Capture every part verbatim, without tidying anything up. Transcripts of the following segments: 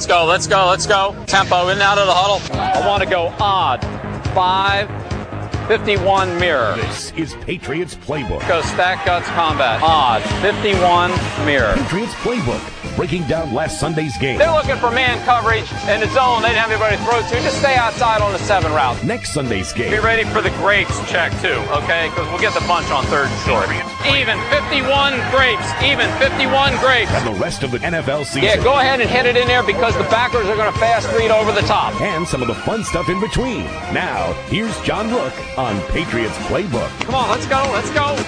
Let's go, let's go, let's go. Tempo in and out of the huddle. I want to go odd. Five, fifty-one mirror. This is Patriots Playbook. Go stack guts combat. Odd. fifty-one mirror. Patriots Playbook. Breaking down last Sunday's game. They're looking for man coverage in the zone. They didn't have anybody to throw to. Just stay outside on the seven route. Next Sunday's game. Be ready for the grapes check, too, okay? Because we'll get the bunch on third and short. Even fifty-one grapes. Even fifty-one grapes. And the rest of the N F L season. Yeah, go ahead and hit it in there because the backers are going to fast read over the top. And some of the fun stuff in between. Now, here's John Rook on Patriots Playbook. Come on, let's go, let's go.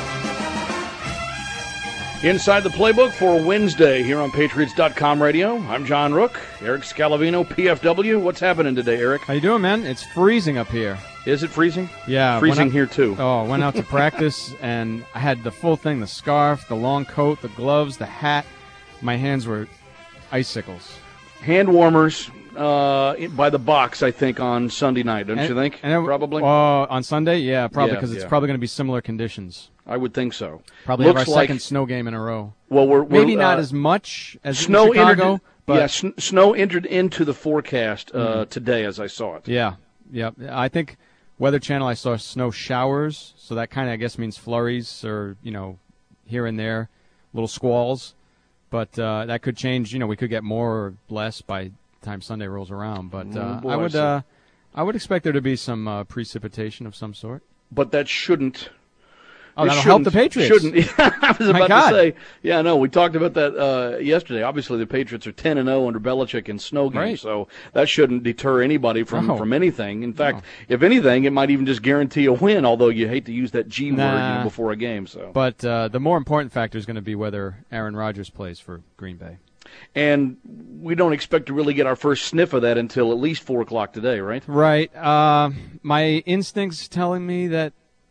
Inside the Playbook for Wednesday here on Patriots dot com radio. I'm John Rook. Eric Scalavino, P F W. What's happening today, Eric? How you doing, man? It's freezing up here. Is it freezing? Yeah. Freezing I, here, too. Oh, went out to practice, and I had the full thing, the scarf, the long coat, the gloves, the hat. My hands were icicles. Hand warmers uh, by the box, I think, on Sunday night, don't and, you think? And it, probably? Uh, on Sunday? Yeah, probably, because yeah, it's yeah. probably going to be similar conditions. I would think so. Probably Looks have our like, second snow game in a row. Well, we're, we're Maybe not uh, as much as snow in Chicago. Entered, but yeah, sn- snow entered into the forecast uh, mm-hmm. today as I saw it. Yeah, yeah. I think Weather Channel, I saw snow showers, so that kind of, I guess, means flurries or, you know, here and there, little squalls. But uh, that could change. You know, we could get more or less by the time Sunday rolls around. But uh, oh, boy, I would uh, I would expect there to be some uh, precipitation of some sort. But that shouldn't. Oh, that'll help the Patriots. Shouldn't. I was My about God. to say, yeah, no, we talked about that uh, yesterday. Obviously, the Patriots are ten and oh under Belichick in snow games, Right. so that shouldn't deter anybody from, No. from anything. In fact, No. if anything, it might even just guarantee a win, although you hate to use that G word Nah. you know, before a game. So, But uh, the more important factor is going to be whether Aaron Rodgers plays for Green Bay. And we don't expect to really get our first sniff of that until at least four o'clock today, right? Right. Uh, my instincts telling me that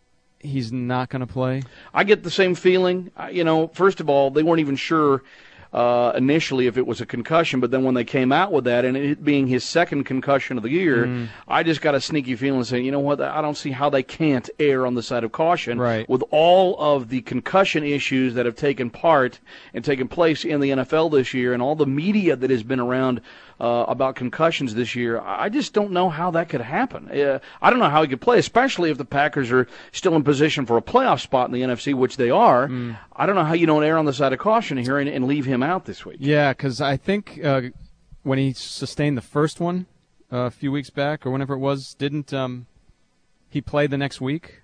he's not going to play. I get the same feeling. Uh, You know, first of all, they weren't even sure uh, initially if it was a concussion, but then when they came out with that, and it being his second concussion of the year, Mm. I just got a sneaky feeling saying, you know what, I don't see how they can't err on the side of caution Right. with all of the concussion issues that have taken part and taken place in the N F L this year and all the media that has been around Uh, about concussions this year. I just don't know how that could happen. Uh, I don't know how he could play, especially if the Packers are still in position for a playoff spot in the N F C, which they are. Mm. I don't know how you don't err on the side of caution here and, and leave him out this week. Yeah, because I think uh, when he sustained the first one uh, a few weeks back or whenever it was, didn't um, he play the next week?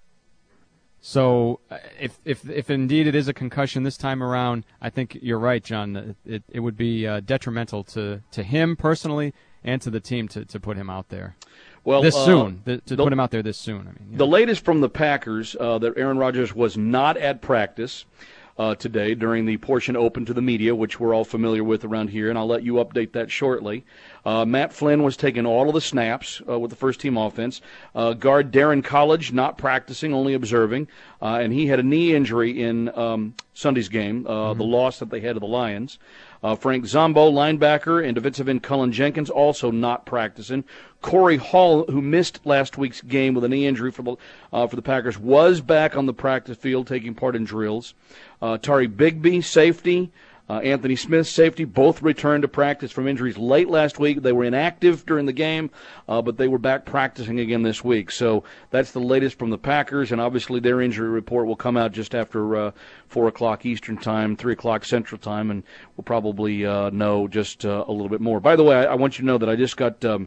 So uh, if if if indeed it is a concussion this time around, I think you're right, John. It it, it would be uh, detrimental to, to him personally and to the team to, to put him out there Well, this uh, soon. To, to the, put him out there this soon. I mean, you the know. latest from the Packers uh, that Aaron Rodgers was not at practice uh, today during the portion open to the media, which we're all familiar with around here, and I'll let you update that shortly. Uh, Matt Flynn was taking all of the snaps uh, with the first-team offense. Uh, guard Darren College not practicing, only observing, uh, and he had a knee injury in um, Sunday's game, uh, mm-hmm. the loss that they had to the Lions. Uh, Frank Zombo, linebacker, and defensive end Cullen Jenkins also not practicing. Corey Hall, who missed last week's game with a knee injury for the uh, for the Packers, was back on the practice field taking part in drills. Uh, Tari Bigby, safety. Uh, Anthony Smith, safety, both returned to practice from injuries late last week. They were inactive during the game, uh, but they were back practicing again this week. So that's the latest from the Packers, and obviously their injury report will come out just after uh, four o'clock Eastern Time, three o'clock Central Time, and we'll probably uh, know just uh, a little bit more. By the way, I, I want you to know that I just got um,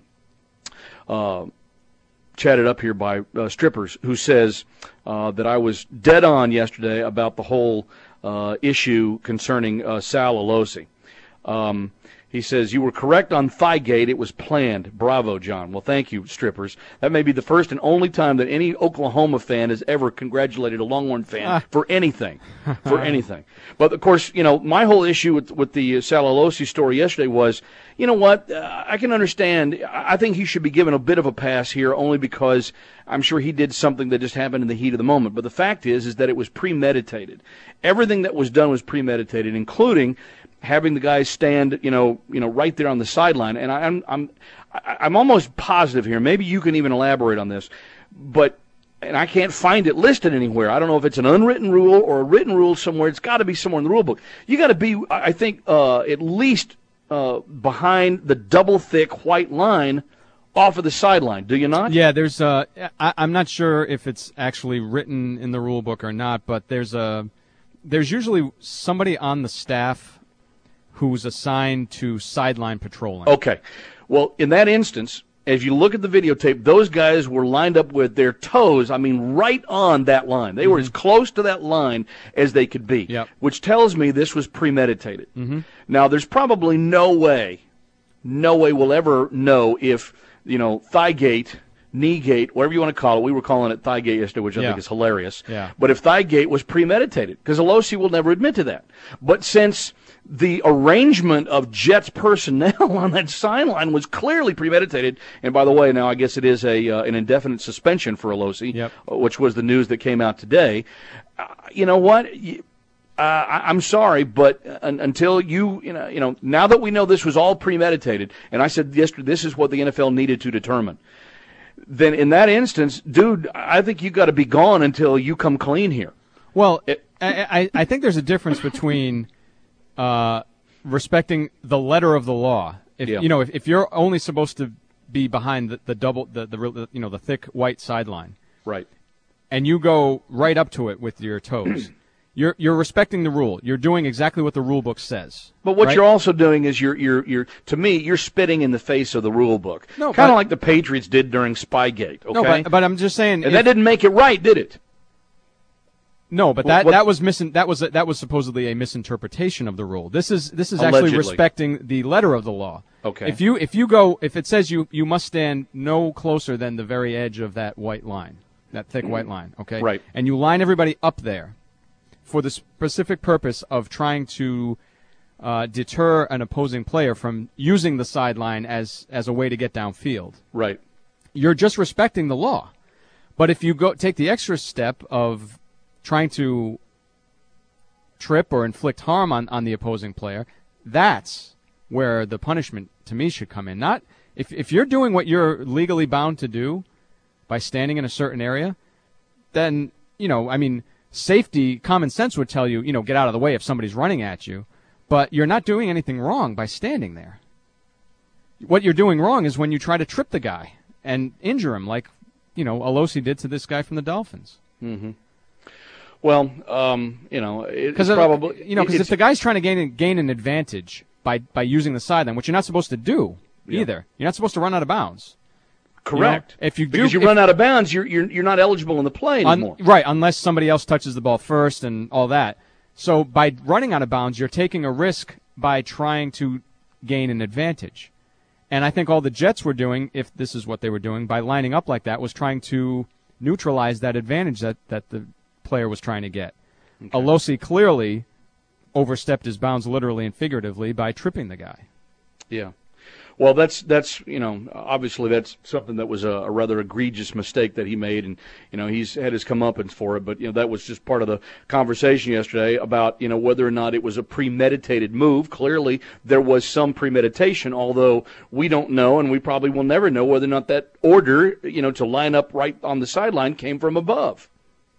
uh, chatted up here by uh, Strippers, who says uh, that I was dead on yesterday about the whole Uh, issue concerning uh, Sal Alosi. Um, he says, you were correct on Thighgate. It was planned. Bravo, John. Well, thank you, Strippers. That may be the first and only time that any Oklahoma fan has ever congratulated a Longhorn fan ah. for anything, for anything. But, of course, you know, my whole issue with, with the Sal Alosi story yesterday was, you know what, uh, I can understand. I think he should be given a bit of a pass here only because I'm sure he did something that just happened in the heat of the moment. But the fact is, is that it was premeditated. Everything that was done was premeditated, including having the guys stand, you know, you know, right there on the sideline. And I, I'm, I'm, I'm almost positive here. Maybe you can even elaborate on this, but. And I can't find it listed anywhere. I don't know if it's an unwritten rule or a written rule somewhere. It's got to be somewhere in the rule book. You got to be, I think, uh, at least uh, behind the double-thick white line off of the sideline, do you not? Yeah, there's uh, I, I'm not sure if it's actually written in the rule book or not, but there's a there's usually somebody on the staff who's assigned to sideline patrolling. Okay. Well, in that instance, as you look at the videotape, those guys were lined up with their toes, I mean, right on that line. They mm-hmm. were as close to that line as they could be, yep. which tells me this was premeditated. Mm-hmm. Now, there's probably no way, no way we'll ever know if, you know, thigh gate, knee gate, whatever you want to call it. We were calling it thigh gate yesterday, which I yeah. think is hilarious. Yeah. But if thigh gate was premeditated, because Alosi will never admit to that. But since the arrangement of Jets personnel on that sideline was clearly premeditated, and by the way, now I guess it is a uh, an indefinite suspension for Alosi, yep. which was the news that came out today. Uh, you know what? Uh, I, I'm sorry, but uh, until you, you know, you know, now that we know this was all premeditated, and I said yesterday, this is what the N F L needed to determine. Then in that instance, dude, I think you got to be gone until you come clean here. Well, it, I, I, I think there's a difference between uh, respecting the letter of the law. If yeah. you know, if, if you're only supposed to be behind the, the double, the, the you know, the thick white sideline, right, and you go right up to it with your toes. You're you're respecting the rule. You're doing exactly what the rule book says. But what right? you're also doing is you're you're you're to me you're spitting in the face of the rule book. No, kind but, of like the Patriots did during Spygate. Okay, no, but, but I'm just saying, and if, that didn't make it right, did it? No, but that, what, that was mis- that was that was supposedly a misinterpretation of the rule. This is this is allegedly. actually respecting the letter of the law. Okay. If you if you go if it says you you must stand no closer than the very edge of that white line, that thick white line, okay? Right. And you line everybody up there for the specific purpose of trying to uh, deter an opposing player from using the sideline as as a way to get downfield. Right. You're just respecting the law. But if you go take the extra step of trying to trip or inflict harm on, on the opposing player, that's where the punishment, to me, should come in. Not if if you're doing what you're legally bound to do by standing in a certain area, then, you know, I mean, safety, common sense would tell you, you know, get out of the way if somebody's running at you, but you're not doing anything wrong by standing there. What you're doing wrong is when you try to trip the guy and injure him, like, you know, Alosi did to this guy from the Dolphins. Mm-hmm. Well, um, you know, it's Cause probably... You know, because if the guy's trying to gain, gain an advantage by, by using the sideline, which you're not supposed to do yeah. either. You're not supposed to run out of bounds. Correct. You know, if you do, because you if, run out of bounds, you're, you're, you're not eligible in the play anymore. Un, right, unless somebody else touches the ball first and all that. So by running out of bounds, you're taking a risk by trying to gain an advantage. And I think all the Jets were doing, if this is what they were doing, by lining up like that, was trying to neutralize that advantage that, that the player was trying to get. Okay. Alosi clearly overstepped his bounds literally and figuratively by tripping the guy. Yeah. Well, that's, that's you know, obviously that's something that was a, a rather egregious mistake that he made, and, you know, he's had his comeuppance for it, but, you know, that was just part of the conversation yesterday about, you know, whether or not it was a premeditated move. Clearly, there was some premeditation, although we don't know, and we probably will never know whether or not that order, you know, to line up right on the sideline came from above.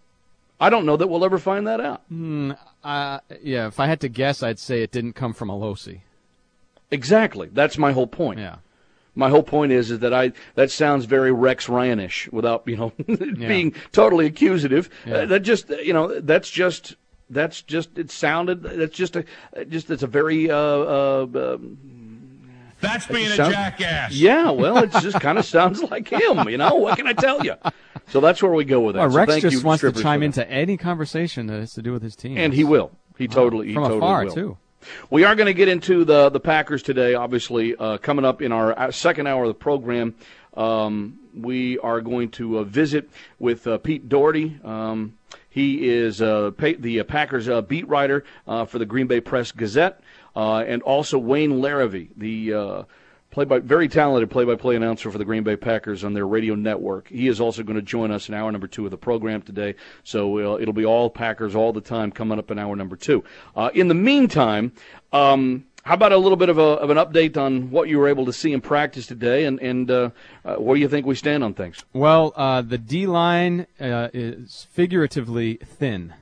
I don't know that we'll ever find that out. Mm, uh, yeah, if I had to guess, I'd say it didn't come from Alosi. Exactly. That's my whole point. Yeah. My whole point is is that I that sounds very Rex Ryan-ish without, you know, being yeah. totally accusative. Yeah. Uh, that just, you know, that's just that's just it sounded that's just a just it's a very uh, uh, uh that's being a sound, jackass. Yeah, well, it just kind of sounds like him, you know. What can I tell you? So that's where we go with that. Well, so Rex thank just you, wants to strippers, chime into any conversation that has to do with his team, and he will. He totally, he from totally afar will. too. We are going to get into the the Packers today, obviously, uh, coming up in our second hour of the program. Um, we are going to uh, visit with uh, Pete Doherty. Um, he is uh, pa- the uh, Packers uh, beat writer uh, for the Green Bay Press-Gazette, uh, and also Wayne Larrivee, the uh, play by very talented play-by-play announcer for the Green Bay Packers on their radio network. He is also going to join us in hour number two of the program today. So uh, it'll be all Packers all the time coming up in hour number two. Uh, in the meantime, um, how about a little bit of, a, of an update on what you were able to see in practice today, and, and uh, uh, where do you think we stand on things? Well, uh, the D-line uh, is figuratively thin.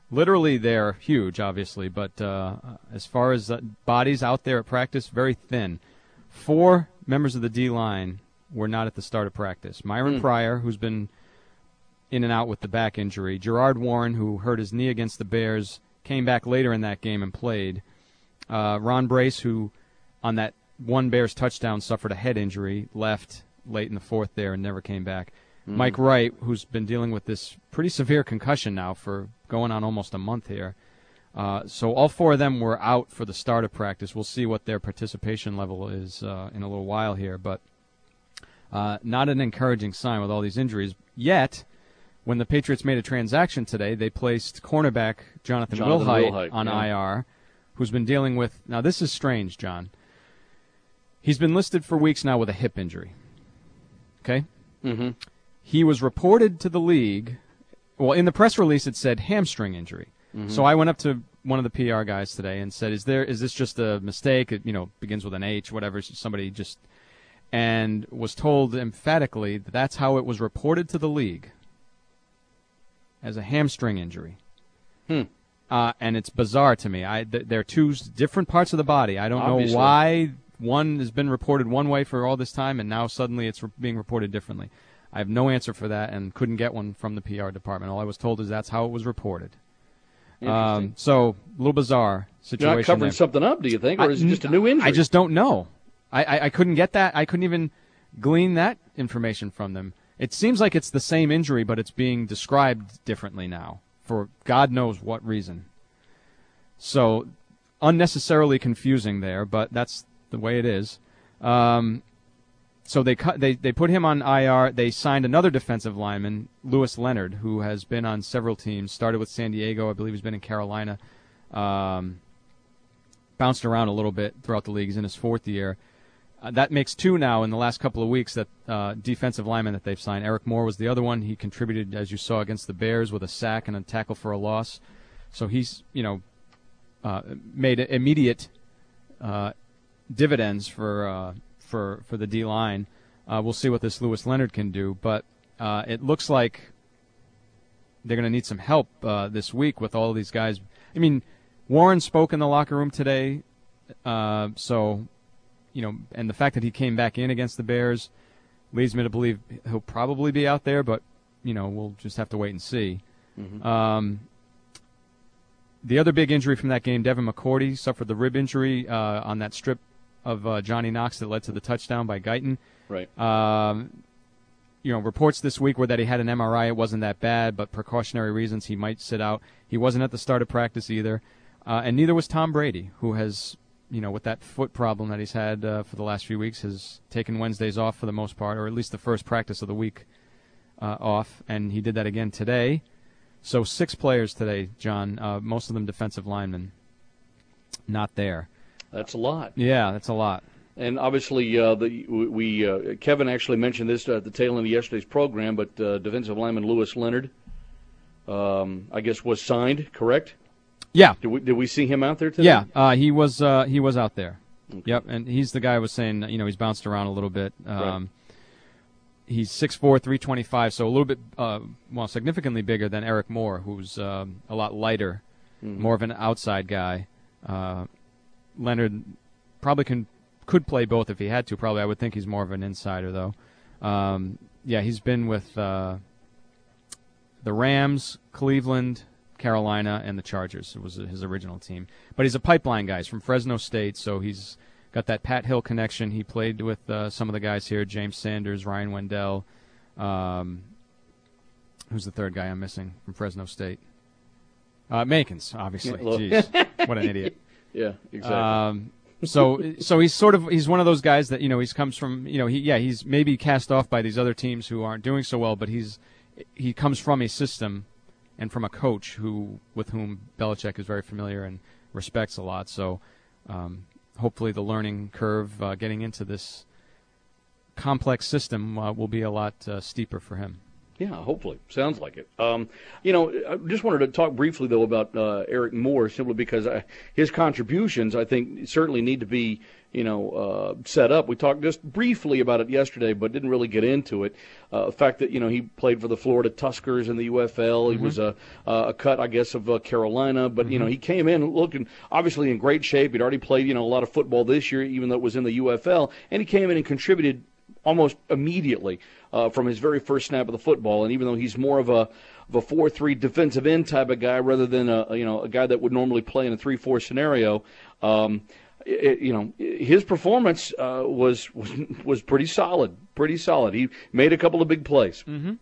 literally they're huge, obviously, but uh, as far as uh, bodies out there at practice, very thin. Four members of the D-line were not at the start of practice. Myron mm. Pryor, who's been in and out with the back injury. Gerard Warren, who hurt his knee against the Bears, came back later in that game and played. Uh, Ron Brace, who on that one Bears touchdown suffered a head injury, left late in the fourth there and never came back. Mm. Mike Wright, who's been dealing with this pretty severe concussion now for going on almost a month here. Uh, so all four of them were out for the start of practice. We'll see what their participation level is uh, in a little while here, but uh, not an encouraging sign with all these injuries. Yet, when the Patriots made a transaction today, they placed cornerback Jonathan, Jonathan Wilhite, Wilhite on yeah. I R, who's been dealing with, now this is strange, John. He's been listed for weeks now with a hip injury. Okay? Mm-hmm. He was reported to the league, well, in the press release it said hamstring injury. Mm-hmm. So I went up to one of the P R guys today and said, "Is there? Is this just a mistake? It, you know, begins with an H, whatever." Somebody just, and was told emphatically that that's how it was reported to the league, as a hamstring injury. Hmm. Uh, and it's bizarre to me. I th- they're two different parts of the body. I don't Obviously. know why one has been reported one way for all this time, and now suddenly it's re- being reported differently. I have no answer for that, and couldn't get one from the P R department. All I was told is that's how it was reported. Um, so, a little bizarre situation. You're not covering there. something up, do you think, or I, is it just a new injury? I just don't know. I, I, I couldn't get that. I couldn't even glean that information from them. It seems like it's the same injury, but it's being described differently now for God knows what reason. So, unnecessarily confusing there, but that's the way it is. Um, so they cut. They they put him on I R. They signed another defensive lineman, Lewis Leonard, who has been on several teams. Started with San Diego, I believe he's been in Carolina. Um, bounced around a little bit throughout the league. He's in his fourth year. Uh, that makes two now in the last couple of weeks. That uh, defensive lineman that they've signed. Eric Moore was the other one. He contributed, as you saw, against the Bears with a sack and a tackle for a loss. So he's you know uh, made immediate uh, dividends for. Uh, for for the D-line. Uh, we'll see what this Lewis Leonard can do, but uh, it looks like they're going to need some help uh, this week with all of these guys. I mean, Warren spoke in the locker room today, uh, so, you know, and the fact that he came back in against the Bears leads me to believe he'll probably be out there, but, you know, we'll just have to wait and see. Mm-hmm. Um, the other big injury from that game, Devin McCourty suffered the rib injury uh, on that strip of uh, Johnny Knox that led to the touchdown by Guyton. Right. Um, you know, reports this week were that he had an M R I. It wasn't that bad, but precautionary reasons he might sit out. He wasn't at the start of practice either. Uh, and neither was Tom Brady, who has, you know, with that foot problem that he's had uh, for the last few weeks, has taken Wednesdays off for the most part, or at least the first practice of the week uh, off. And he did that again today. So six players today, John, uh, most of them defensive linemen, not there. That's a lot. Yeah, that's a lot. And obviously, uh, the we uh, Kevin actually mentioned this at the tail end of yesterday's program, but uh, defensive lineman Lewis Leonard, um, I guess, was signed, correct? Yeah. Did we did we see him out there today? Yeah, uh, he was uh, he was out there. Okay. Yep, and he's the guy who was saying, you know, he's bounced around a little bit. Um, right. He's six four, three twenty-five, so a little bit, uh, well, significantly bigger than Eric Moore, who's um, a lot lighter, mm-hmm. more of an outside guy. Uh, Leonard probably can could play both if he had to. Probably, I would think he's more of an insider, though. Um, yeah, he's been with uh, the Rams, Cleveland, Carolina, and the Chargers. It was his original team. But he's a pipeline guy. He's from Fresno State, so he's got that Pat Hill connection. He played with uh, some of the guys here, James Sanders, Ryan Wendell. Um, who's the third guy I'm missing from Fresno State? Uh, Mankins, obviously. Jeez, what an idiot. Yeah, exactly. Um, so, so he's sort of he's one of those guys that you know he comes from you know he yeah he's maybe cast off by these other teams who aren't doing so well, but he's he comes from a system and from a coach who with whom Belichick is very familiar and respects a lot. So, um, hopefully, the learning curve uh, getting into this complex system uh, will be a lot uh, steeper for him. Yeah, hopefully. Sounds like it. Um, you know, I just wanted to talk briefly, though, about uh, Eric Moore, simply because I, his contributions, I think, certainly need to be, you know, uh, set up. We talked just briefly about it yesterday, but didn't really get into it. Uh, the fact that, you know, he played for the Florida Tuskers in the U F L. Mm-hmm. He was a, a cut, I guess, of uh, Carolina. But, mm-hmm. you know, he came in looking, obviously, in great shape. He'd already played, you know, a lot of football this year, even though it was in the U F L. And he came in and contributed almost immediately uh, from his very first snap of the football. And even though he's more of a of a four three defensive end type of guy rather than a you know a guy that would normally play in a three four scenario, um, it, you know his performance uh, was, was was pretty solid, pretty solid. He made a couple of big plays. Mm-hmm.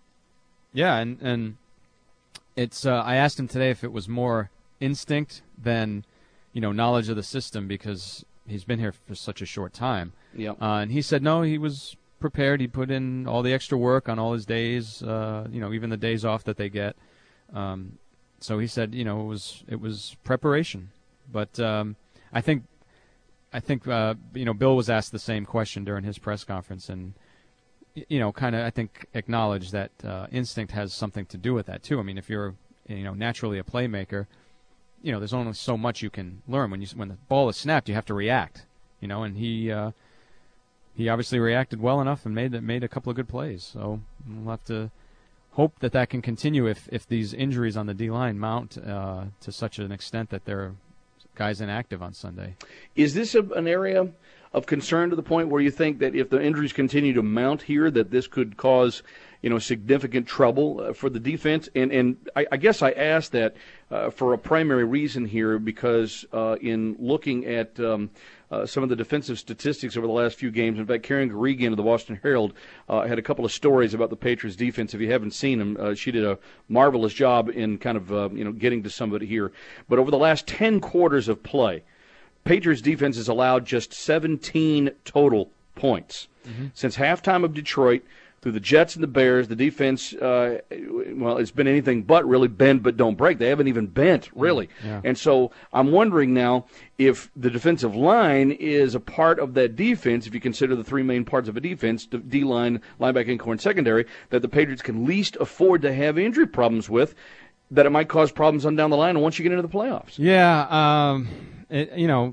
Yeah, and and it's uh, I asked him today if it was more instinct than you know knowledge of the system, because he's been here for such a short time. Yeah. Uh, and he said no, he was prepared. He put in all the extra work on all his days, uh, you know, even the days off that they get. Um, so he said, you know, it was it was preparation. But um, I think I think uh, you know Bill was asked the same question during his press conference, and you know, kind of I think acknowledged that uh, instinct has something to do with that too. I mean, if you're you know naturally a playmaker, you know, there's only so much you can learn. When you when the ball is snapped, you have to react. You know, and he uh, he obviously reacted well enough and made made a couple of good plays. So we'll have to hope that that can continue if if these injuries on the D line mount uh, to such an extent that there are guys inactive on Sunday. Is this a, an area of concern to the point where you think that if the injuries continue to mount here, that this could cause, you know, significant trouble uh, for the defense? And and I, I guess I asked that uh, for a primary reason here, because uh, in looking at um, uh, some of the defensive statistics over the last few games, in fact, Karen Guregian of the Boston Herald uh, had a couple of stories about the Patriots defense. If you haven't seen them, uh, she did a marvelous job in kind of uh, you know getting to some of it here. But over the last ten quarters of play, Patriots defense has allowed just seventeen total points. Mm-hmm. Since halftime of Detroit, through the Jets and the Bears, the defense, uh, well, it's been anything but really bend but don't break. They haven't even bent, really. Yeah. And so I'm wondering now if the defensive line is a part of that defense, if you consider the three main parts of a defense, D-line, linebacking core, and secondary, that the Patriots can least afford to have injury problems with, that it might cause problems on down the line once you get into the playoffs. Yeah, um, it, you know,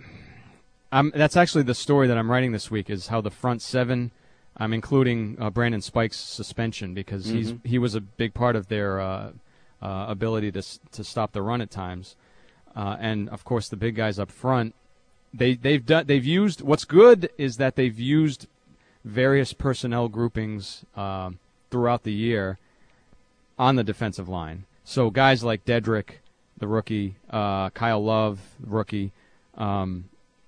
I'm, that's actually the story that I'm writing this week, is how the front seven, I'm including uh, Brandon Spike's suspension, because mm-hmm. he's he was a big part of their uh, uh, ability to to stop the run at times, uh, and of course the big guys up front. They they've done they've used what's good is that they've used various personnel groupings uh, throughout the year on the defensive line. So guys like Dedrick, the rookie, uh, Kyle Love, the rookie, um,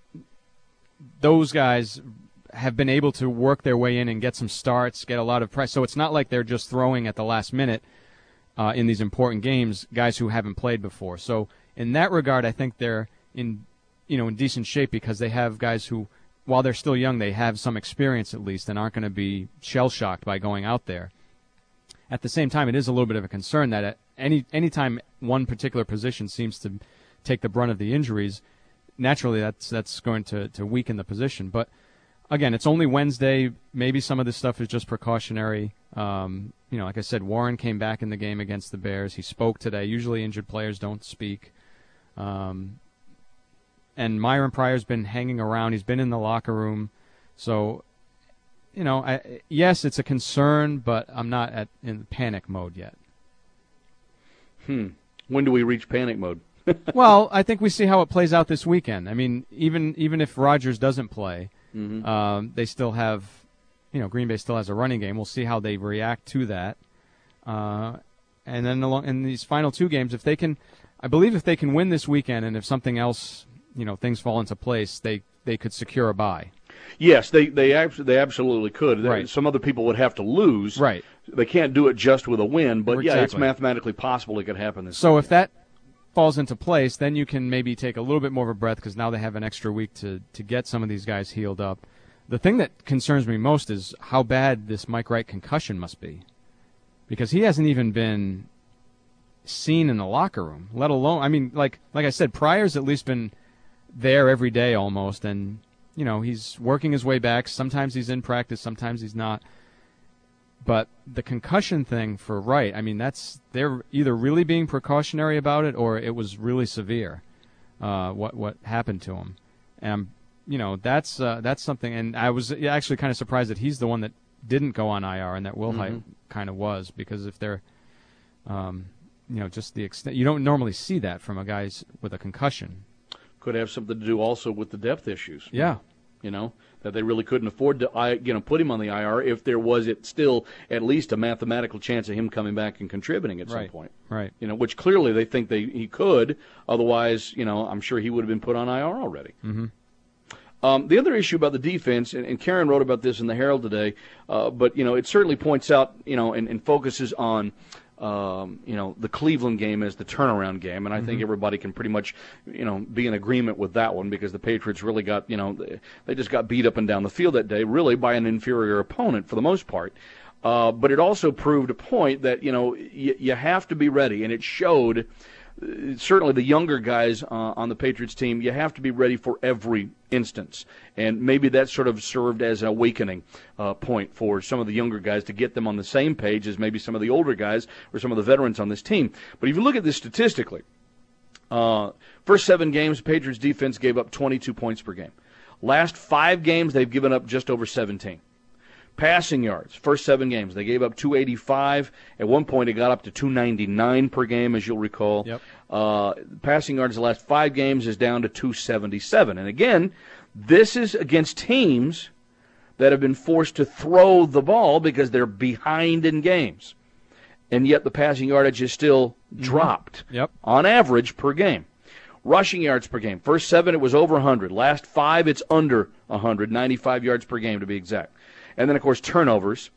those guys have been able to work their way in and get some starts, get a lot of press. So it's not like they're just throwing at the last minute uh, in these important games, guys who haven't played before. So in that regard, I think they're in, you know, in decent shape, because they have guys who, while they're still young, they have some experience at least and aren't going to be shell-shocked by going out there. At the same time, it is a little bit of a concern that at any any time one particular position seems to take the brunt of the injuries, naturally that's that's going to, to weaken the position. But again, it's only Wednesday. Maybe some of this stuff is just precautionary. Um, you know, like I said, Warren came back in the game against the Bears. He spoke today. Usually injured players don't speak. Um, and Myron Pryor's been hanging around. He's been in the locker room. So, you know, I, yes, it's a concern, but I'm not at in panic mode yet. Hmm. When do we reach panic mode? Well, I think we see how it plays out this weekend. I mean, even even if Rodgers doesn't play, mm-hmm. um, they still have, you know, Green Bay still has a running game. We'll see how they react to that. Uh, and then along in these final two games, if they can, I believe if they can win this weekend, and if something else, you know, things fall into place, they, they could secure a bye. Yes, they they, abs- they absolutely could. Right. Some other people would have to lose. Right. They can't do it just with a win, but exactly. yeah, it's mathematically possible it could happen this So weekend. if that falls into place, then you can maybe take a little bit more of a breath, because now they have an extra week to, to get some of these guys healed up. The thing that concerns me most is how bad this Mike Wright concussion must be, because he hasn't even been seen in the locker room, let alone, I mean, like like I said, Pryor's at least been there every day almost, and, you know, he's working his way back. Sometimes he's in practice, sometimes he's not. But the concussion thing for Wright, I mean, that's they're either really being precautionary about it or it was really severe. Uh, what what happened to him, and you know that's uh, that's something. And I was actually kind of surprised that he's the one that didn't go on I R and that Wilhite mm-hmm. kind of was, because if they're, um, you know, just the extent you don't normally see that from a guy with a concussion. Could have something to do also with the depth issues. Yeah. You know, that they really couldn't afford to, I, you know, put him on the I R if there was it still at least a mathematical chance of him coming back and contributing at right. some point. Right. You know, which clearly they think they he could. Otherwise, you know, I'm sure he would have been put on I R already. Mm-hmm. Um, the other issue about the defense, and, and Karen wrote about this in the Herald today, uh, but, you know, it certainly points out, you know, and, and focuses on, Um, you know, the Cleveland game as the turnaround game, and I mm-hmm. think everybody can pretty much, you know, be in agreement with that one, because the Patriots really got, you know, they just got beat up and down the field that day, really by an inferior opponent for the most part. Uh, but it also proved a point that, you know, y- you have to be ready, and it showed. Uh, certainly the younger guys uh, on the Patriots team, you have to be ready for every instance. And maybe that sort of served as an awakening uh, point for some of the younger guys to get them on the same page as maybe some of the older guys or some of the veterans on this team. But if you look at this statistically, uh, first seven games, Patriots defense gave up twenty-two points per game. Last five games, they've given up just over seventeen. Passing yards, first seven games, they gave up two eighty-five. At one point, it got up to two ninety-nine per game, as you'll recall. Yep. Uh, passing yards the last five games is down to two seventy-seven. And again, this is against teams that have been forced to throw the ball because they're behind in games. And yet the passing yardage is still mm-hmm. dropped yep. on average per game. Rushing yards per game, first seven, it was over one hundred. Last five, it's under one hundred, ninety-five yards per game to be exact. And then, of course, turnovers.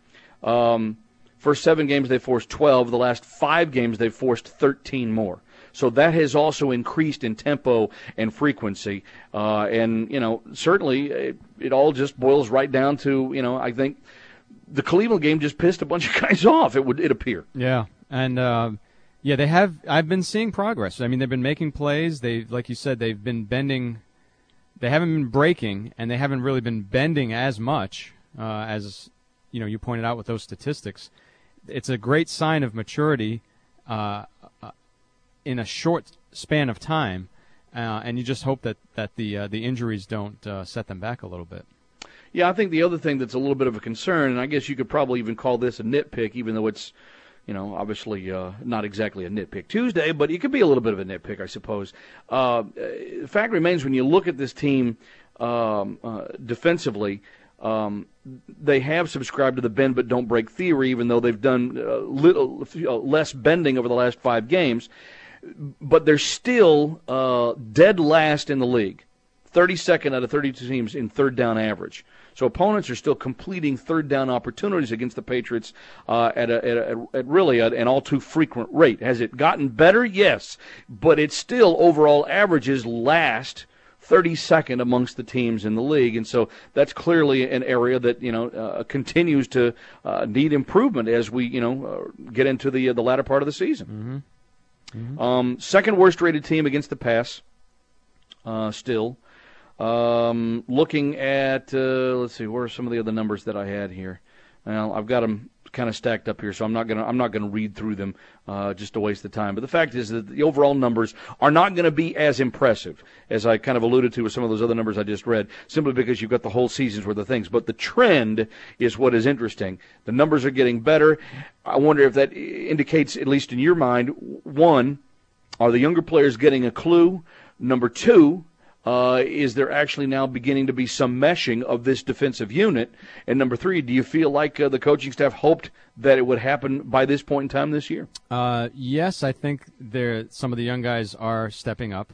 Um, first seven games, they forced twelve. The last five games, they've forced thirteen more. So that has also increased in tempo and frequency. Uh, and, you know, certainly it, it all just boils right down to, you know, I think the Cleveland game just pissed a bunch of guys off, it would it appear. Yeah. And, uh, yeah, they have – I've been seeing progress. I mean, they've been making plays. They, like you said, they've been bending – they haven't been breaking, and they haven't really been bending as much. Uh, as you know, you pointed out with those statistics, it's a great sign of maturity uh, uh, in a short span of time, uh, and you just hope that that the uh, the injuries don't uh, set them back a little bit. Yeah, I think the other thing that's a little bit of a concern, and I guess you could probably even call this a nitpick, even though it's, you know, obviously uh, not exactly a nitpick Tuesday, but it could be a little bit of a nitpick, I suppose. Uh, the fact remains, when you look at this team um, uh, defensively. Um, they have subscribed to the bend but don't break theory, even though they've done uh, little uh, less bending over the last five games. But they're still uh, dead last in the league, thirty-second out of thirty-two teams in third down average. So opponents are still completing third down opportunities against the Patriots uh, at, a, at, a, at really a, an all too frequent rate. Has it gotten better? Yes, but it's still overall averages last thirty-second amongst the teams in the league, and so that's clearly an area that, you know, uh, continues to uh, need improvement as we, you know, uh, get into the uh, the latter part of the season. Mm-hmm. Mm-hmm. Um, second worst rated team against the pass, uh, still. Um, looking at, uh, let's see, where are some of the other numbers that I had here? Well, I've got them kind of stacked up here, so I'm not gonna I'm not gonna read through them uh, just to waste the time. But the fact is that the overall numbers are not going to be as impressive as I kind of alluded to with some of those other numbers I just read, simply because you've got the whole season's worth of things. But the trend is what is interesting. The numbers are getting better. I wonder if that indicates, at least in your mind, one, are the younger players getting a clue? Number two, Uh, is there actually now beginning to be some meshing of this defensive unit? And number three, do you feel like uh, the coaching staff hoped that it would happen by this point in time this year? Uh, yes, I think there some of the young guys are stepping up,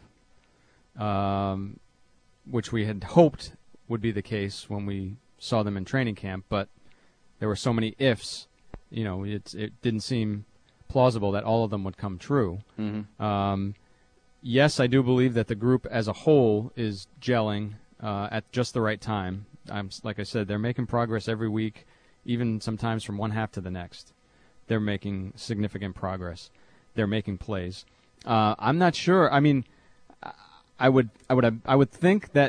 um, which we had hoped would be the case when we saw them in training camp. But there were so many ifs, you know, it, it didn't seem plausible that all of them would come true. Mm-hmm. Um, Yes, I do believe that the group as a whole is gelling uh, at just the right time. I'm, like I said, they're making progress every week, even sometimes from one half to the next. They're making significant progress. They're making plays. Uh, I'm not sure. I mean, I would, I would, I would think that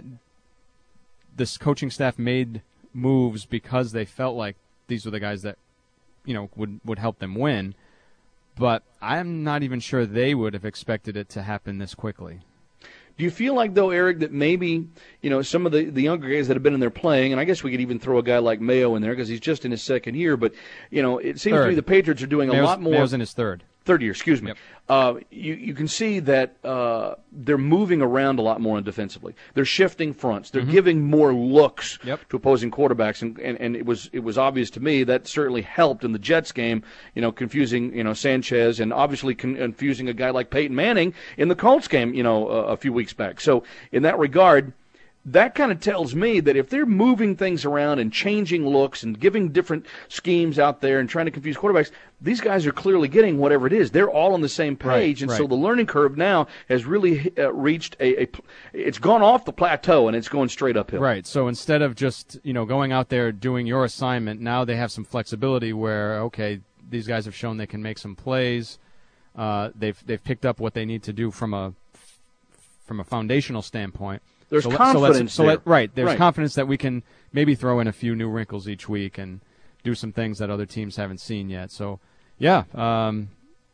this coaching staff made moves because they felt like these were the guys that you know, would would help them win. But I'm not even sure they would have expected it to happen this quickly. Do you feel like, though, Eric, that maybe, you know, some of the, the younger guys that have been in there playing, and I guess we could even throw a guy like Mayo in there because he's just in his second year, but, you know, it seems third. to me the Patriots are doing Mayo's, a lot more. Mayo's in his third. Third year, excuse me. Yep. Uh, you, you can see that uh, they're moving around a lot more defensively. They're shifting fronts. They're Mm-hmm. giving more looks Yep. to opposing quarterbacks, and, and, and it was it was obvious to me that certainly helped in the Jets game. You know, confusing you know Sanchez, and obviously con- confusing a guy like Peyton Manning in the Colts game. You know, uh, a few weeks back. So in that regard, that kind of tells me that if they're moving things around and changing looks and giving different schemes out there and trying to confuse quarterbacks, these guys are clearly getting whatever it is. They're all on the same page, Right, and right. so the learning curve now has really uh, reached a, a – it's gone off the plateau, and it's going straight uphill. Right. So instead of just, you know, going out there doing your assignment, now they have some flexibility where, okay, these guys have shown they can make some plays. Uh, they've they've picked up what they need to do from a from a foundational standpoint. There's so, confidence so let's, so there. let, right. There's Right. confidence that we can maybe throw in a few new wrinkles each week and do some things that other teams haven't seen yet. So, yeah, um,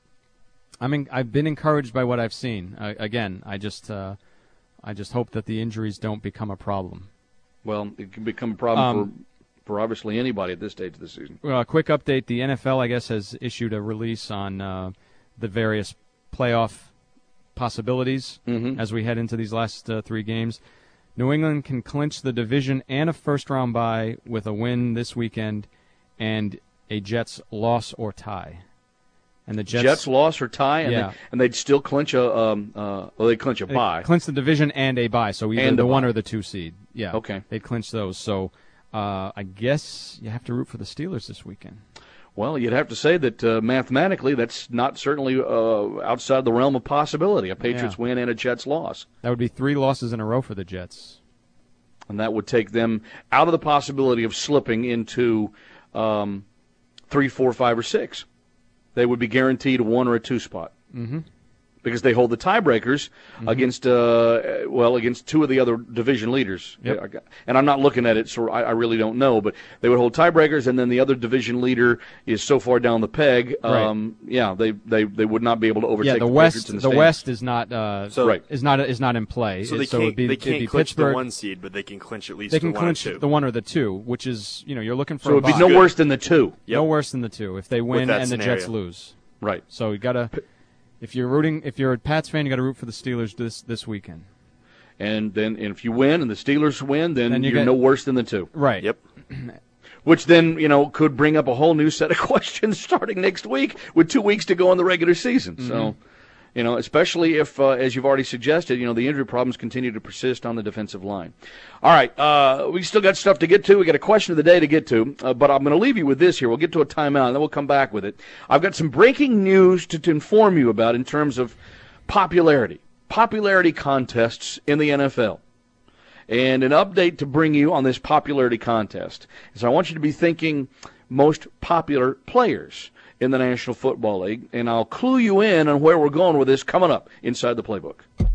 I mean, I've been encouraged by what I've seen. Uh, again, I just uh, I just hope that the injuries don't become a problem. Well, it can become a problem Um, for, for obviously anybody at this stage of the season. Well, a quick update. The N F L, I guess, has issued a release on uh, the various playoff possibilities Mhm. as we head into these last uh, three games. New England can clinch the division and a first-round bye with a win this weekend and a Jets loss or tie. And the Jets, Jets loss or tie, and, Yeah. they, and they'd still clinch a um, uh, well, they clinch a they bye. clinch the division and a bye, so either And a the one bye. or the two seed. Yeah, Okay. they'd clinch those. So uh, I guess you have to root for the Steelers this weekend. Well, you'd have to say that uh, mathematically that's not certainly uh, outside the realm of possibility, a Patriots Yeah. win and a Jets loss. That would be three losses in a row for the Jets. And that would take them out of the possibility of slipping into um, three, four, five, or six. They would be guaranteed a one or a two spot. Mm-hmm. Because they hold the tiebreakers mm-hmm. against, uh, well, against two of the other division leaders. Yep. And I'm not looking at it, so I, I really don't know. But they would hold tiebreakers, and then the other division leader is so far down the peg. Right. Um, yeah, they, they, they would not be able to overtake Yeah, the, the West. Patriots in The, the standings. West is not. Uh, So- Right. Is not is not in play. So they so it'd can't, be, they it'd can't be clinch Pittsburgh. the one seed, but they can clinch at least They the can one clinch and two. the one or the two, which is you know you're looking for. So a it would be bye. no Good. worse than the two. Yep. No worse than the two if they win that and the scenario. Jets lose. Right. So you gotta. If you're rooting, if you're a Pats fan, you got to root for the Steelers this this weekend. And then and if you win and the Steelers win, then, Then you you're get- no worse than the two. Right. Yep. Which then, you know, could bring up a whole new set of questions starting next week with two weeks to go in the regular season. Mm-hmm. So, you know, especially if, uh, as you've already suggested, you know, the injury problems continue to persist on the defensive line. All right, uh, we still got stuff to get to. We got a question of the day to get to, uh, but I'm going to leave you with this here. We'll get to a timeout, and then we'll come back with it. I've got some breaking news to, to inform you about in terms of popularity, popularity contests in the N F L. And an update to bring you on this popularity contest. So I want you to be thinking most popular players in the National Football League, and I'll clue you in on where we're going with this coming up inside the playbook.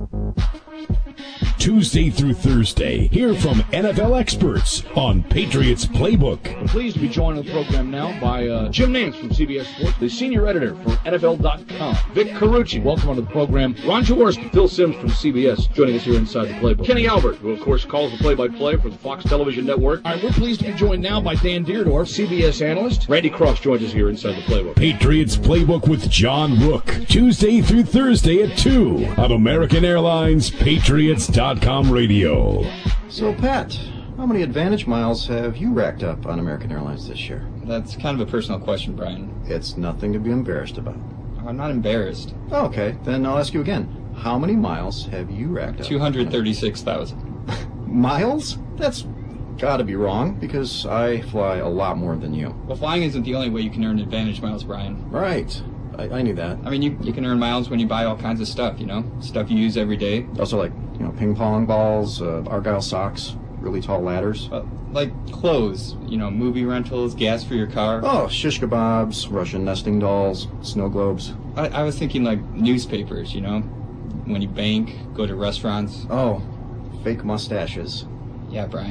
Tuesday through Thursday, hear from N F L experts on Patriots Playbook. I'm pleased to be joined on the program now by uh, Jim Nance from C B S Sports, the senior editor for N F L dot com. Vic Carucci, welcome onto the program. Ron Jaworski, Phil Simms from C B S, joining us here inside the playbook. Kenny Albert, who of course calls the play-by-play for the Fox Television Network. All right, we're pleased to be joined now by Dan Deerdorf, C B S analyst. Randy Cross joins us here inside the playbook. Patriots Playbook with John Rook, Tuesday through Thursday at two on American Airlines Patriots dot com radio. So, Pat, how many Advantage miles have you racked up on American Airlines this year? That's kind of a personal question, Brian. It's nothing to be embarrassed about. I'm not embarrassed. Okay, then I'll ask you again. How many miles have you racked up? two hundred thirty-six thousand. Miles? That's gotta be wrong, because I fly a lot more than you. Well, flying isn't the only way you can earn Advantage miles, Brian. Right. I, I knew that. I mean, you, you can earn miles when you buy all kinds of stuff, you know? Stuff you use every day. Also, like, you know, ping pong balls, uh, Argyle socks, really tall ladders. Uh, like clothes, you know, movie rentals, gas for your car. Oh, shish kebabs, Russian nesting dolls, snow globes. I, I was thinking like newspapers, you know? When you bank, go to restaurants. Oh, fake mustaches. Yeah, Brian, you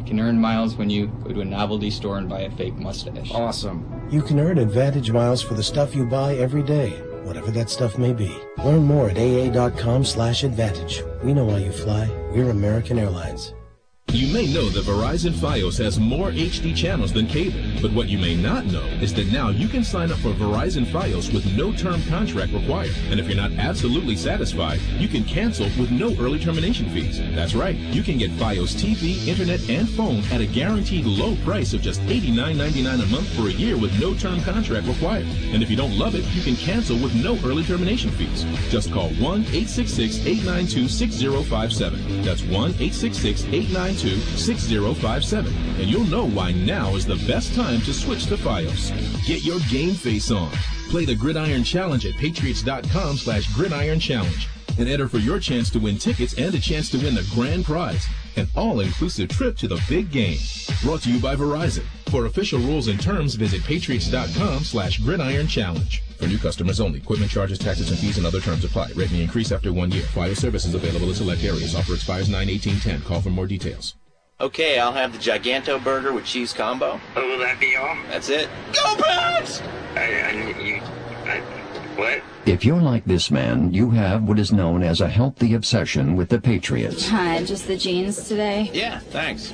can earn miles when you go to a novelty store and buy a fake mustache. Awesome. You can earn Advantage miles for the stuff you buy every day, whatever that stuff may be. Learn more at A A dot com slash advantage. We know why you fly. We're American Airlines. You may know that Verizon Fios has more H D channels than cable, but what you may not know is that now you can sign up for Verizon Fios with no term contract required. And if you're not absolutely satisfied, you can cancel with no early termination fees. That's right, you can get Fios T V, internet, and phone at a guaranteed low price of just eighty-nine ninety-nine a month for a year with no term contract required. And if you don't love it, you can cancel with no early termination fees. Just call one eight six six, eight nine two, six zero five seven. That's one eight six six, eight nine two, six zero five seven, and you'll know why now is the best time to switch to Fios. Get your game face on. Play the Gridiron Challenge at patriots dot com slash gridiron challenge and enter for your chance to win tickets and a chance to win the grand prize, an all-inclusive trip to the big game. Brought to you by Verizon. For official rules and terms, visit patriots dot com slash gridiron challenge. For new customers only. Equipment charges, taxes, and fees and other terms apply. Rate may increase after one year. Fios service is available in select areas. Offer expires nine eighteen ten. Call for more details. Okay, I'll have the Giganto burger with cheese combo. Oh, will that be all? That's it. Go Pats! I, I, you, I, what? If you're like this man, you have what is known as a healthy obsession with the Patriots. Hi, just the jeans today? Yeah, thanks.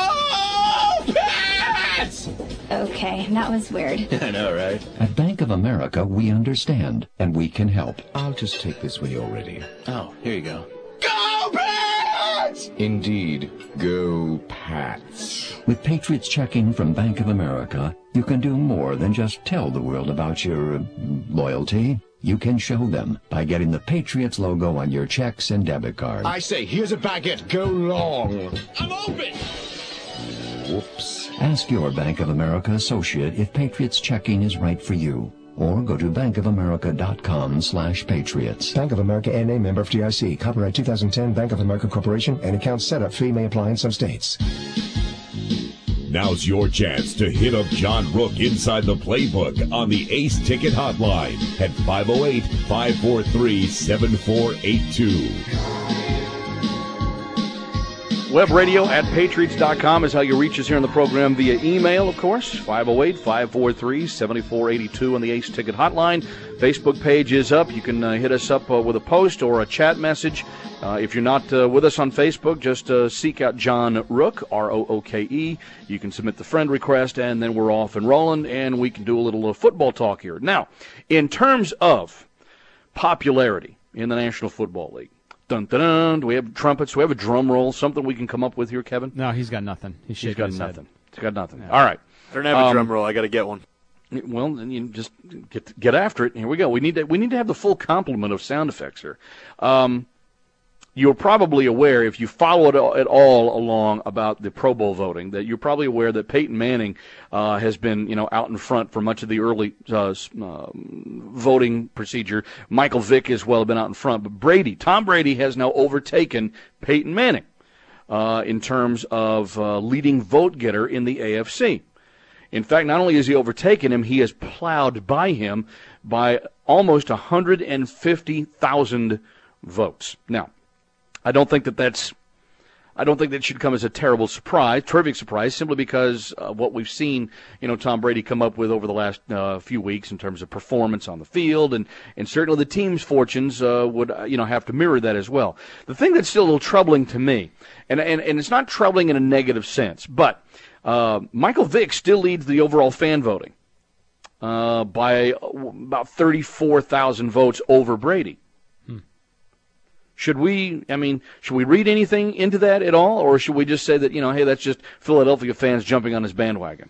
Go Pats! Okay, that was weird. I know, right? At Bank of America, we understand, and we can help. I'll just take this when you're ready. Oh, here you go. Go Pats! Indeed, go Pats. With Patriots checking from Bank of America, you can do more than just tell the world about your uh, loyalty. You can show them by getting the Patriots logo on your checks and debit cards. I say, here's a baguette. Go long. I'm open! Whoops. Ask your Bank of America associate if Patriots checking is right for you. Or go to bankofamerica.com slash patriots. Bank of America N A member F D I C. Copyright two thousand ten Bank of America Corporation. And account setup fee may apply in some states. Now's your chance to hit up John Rook inside the playbook on the Ace Ticket Hotline at five oh eight, five four three, seven four eight two. Web radio at patriots dot com is how you reach us here on the program via email, of course, five oh eight, five four three, seven four eight two on the Ace Ticket Hotline. Facebook page is up. You can uh, hit us up uh, with a post or a chat message. Uh, if you're not uh, with us on Facebook, just uh, seek out John Rook, R O O K E. You can submit the friend request, and then we're off and rolling, and we can do a little uh, football talk here. Now, in terms of popularity in the National Football League, dun, dun, dun, do we have trumpets? Do we have a drum roll? Something we can come up with here, Kevin? No, he's got nothing. He's, he's got his nothing. Head. He's got nothing. Yeah. All right. I don't have a um, drum roll. I got to get one. Well, then you just get get after it. Here we go. We need to we need to have the full complement of sound effects here. Um, you're probably aware, if you follow it at all along about the Pro Bowl voting, that you're probably aware that Peyton Manning uh, has been, you know, out in front for much of the early uh, uh, voting procedure. Michael Vick as well have been out in front, but Brady, Tom Brady, has now overtaken Peyton Manning uh, in terms of uh, leading vote getter in the A F C. In fact, not only has he overtaken him, he has plowed by him by almost one hundred fifty thousand votes. Now, I don't think that that's, I don't think that should come as a terrible surprise, terrific surprise, simply because of what we've seen, you know, Tom Brady come up with over the last uh, few weeks in terms of performance on the field, and, and certainly the team's fortunes uh, would, uh, you know, have to mirror that as well. The thing that's still a little troubling to me, and and, and it's not troubling in a negative sense, but uh, Michael Vick still leads the overall fan voting uh, by about thirty-four thousand votes over Brady. Should we, I mean, should we read anything into that at all, or should we just say that, you know, hey, that's just Philadelphia fans jumping on his bandwagon?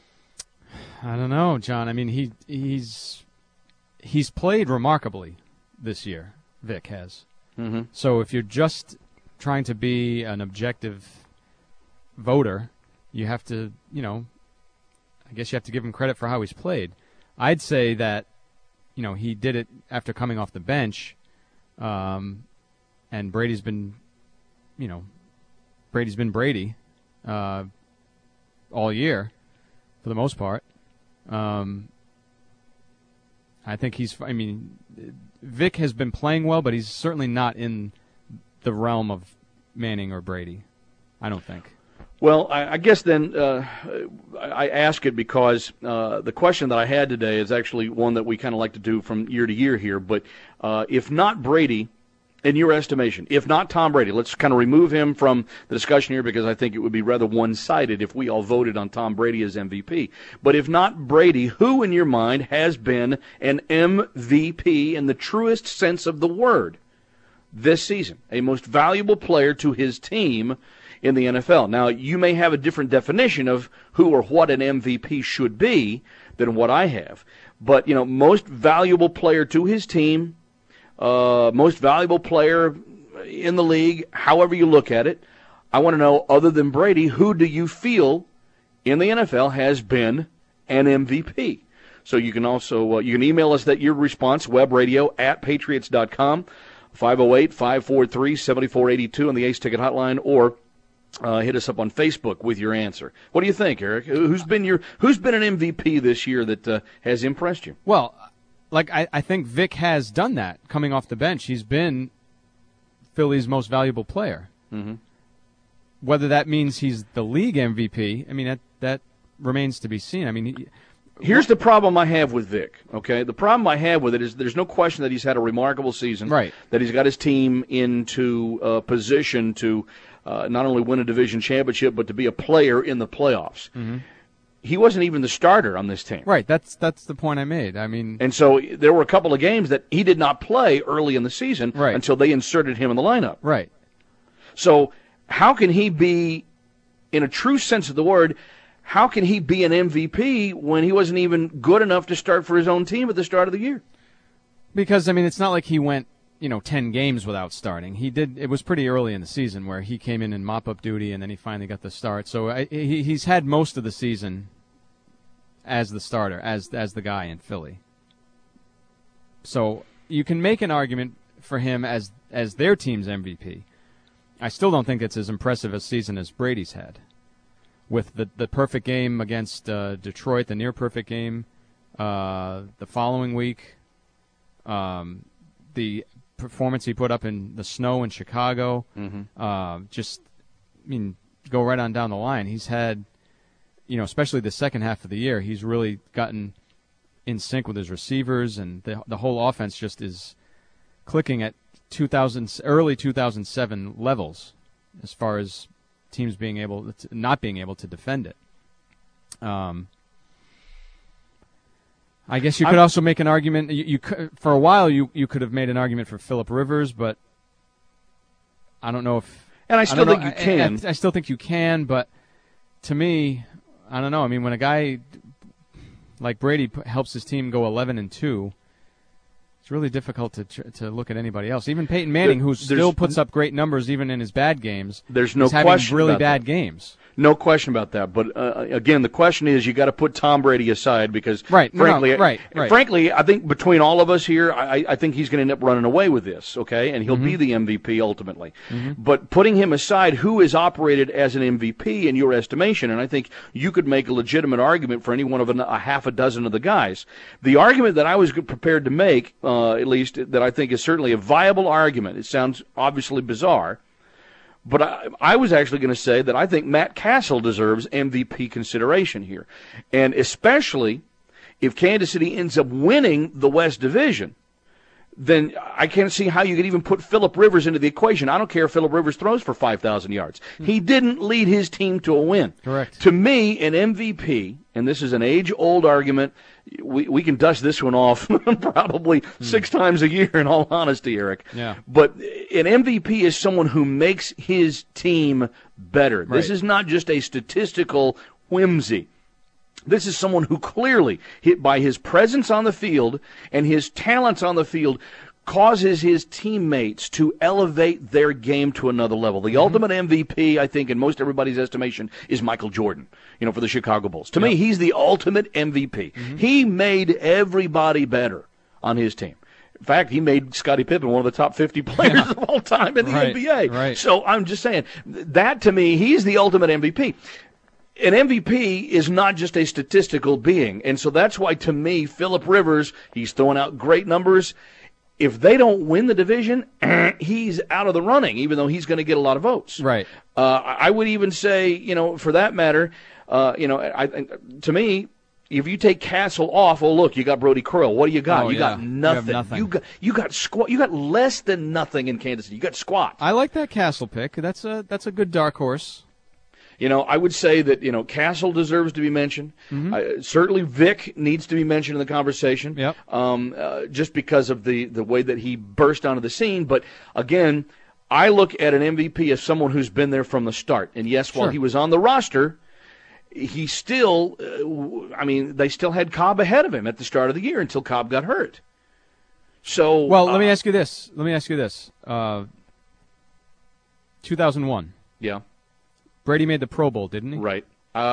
I don't know, John. I mean, he he's he's played remarkably this year, Vic has. Mm-hmm. So if you're just trying to be an objective voter, you have to, you know, I guess you have to give him credit for how he's played. I'd say that, you know, he did it after coming off the bench. Um And Brady's been, you know, Brady's been Brady uh, all year, for the most part. Um, I think he's, I mean, Vic has been playing well, but he's certainly not in the realm of Manning or Brady, I don't think. Well, I, I guess then uh, I ask it because uh, the question that I had today is actually one that we kind of like to do from year to year here. But uh, if not Brady, in your estimation, if not Tom Brady, let's kind of remove him from the discussion here because I think it would be rather one-sided if we all voted on Tom Brady as M V P. But if not Brady, who in your mind has been an M V P in the truest sense of the word this season? A most valuable player to his team in the N F L. Now, you may have a different definition of who or what an M V P should be than what I have. But, you know, most valuable player to his team, uh, most valuable player in the league, however you look at it, I want to know, other than Brady, who do you feel in the N F L has been an M V P? So you can also, uh, you can email us that your response, webradio at patriots dot com, five oh eight, five four three, seven four eight two on the Ace Ticket Hotline, or Uh, hit us up on Facebook with your answer. What do you think, Eric? Who's been your Who's been an M V P this year that uh, has impressed you? Well, like I, I think Vic has done that coming off the bench. He's been Philly's most valuable player. Mm-hmm. Whether that means he's the league M V P, I mean that that remains to be seen. I mean, he, here's the problem I have with Vic. Okay, the problem I have with it is there's no question that he's had a remarkable season. Right. That he's got his team into a position to. Uh, not only win a division championship, but to be a player in the playoffs. Mm-hmm. He wasn't even the starter on this team. Right, that's that's the point I made. I mean, and so there were a couple of games that he did not play early in the season right. until they inserted him in the lineup. Right. So how can he be, in a true sense of the word, how can he be an M V P when he wasn't even good enough to start for his own team at the start of the year? Because, I mean, it's not like he went, you know, ten games without starting. He did. It was pretty early in the season where he came in in mop-up duty, and then he finally got the start. So I, he, he's had most of the season as the starter, as as the guy in Philly. So you can make an argument for him as as their team's M V P. I still don't think it's as impressive a season as Brady's had, with the the perfect game against uh, Detroit, the near-perfect game uh, the following week, um, the performance he put up in the snow in Chicago. Mm-hmm. Uh, just, I mean, go right on down the line. He's had, you know, especially the second half of the year, he's really gotten in sync with his receivers, and the the whole offense just is clicking at two thousand early two thousand seven levels as far as teams being able to, not being able to defend it. Um. I guess you could I'm, also make an argument. You, you could, for a while, you, you could have made an argument for Phillip Rivers, but I don't know if. And I still I think know, you can. I, I, I still think you can, but to me, I don't know. I mean, when a guy like Brady helps his team go eleven and two, it's really difficult to to look at anybody else. Even Peyton Manning, who still puts up great numbers even in his bad games, there's no is having question really about bad that. games. No question about that. But uh, again, the question is, you got to put Tom Brady aside because, right, frankly, no, no, right, right. frankly, I think between all of us here, I, I think he's going to end up running away with this. Okay, and he'll mm-hmm. be the M V P ultimately. Mm-hmm. But putting him aside, who is operated as an M V P in your estimation? And I think you could make a legitimate argument for any one of a, a half a dozen of the guys. The argument that I was prepared to make, uh, at least that I think is certainly a viable argument. It sounds obviously bizarre. But I, I was actually going to say that I think Matt Castle deserves M V P consideration here. And especially if Kansas City ends up winning the West Division, then I can't see how you could even put Phillip Rivers into the equation. I don't care if Phillip Rivers throws for five thousand yards. Hmm. He didn't lead his team to a win. Correct. To me, an M V P, and this is an age-old argument, we we can dust this one off probably hmm. six times a year, in all honesty, Eric. Yeah. But an M V P is someone who makes his team better. Right. This is not just a statistical whimsy. This is someone who clearly, hit by his presence on the field and his talents on the field, causes his teammates to elevate their game to another level. The mm-hmm. ultimate M V P, I think, in most everybody's estimation, is Michael Jordan, you know, for the Chicago Bulls. To yep. me, he's the ultimate M V P. Mm-hmm. He made everybody better on his team. In fact, he made Scottie Pippen one of the top fifty players yeah. of all time in the right. N B A. Right. So I'm just saying, that to me, he's the ultimate M V P. An M V P is not just a statistical being, and so that's why, to me, Phillip Rivers, he's throwing out great numbers. if they don't win the division, he's out of the running, even though he's going to get a lot of votes. Right. Uh, I would even say, you know, for that matter, uh, you know, I, I, to me, if you take Castle off, oh look, you got Brody Croyle. What do you got? Oh, you yeah. got nothing. You have nothing. You got you got squat. You got less than nothing in Kansas City. You got squat. I like that Castle pick. That's a that's a good dark horse. You know, I would say that, you know, Castle deserves to be mentioned. Mm-hmm. Uh, certainly Vic needs to be mentioned in the conversation. Yep. Um, uh, just because of the, the way that he burst onto the scene. But, again, I look at an M V P as someone who's been there from the start. And, yes, Sure. while he was on the roster, he still, uh, I mean, they still had Cobb ahead of him at the start of the year until Cobb got hurt. So, Well, uh, let me ask you this. Let me ask you this. Uh, two thousand one. Yeah. Brady made the Pro Bowl, didn't he? Right.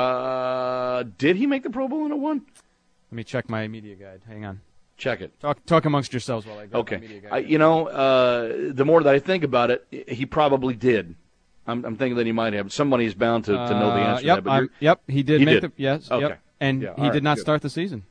Uh, did he make the Pro Bowl in a one? Let me check my media guide. Hang on. Check it. Talk talk amongst yourselves while I grab Okay. my media guide. I, you know, uh, the more that I think about it, he probably did. I'm, I'm thinking that he might have. Somebody is bound to, to know the answer Uh, yep, to that. But I'm- you're- yep, he did He make did. the yes, Okay. yep, and Yeah, he all right, did not good. start the season.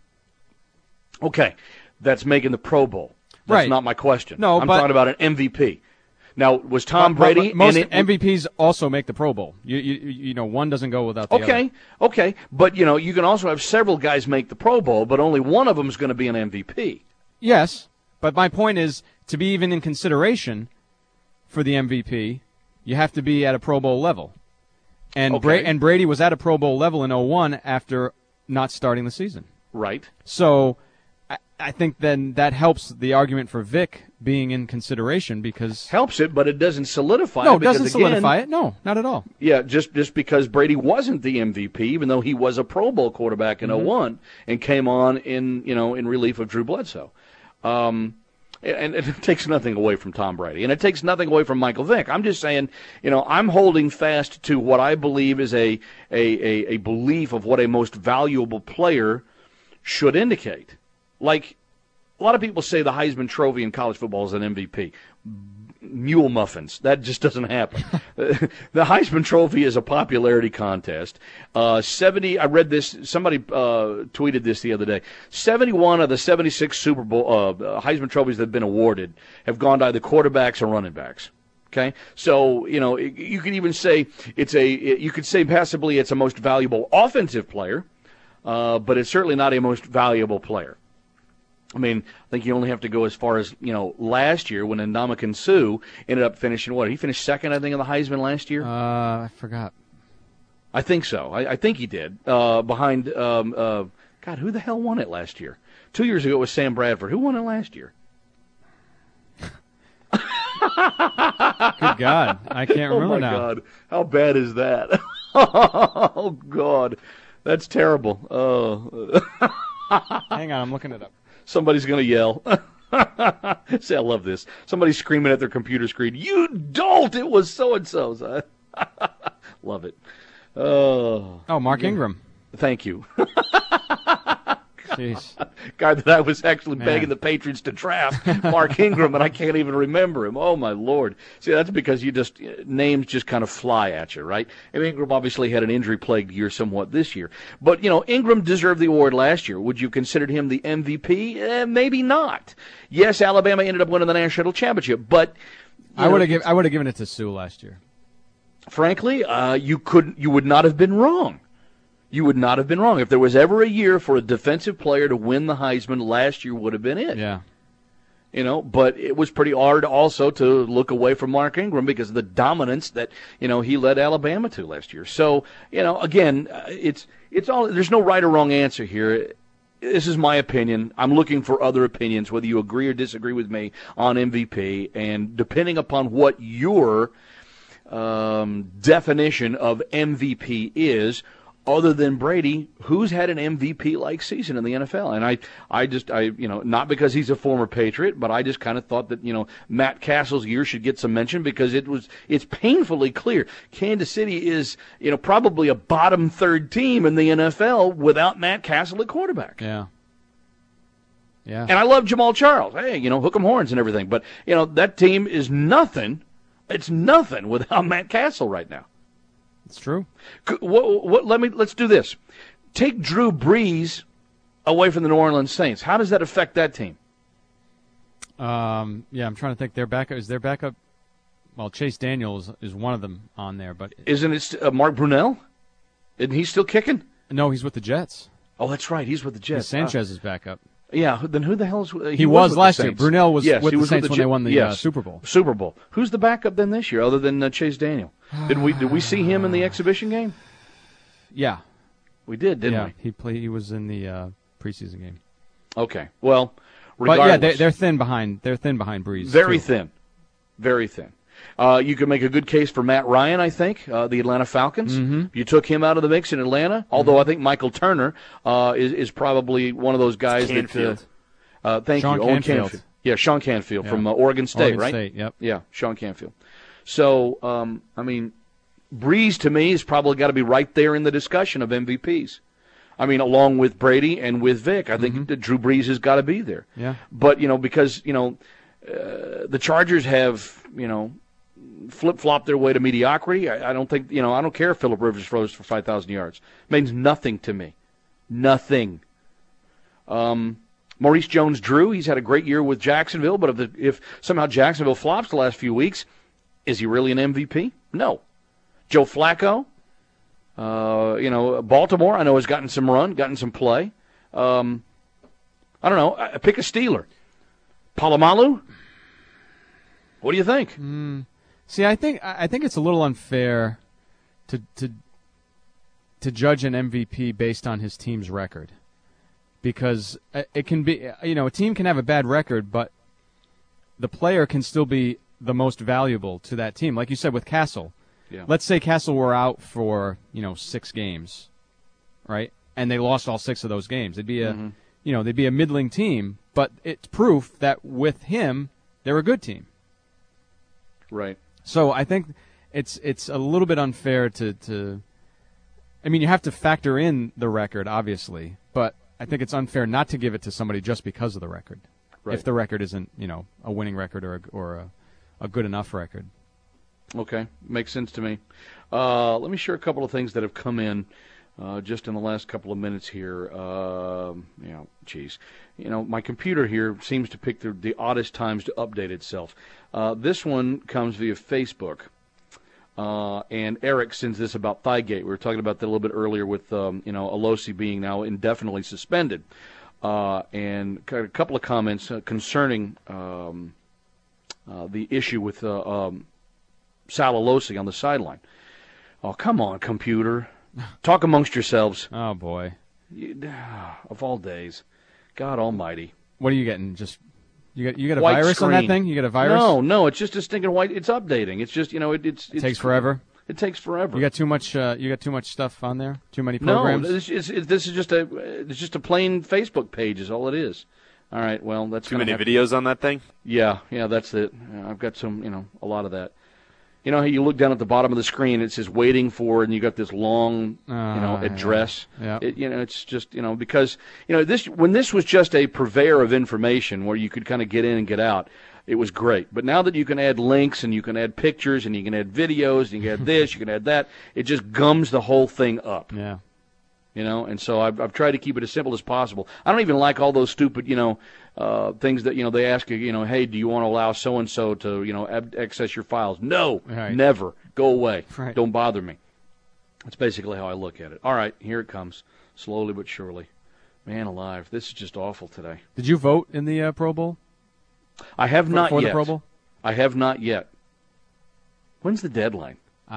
Okay, that's making the Pro Bowl. That's Right. not my question. No, I'm but- talking about an M V P. Now, was Tom But- but Brady most and it, M V Ps also make the Pro Bowl. You you you know, one doesn't go without the Okay, other. okay, but you know, you can also have several guys make the Pro Bowl, but only one of them is going to be an M V P. Yes, but my point is to be even in consideration for the M V P, you have to be at a Pro Bowl level. And Okay. Bra- and Brady was at a Pro Bowl level in oh one after not starting the season. Right. So I, I think then that helps the argument for Vic being in consideration because Helps it, but it doesn't solidify no, it. it because, doesn't again, solidify it. No, not at all. Yeah, just just because Brady wasn't the M V P, even though he was a Pro Bowl quarterback in Mhm. oh one and came on in you know in relief of Drew Bledsoe, um, and, and it takes nothing away from Tom Brady, and it takes nothing away from Michael Vick. I'm just saying, you know, I'm holding fast to what I believe is a a, a, a belief of what a most valuable player should indicate. Like a lot of people say the Heisman Trophy in college football is an M V P. Mule muffins. That just doesn't happen. The Heisman Trophy is a popularity contest. Uh, seventy. I read this. Somebody uh, tweeted this the other day. Seventy-one of the seventy-six Super Bowl uh, Heisman trophies that have been awarded have gone to either quarterbacks or running backs. Okay, so you know you could even say it's a. You could say passably it's a most valuable offensive player, uh, but it's certainly not a most valuable player. I mean, I think you only have to go as far as, you know, last year when Ndamukong Suh ended up finishing what? He finished second, I think, in the Heisman last year? Uh, I forgot. I think so. I, I think he did. Uh, behind, um, uh, God, who the hell won it last year? Two years ago it was Sam Bradford. Who won it last year? Good God. I can't remember oh, my now. God. How bad is that? Oh, God. That's terrible. Oh. Hang on, I'm looking it up. Somebody's going to yell. See, I love this. Somebody's screaming at their computer screen, "You dolt! It was so-and-so." Love it. Oh, oh Mark Ingram. Thank you. Jeez. Guy that I was actually Man. begging the Patriots to draft, Mark Ingram, and I can't even remember him. Oh, my Lord. See, that's because you just, names just kind of fly at you, right? And Ingram obviously had an injury-plagued year somewhat this year. But, you know, Ingram deserved the award last year. Would you consider him the M V P? Eh, maybe not. Yes, Alabama ended up winning the national championship, but... I would have given I would have given it to Sue last year. Frankly, uh, you could you would not have been wrong. You would not have been wrong. If there was ever a year for a defensive player to win the Heisman, last year would have been it. Yeah. You know, but it was pretty hard also to look away from Mark Ingram because of the dominance that, you know, he led Alabama to last year. So, you know, again, uh, it's it's all there's no right or wrong answer here. This is my opinion. I'm looking for other opinions, whether you agree or disagree with me on M V P, and depending upon what your um, definition of M V P is, other than Brady, who's had an M V P-like season in the N F L? And I, I just, I, you know, not because he's a former Patriot, but I just kind of thought that, you know, Matt Castle's year should get some mention because it was, it's painfully clear Kansas City is, you know, probably a bottom third team in the N F L without Matt Castle at quarterback. Yeah. Yeah. And I love Jamal Charles. Hey, you know, hook 'em horns and everything, but you know that team is nothing. It's nothing without Matt Castle right now. It's true. What, what, let me let's do this. Take Drew Brees away from the New Orleans Saints. How does that affect that team? Um, yeah, I'm trying to think. Their backup is their backup. Well, Chase Daniels is one of them on there, but isn't it uh, Mark Brunell? Isn't he still kicking? No, he's with the Jets. Oh, that's right. He's with the Jets. He's Sanchez's uh, backup. Yeah, then who the hell is? Uh, he, he was, was last year. year. Brunell was yes, with the was Saints with the when they won the yes. uh, Super Bowl. Super Bowl. Who's the backup then this year, other than uh, Chase Daniel? Did we did we see him in the exhibition game? Yeah, we did, didn't yeah, we? He played. He was in the uh, preseason game. Okay. Well, regardless, but yeah, they, they're thin behind. They're thin behind Breeze. Very too. thin, very thin. Uh, you could make a good case for Matt Ryan, I think, uh, the Atlanta Falcons. Mm-hmm. You took him out of the mix in Atlanta, although mm-hmm. I think Michael Turner uh, is, is probably one of those guys Canfield. that. Uh, uh, thank Sean you, Owen Canfield. Canfield. Yeah, Sean Canfield yeah. from uh, Oregon State, Oregon right? State, yep. Yeah, Sean Canfield. So, um, I mean, Breeze to me has probably got to be right there in the discussion of M V Ps. I mean, along with Brady and with Vic, I think mm-hmm. that Drew Brees has got to be there. Yeah. But you know, because you know, uh, the Chargers have you know. flip-flop their way to mediocrity. I, I don't think, you know, I don't care if Phillip Rivers throws for five thousand yards. It means nothing to me. Nothing. Um, Maurice Jones-Drew, he's had a great year with Jacksonville, but if, the, if somehow Jacksonville flops the last few weeks, is he really an M V P? No. Joe Flacco, uh, you know, Baltimore, I know has gotten some run, gotten some play. Um, I don't know. I, pick a Steeler. Palomalu? What do you think? Mm. See, I think I think it's a little unfair to to to judge an M V P based on his team's record, because it can be, you know, a team can have a bad record, but the player can still be the most valuable to that team. Like you said with Castle, yeah. Let's say Castle were out for you know six games, right, and they lost all six of those games. It'd be a mm-hmm. you know they'd be a middling team, but it's proof that with him they're a good team. Right. So I think it's it's a little bit unfair to, to I mean, you have to factor in the record, obviously, but I think it's unfair not to give it to somebody just because of the record. Right. If the record isn't, you know, a winning record or a, or a, a good enough record. Okay, makes sense to me. Uh, let me share a couple of things that have come in uh, just in the last couple of minutes here. Uh, you know, geez. You know, my computer here seems to pick the, the oddest times to update itself. Uh, this one comes via Facebook, uh, and Eric sends this about Thigate. We were talking about that a little bit earlier with, um, you know, Alosi being now indefinitely suspended. Uh, and a couple of comments uh, concerning um, uh, the issue with uh, um, Sal Alosi on the sideline. Oh, come on, computer. Talk amongst yourselves. Oh, boy. You, of all days. God almighty. What are you getting? Just you got you got a white virus screen. on that thing? You got a virus? No, no, it's just a stinking white. It's updating. It's just, you know, it it's, It it's takes forever. It takes forever. You got too much uh, you got too much stuff on there? Too many programs? No, this is, this is just a it's just a plain Facebook page is all it is. All right, well, that's too many happen. videos on that thing? Yeah, yeah, that's it. Yeah, I've got some, you know, a lot of that. You know how you look down at the bottom of the screen, it says waiting for, and you got this long, uh, you know, address. Yeah. It, you know, it's just, you know, because, you know, this when this was just a purveyor of information where you could kind of get in and get out, it was great. But now that you can add links and you can add pictures and you can add videos and you can add this, you can add that, it just gums the whole thing up. Yeah. You know, and so I've, I've tried to keep it as simple as possible. I don't even like all those stupid, you know, uh, things that, you know, they ask you, you know, hey, do you want to allow so-and-so to, you know, ab- access your files? No, right. Never. Go away. Right. Don't bother me. That's basically how I look at it. All right, here it comes, slowly but surely. Man alive, this is just awful today. Did you vote in the uh, Pro Bowl? I have for, not for yet. the Pro Bowl? I have not yet. When's the deadline?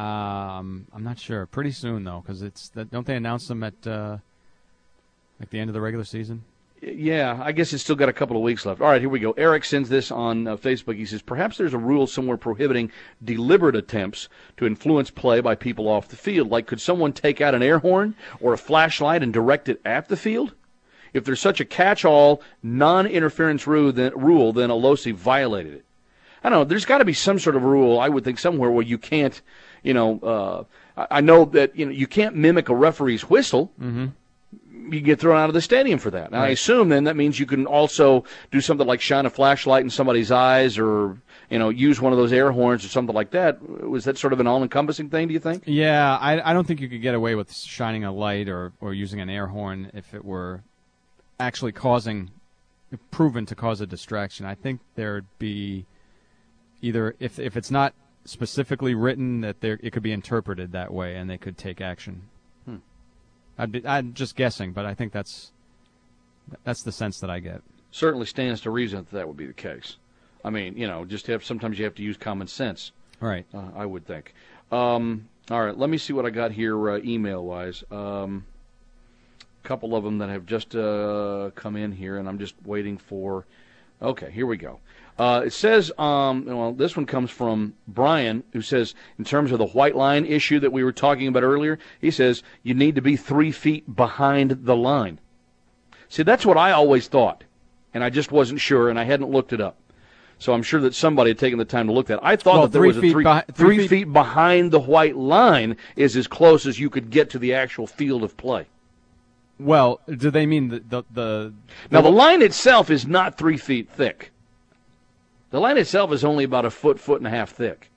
Um, I'm not sure. Pretty soon though, because it's don't they announce them at uh, like the end of the regular season? Yeah, I guess it's still got a couple of weeks left. All right, here we go. Eric sends this on uh, Facebook. He says, perhaps there's a rule somewhere prohibiting deliberate attempts to influence play by people off the field. Like, could someone take out an air horn or a flashlight and direct it at the field? If there's such a catch-all, non-interference rule, then, rule, then Alosi violated it. I don't know. There's got to be some sort of rule, I would think, somewhere where you can't, you know, uh, I, I know that, you know, you can't mimic a referee's whistle. Mm-hmm. You get thrown out of the stadium for that. Now, right. I assume then that means you can also do something like shine a flashlight in somebody's eyes or, you know, use one of those air horns or something like that. Was that sort of an all-encompassing thing, do you think? Yeah, I, I don't think you could get away with shining a light or, or using an air horn if it were actually causing proven to cause a distraction. I think there'd be either, if if it's not specifically written, that there it could be interpreted that way and they could take action. Hmm. I'd be, I'm just guessing, but I think that's that's the sense that I get. Certainly stands to reason that that would be the case. I mean, you know, just have sometimes you have to use common sense. Right. Uh, I would think. Um, all right, let me see what I got here uh, email-wise. Um, a couple of them that have just uh, come in here, and I'm just waiting for... Okay, here we go. Uh, it says, um, well, this one comes from Brian, who says, in terms of the white line issue that we were talking about earlier, he says, you need to be three feet behind the line. See, that's what I always thought, and I just wasn't sure, and I hadn't looked it up. So I'm sure that somebody had taken the time to look at it. I thought well, that there was a three, behi- three, three feet, feet behind the white line is as close as you could get to the actual field of play. Well, do they mean the the, the now the line itself is not three feet thick. The line itself is only about a foot, foot and a half thick.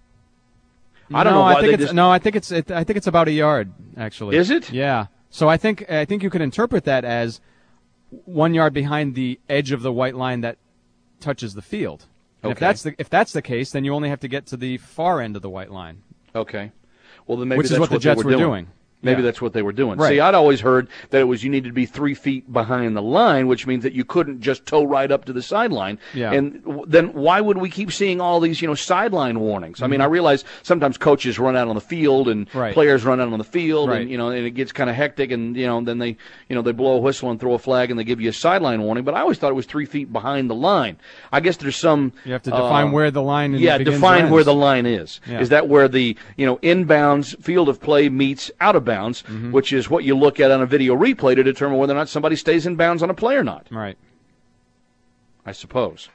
I don't no, know why I think they it's, just... No, I think it's it, I think it's about a yard actually. Is it? Yeah. So I think I think you could interpret that as one yard behind the edge of the white line that touches the field. And Okay. If that's the if that's the case, then you only have to get to the far end of the white line. Okay. Well, then maybe Which is that's what the they Jets were were doing. doing. Maybe Yeah. that's what they were doing. Right. See, I'd always heard that it was you needed to be three feet behind the line, which means that you couldn't just toe right up to the sideline. Yeah. And w- then why would we keep seeing all these, you know, sideline warnings? I mean, Mhm. I realize sometimes coaches run out on the field and Right. players run out on the field, Right. and you know, and it gets kind of hectic, and you know, then they, you know, they blow a whistle and throw a flag, and they give you a sideline warning. But I always thought it was three feet behind the line. I guess there's some. You have to define uh, where the line is. Yeah, define where the line is. Yeah. Is that where the, you know, inbounds field of play meets out of bounds, Mhm. which is what you look at on a video replay to determine whether or not somebody stays in bounds on a play or not. Right. I suppose.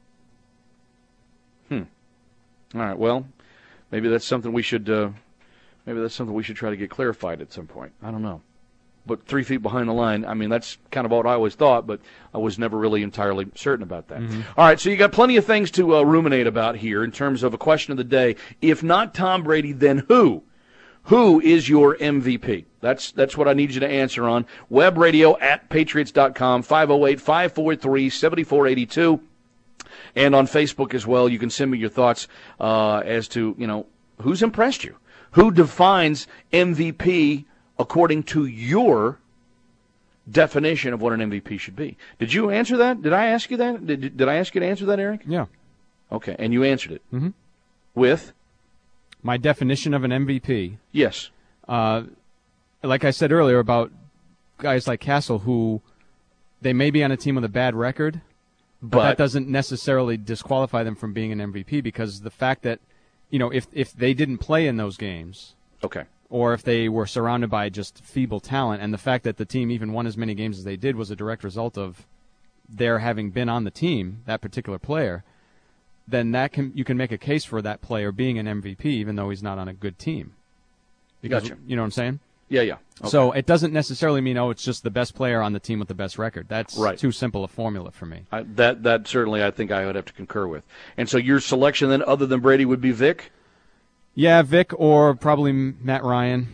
Hmm. All right. Well, maybe that's something we should. Uh, maybe that's something we should try to get clarified at some point. I don't know. But three feet behind the line, I mean, that's kind of what I always thought, but I was never really entirely certain about that. Mhm. All right, so you got plenty of things to uh, ruminate about here in terms of a question of the day. If not Tom Brady, then who? Who is your M V P? That's that's what I need you to answer on. Web radio at patriots dot com, five oh eight, five four three, seven four eight two. And on Facebook as well, you can send me your thoughts uh, as to, you know, who's impressed you? Who defines M V P according to your definition of what an M V P should be? Did you answer that? Did I ask you that? Did, did I ask you to answer that, Eric? Yeah. Okay, and you answered it. Mm-hmm. With? My definition of an M V P. Yes. Uh, like I said earlier about guys like Castle, who they may be on a team with a bad record, but, But- that doesn't necessarily disqualify them from being an M V P, because the fact that, you know, if if they didn't play in those games, okay, or if they were surrounded by just feeble talent, and the fact that the team even won as many games as they did was a direct result of their having been on the team, that particular player, then that can you can make a case for that player being an M V P even though he's not on a good team. Because, Gotcha. You know what I'm saying? Yeah, yeah. Okay. So it doesn't necessarily mean, oh, it's just the best player on the team with the best record. That's Right. too simple a formula for me. I, that that certainly I think I would have to concur with. And so your selection then, other than Brady, would be Vic? Yeah, Vic or probably Matt Ryan.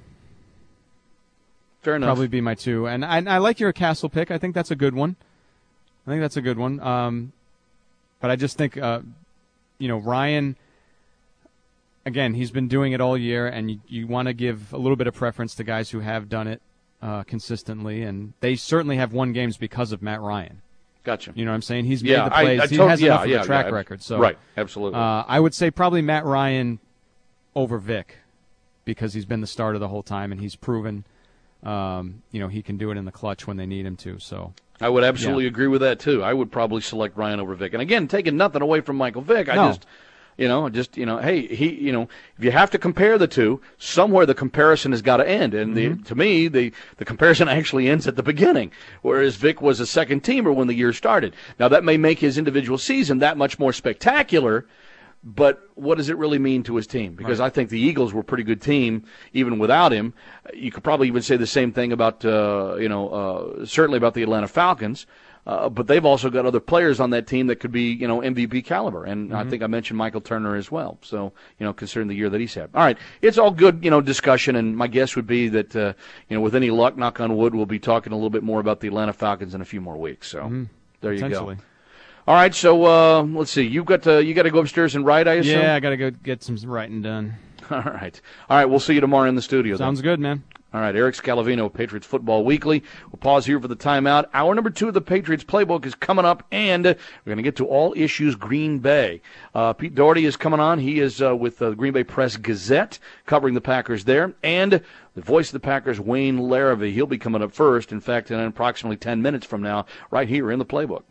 Fair enough. Probably be my two. And I, I like your Castle pick. I think that's a good one. I think that's a good one. Um, but I just think, uh, you know, Ryan, again, he's been doing it all year, and you, you want to give a little bit of preference to guys who have done it uh, consistently, and they certainly have won games because of Matt Ryan. Gotcha. You know what I'm saying? He's Yeah, made the I- plays. I he tot- has yeah, enough of yeah, a track yeah. record. So Right, absolutely. Uh, I would say probably Matt Ryan over Vic, because he's been the starter the whole time, and he's proven, um, you know, he can do it in the clutch when they need him to. So I would absolutely yeah. agree with that too. I would probably select Ryan over Vic. And again, taking nothing away from Michael Vick, I No. just, you know, just you know, hey, he, you know, if you have to compare the two, somewhere the comparison has got to end. And Mm-hmm. the, to me, the the comparison actually ends at the beginning, whereas Vic was a second teamer when the year started. Now that may make his individual season that much more spectacular. But what does it really mean to his team? Because Right. I think the Eagles were a pretty good team even without him. You could probably even say the same thing about, uh, you know, uh, certainly about the Atlanta Falcons. Uh, but they've also got other players on that team that could be, you know, M V P caliber. And I Mhm. think I mentioned Michael Turner as well. So, you know, considering the year that he's had. All right. It's all good, you know, discussion. And my guess would be that, uh, you know, with any luck, knock on wood, we'll be talking a little bit more about the Atlanta Falcons in a few more weeks. So. Mhm. There you go. Potentially. All right, so uh, let's see. You got to you got to go upstairs and write, I assume. Yeah, I got to go get some writing done. All right, all right. We'll see you tomorrow in the studio. Sounds then. good, man. All right, Eric Scalavino, Patriots Football Weekly. We'll pause here for the timeout. Hour number two of the Patriots Playbook is coming up, and we're going to get to all issues Green Bay. Uh, Pete Doherty is coming on. He is uh, with the Green Bay Press Gazette, covering the Packers there. And the voice of the Packers, Wayne Larrivee, he'll be coming up first. In fact, in approximately ten minutes from now, right here in the Playbook.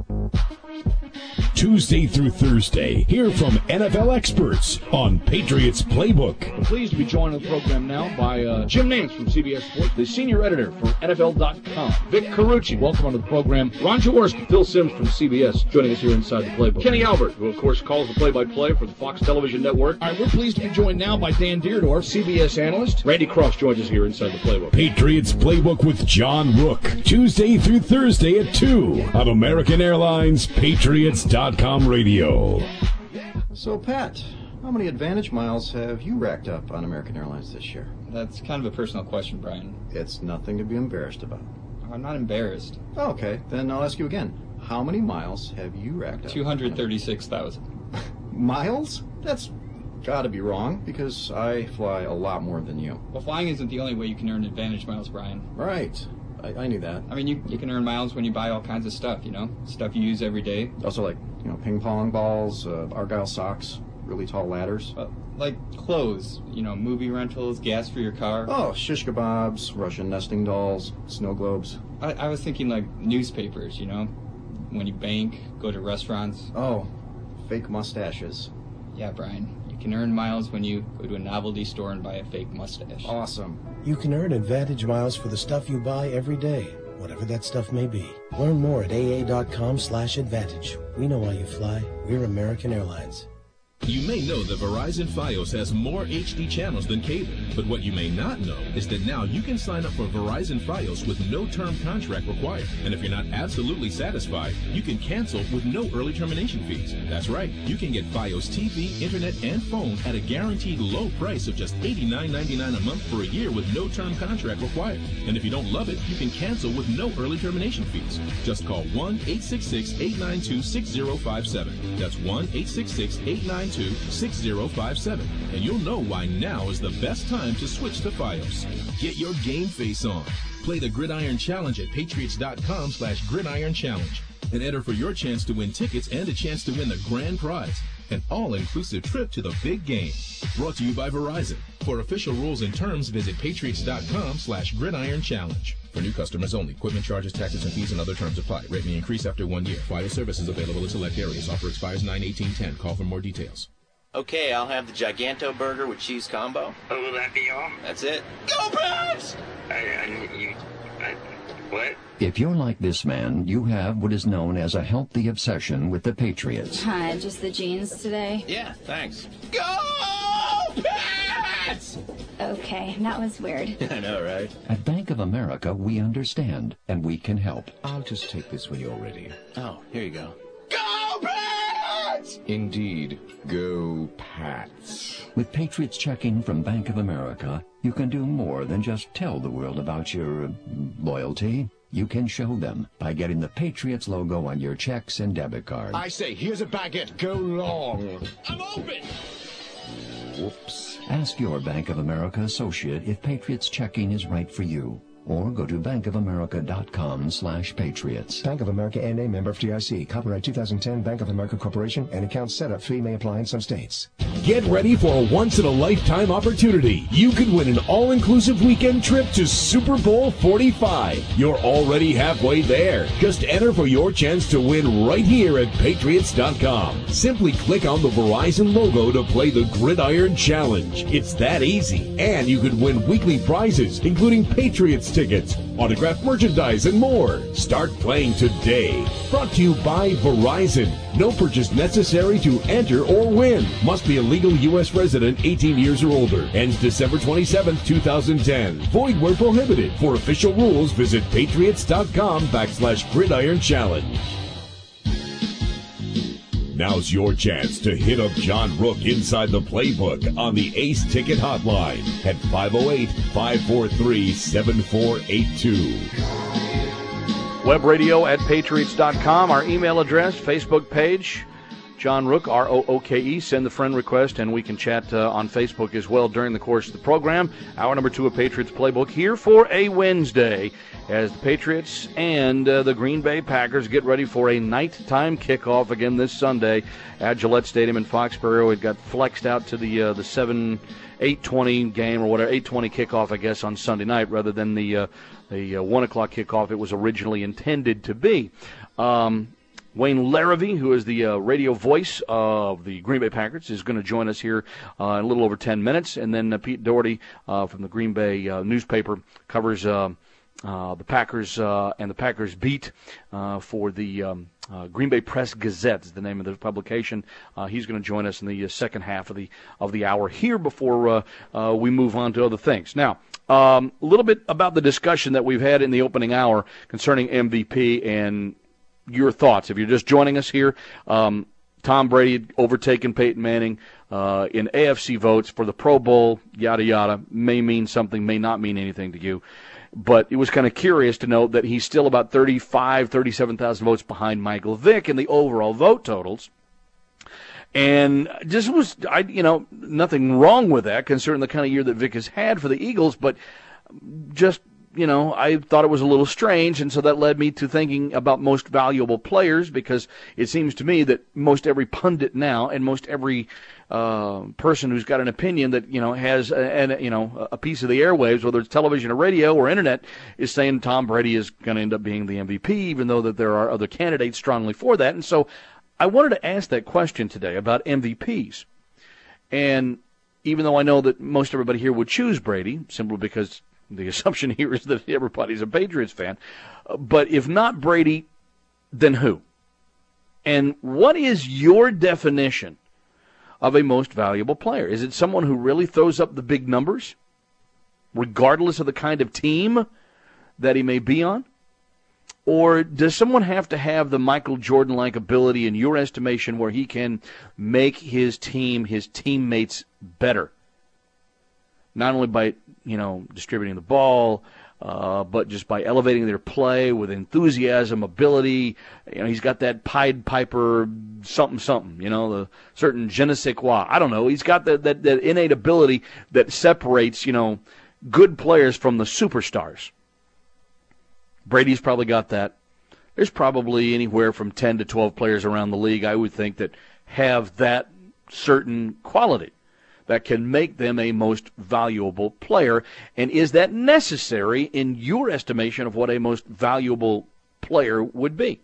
Tuesday through Thursday, hear from N F L experts on Patriots Playbook. I'm pleased to be joined on the program now by uh, Jim Nance from C B S Sports, the senior editor for N F L dot com. Vic Carucci, welcome onto the program. Ron Jaworski, Phil Simms from C B S, joining us here inside the Playbook. Kenny Albert, who of course calls the play-by-play for the Fox Television Network. All right, we're pleased to be joined now by Dan Deerdorf, C B S analyst. Randy Cross joins us here inside the Playbook. Patriots Playbook with John Rook, Tuesday through Thursday at two on American Airlines Patriots dot com radio. So, Pat, how many Advantage miles have you racked up on American Airlines this year? That's kind of a personal question, Brian. It's nothing to be embarrassed about. I'm not embarrassed. Okay, then I'll ask you again. How many miles have you racked up? two hundred thirty-six thousand. Miles? That's gotta be wrong, because I fly a lot more than you. Well, flying isn't the only way you can earn Advantage miles, Brian. Right. I, I knew that. I mean, you, you can earn miles when you buy all kinds of stuff, you know? Stuff you use every day. Also, like, you know, ping pong balls, uh, Argyle socks, really tall ladders. Uh, like clothes, you know, movie rentals, gas for your car. Oh, shish kebabs, Russian nesting dolls, snow globes. I, I was thinking, like, newspapers, you know? When you bank, go to restaurants. Oh, fake mustaches. Yeah, Brian. You can earn miles when you go to a novelty store and buy a fake mustache. Awesome. You can earn Advantage miles for the stuff you buy every day, whatever that stuff may be. Learn more at A A dot com slash advantage. We know why you fly. We're American Airlines. You may know that Verizon Fios has more H D channels than cable, but what you may not know is that now you can sign up for Verizon Fios with no term contract required. And if you're not absolutely satisfied, you can cancel with no early termination fees. That's right, you can get Fios T V, internet, and phone at a guaranteed low price of just eighty-nine ninety-nine a month for a year with no term contract required. And if you don't love it, you can cancel with no early termination fees. Just call one eight six six, eight nine two, six zero five seven. That's one eight six six, eight nine two, six zero five seven, and you'll know why now is the best time to switch to Fios. Get your game face on. Play the Gridiron Challenge at patriots dot com slash gridiron challenge and enter for your chance to win tickets and a chance to win the grand prize, an all-inclusive trip to the big game. Brought to you by Verizon. For official rules and terms, visit patriots dot com slash gridiron challenge. For new customers only. Equipment charges, taxes, and fees and other terms apply. Rate may increase after one year. Fios service is available in select areas. Offer expires nine eighteen ten. Call for more details. Okay, I'll have the Giganto burger with cheese combo. Oh, will that be all? That's it. Go Pats! I, I, you, I, what? If you're like this man, you have what is known as a healthy obsession with the Patriots. Hi, just the jeans today? Yeah, thanks. Go Pats! Okay, that was weird. I know, right? At Bank of America, we understand, and we can help. I'll just take this when you're ready. Oh, here you go. Go Pats! Indeed, go Pats. With Patriots checking from Bank of America, you can do more than just tell the world about your uh, loyalty. You can show them by getting the Patriots logo on your checks and debit cards. I say, here's a baguette. Go long. I'm open! Whoops. Ask your Bank of America associate if Patriots checking is right for you. Or go to bank of america dot com slash patriots. Bank of America N A, member F D I C. Copyright two thousand ten, Bank of America Corporation, and account setup fee may apply in some states. Get ready for a once-in-a-lifetime opportunity. You could win an all-inclusive weekend trip to Super Bowl forty-five. You're already halfway there. Just enter for your chance to win right here at patriots dot com. Simply click on the Verizon logo to play the Gridiron Challenge. It's that easy. And you could win weekly prizes, including Patriots tickets, autographed merchandise, and more. Start playing today. Brought to you by Verizon. No purchase necessary to enter or win. Must be a legal U S resident eighteen years or older. Ends December twenty-seventh, two thousand ten. Void where prohibited. For official rules, visit patriots dot com backslash gridiron challenge. Now's your chance to hit up John Rook inside the playbook on the Ace Ticket Hotline at five oh eight, five four three, seven four eight two. Web radio at patriots dot com. Our email address, Facebook page, John Rook, R O O K E. Send the friend request, and we can chat uh, on Facebook as well during the course of the program. Hour number two of Patriots Playbook here for a Wednesday as the Patriots and uh, the Green Bay Packers get ready for a nighttime kickoff again this Sunday at Gillette Stadium in Foxborough. It got flexed out to the uh, the seven, eight twenty game or whatever, eight twenty kickoff, I guess, on Sunday night rather than the uh, the uh, one o'clock kickoff it was originally intended to be. Um, Wayne Larrivee, who is the uh, radio voice of the Green Bay Packers, is going to join us here uh, in a little over ten minutes. And then uh, Pete Doherty uh, from the Green Bay uh, newspaper covers uh, uh, the Packers uh, and the Packers beat uh, for the um, uh, Green Bay Press Gazette is the name of the publication. Uh, he's going to join us in the uh, second half of the of the hour here before uh, uh, we move on to other things. Now, um, a little bit about the discussion that we've had in the opening hour concerning M V P and your thoughts. If you're just joining us here, um, Tom Brady overtaken Peyton Manning uh, in A F C votes for the Pro Bowl, yada, yada, may mean something, may not mean anything to you. But it was kind of curious to note that he's still about thirty-five, thirty-seven thousand votes behind Michael Vick in the overall vote totals. And just was, I, you know, nothing wrong with that, considering the kind of year that Vick has had for the Eagles, but just, you know, I thought it was a little strange, and so that led me to thinking about most valuable players, because it seems to me that most every pundit now and most every uh, person who's got an opinion that, you know, has a, a, you know, a piece of the airwaves, whether it's television or radio or internet, is saying Tom Brady is going to end up being the M V P, even though that there are other candidates strongly for that. And so I wanted to ask that question today about M V Ps. And even though I know that most everybody here would choose Brady, simply because the assumption here is that everybody's a Patriots fan. But if not Brady, then who? And what is your definition of a most valuable player? Is it someone who really throws up the big numbers, regardless of the kind of team that he may be on? Or does someone have to have the Michael Jordan-like ability in your estimation where he can make his team, his teammates better? Not only by, you know, distributing the ball, uh, but just by elevating their play with enthusiasm, ability. You know, he's got that Pied Piper something something, you know, the certain je ne sais quoi. I don't know. He's got that, that, that innate ability that separates, you know, good players from the superstars. Brady's probably got that. There's probably anywhere from ten to twelve players around the league, I would think, that have that certain quality that can make them a most valuable player. And is that necessary in your estimation of what a most valuable player would be?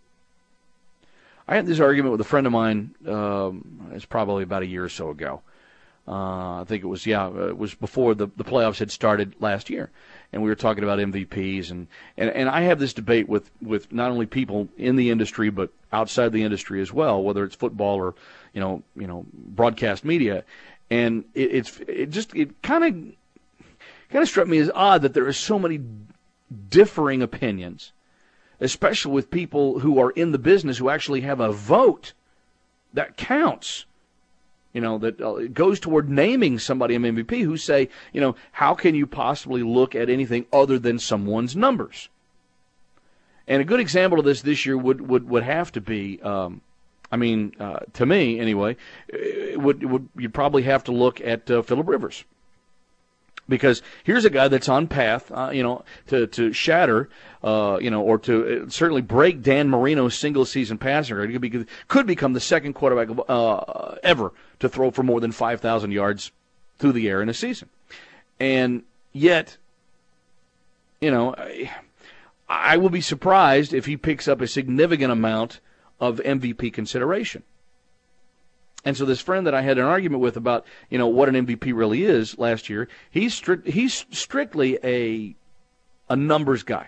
I had this argument with a friend of mine, um, it's probably about a year or so ago. Uh, I think it was, yeah, it was before the, the playoffs had started last year. And we were talking about M V Ps. And, and, and I have this debate with, with not only people in the industry, but outside the industry as well, whether it's football or, you know, you know, broadcast media. And it, it's it just it kind of kind of struck me as odd that there are so many differing opinions, especially with people who are in the business who actually have a vote that counts. You know, that uh, goes toward naming somebody an M V P, who say, you know, how can you possibly look at anything other than someone's numbers? And a good example of this this year would would, would have to be. Um, I mean, uh, to me, anyway, it would, it would you'd probably have to look at uh, Phillip Rivers, because here's a guy that's on path, uh, you know, to to shatter, uh, you know, or to uh, certainly break Dan Marino's single-season passing record. He could, be, could become the second quarterback uh, ever to throw for more than five thousand yards through the air in a season, and yet, you know, I, I will be surprised if he picks up a significant amount of M V P consideration. And so this friend that I had an argument with about, you know, what an M V P really is last year, he's strict, he's strictly a a numbers guy.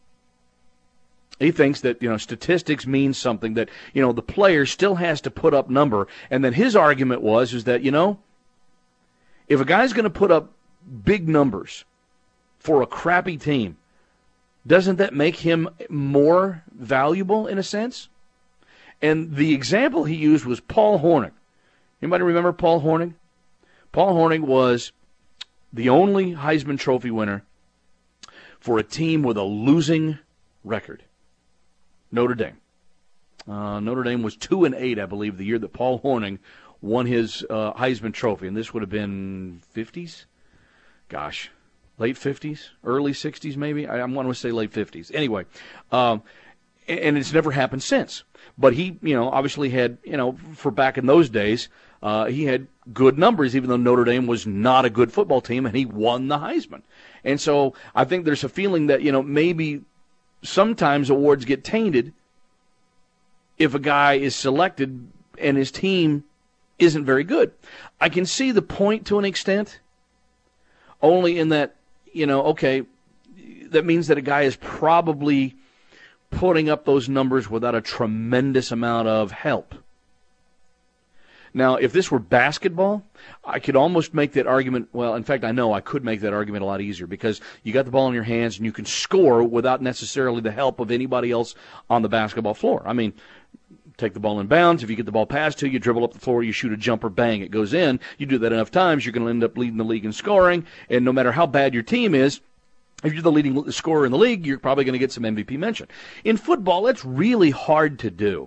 He thinks that, you know, statistics mean something, that, you know, the player still has to put up number. And then his argument was is that, you know, if a guy's going to put up big numbers for a crappy team, doesn't that make him more valuable in a sense? And the example he used was Paul Hornung. Anybody remember Paul Hornung? Paul Hornung was the only Heisman Trophy winner for a team with a losing record. Notre Dame. Uh, Notre Dame was two and eight, I believe, the year that Paul Hornung won his uh, Heisman Trophy, and this would have been fifties? Gosh, late fifties, early sixties maybe? I, I want to say late fifties. Anyway, um, and, and it's never happened since. But he, you know, obviously had, you know, for back in those days, uh, he had good numbers, even though Notre Dame was not a good football team, and he won the Heisman. And so I think there's a feeling that, you know, maybe sometimes awards get tainted if a guy is selected and his team isn't very good. I can see the point to an extent, only in that, you know, okay, that means that a guy is probably putting up those numbers without a tremendous amount of help. Now, if this were basketball, I could almost make that argument, well, in fact, I know I could make that argument a lot easier because you got the ball in your hands and you can score without necessarily the help of anybody else on the basketball floor. I mean, take the ball in bounds. If you get the ball passed to you, you dribble up the floor, you shoot a jumper, bang, it goes in. You do that enough times, you're going to end up leading the league in scoring, and no matter how bad your team is, if you're the leading scorer in the league, you're probably going to get some M V P mention. In football, that's really hard to do,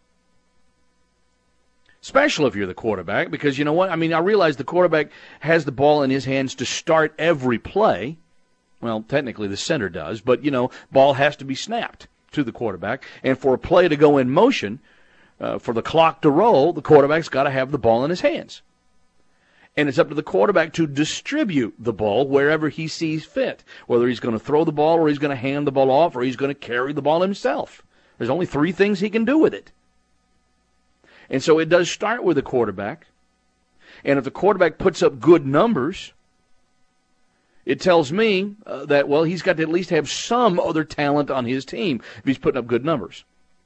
especially if you're the quarterback, because you know what? I mean, I realize the quarterback has the ball in his hands to start every play. Well, technically the center does, but, you know, ball has to be snapped to the quarterback. And for a play to go in motion, uh, for the clock to roll, the quarterback's got to have the ball in his hands. And it's up to the quarterback to distribute the ball wherever he sees fit, whether he's going to throw the ball or he's going to hand the ball off or he's going to carry the ball himself. There's only three things he can do with it. And so it does start with the quarterback. And if the quarterback puts up good numbers, it tells me uh, that, well, he's got to at least have some other talent on his team if he's putting up good numbers.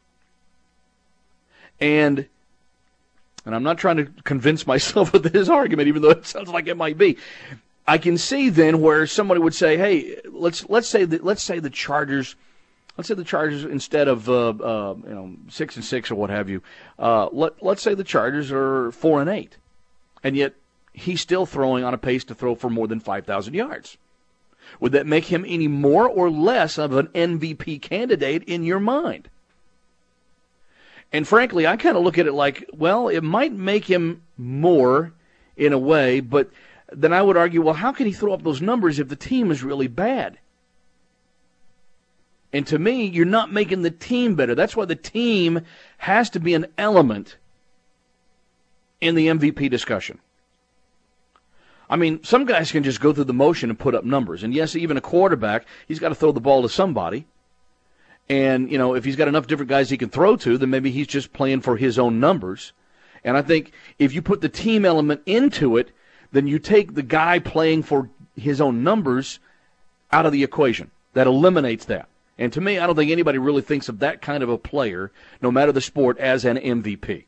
And and I'm not trying to convince myself of this argument, even though it sounds like it might be. I can see then where somebody would say, hey, let's let's say that let's say the Chargers, let's say the Chargers instead of uh, uh, you know six and six or what have you, uh, let let's say the Chargers are four and eight, and yet he's still throwing on a pace to throw for more than five thousand yards. Would that make him any more or less of an M V P candidate in your mind? And frankly, I kind of look at it like, well, it might make him more in a way, but then I would argue, well, how can he throw up those numbers if the team is really bad? And to me, you're not making the team better. That's why the team has to be an element in the M V P discussion. I mean, some guys can just go through the motion and put up numbers. And yes, even a quarterback, he's got to throw the ball to somebody. And, you know, if he's got enough different guys he can throw to, then maybe he's just playing for his own numbers. And I think if you put the team element into it, then you take the guy playing for his own numbers out of the equation. That eliminates that. And to me, I don't think anybody really thinks of that kind of a player, no matter the sport, as an M V P.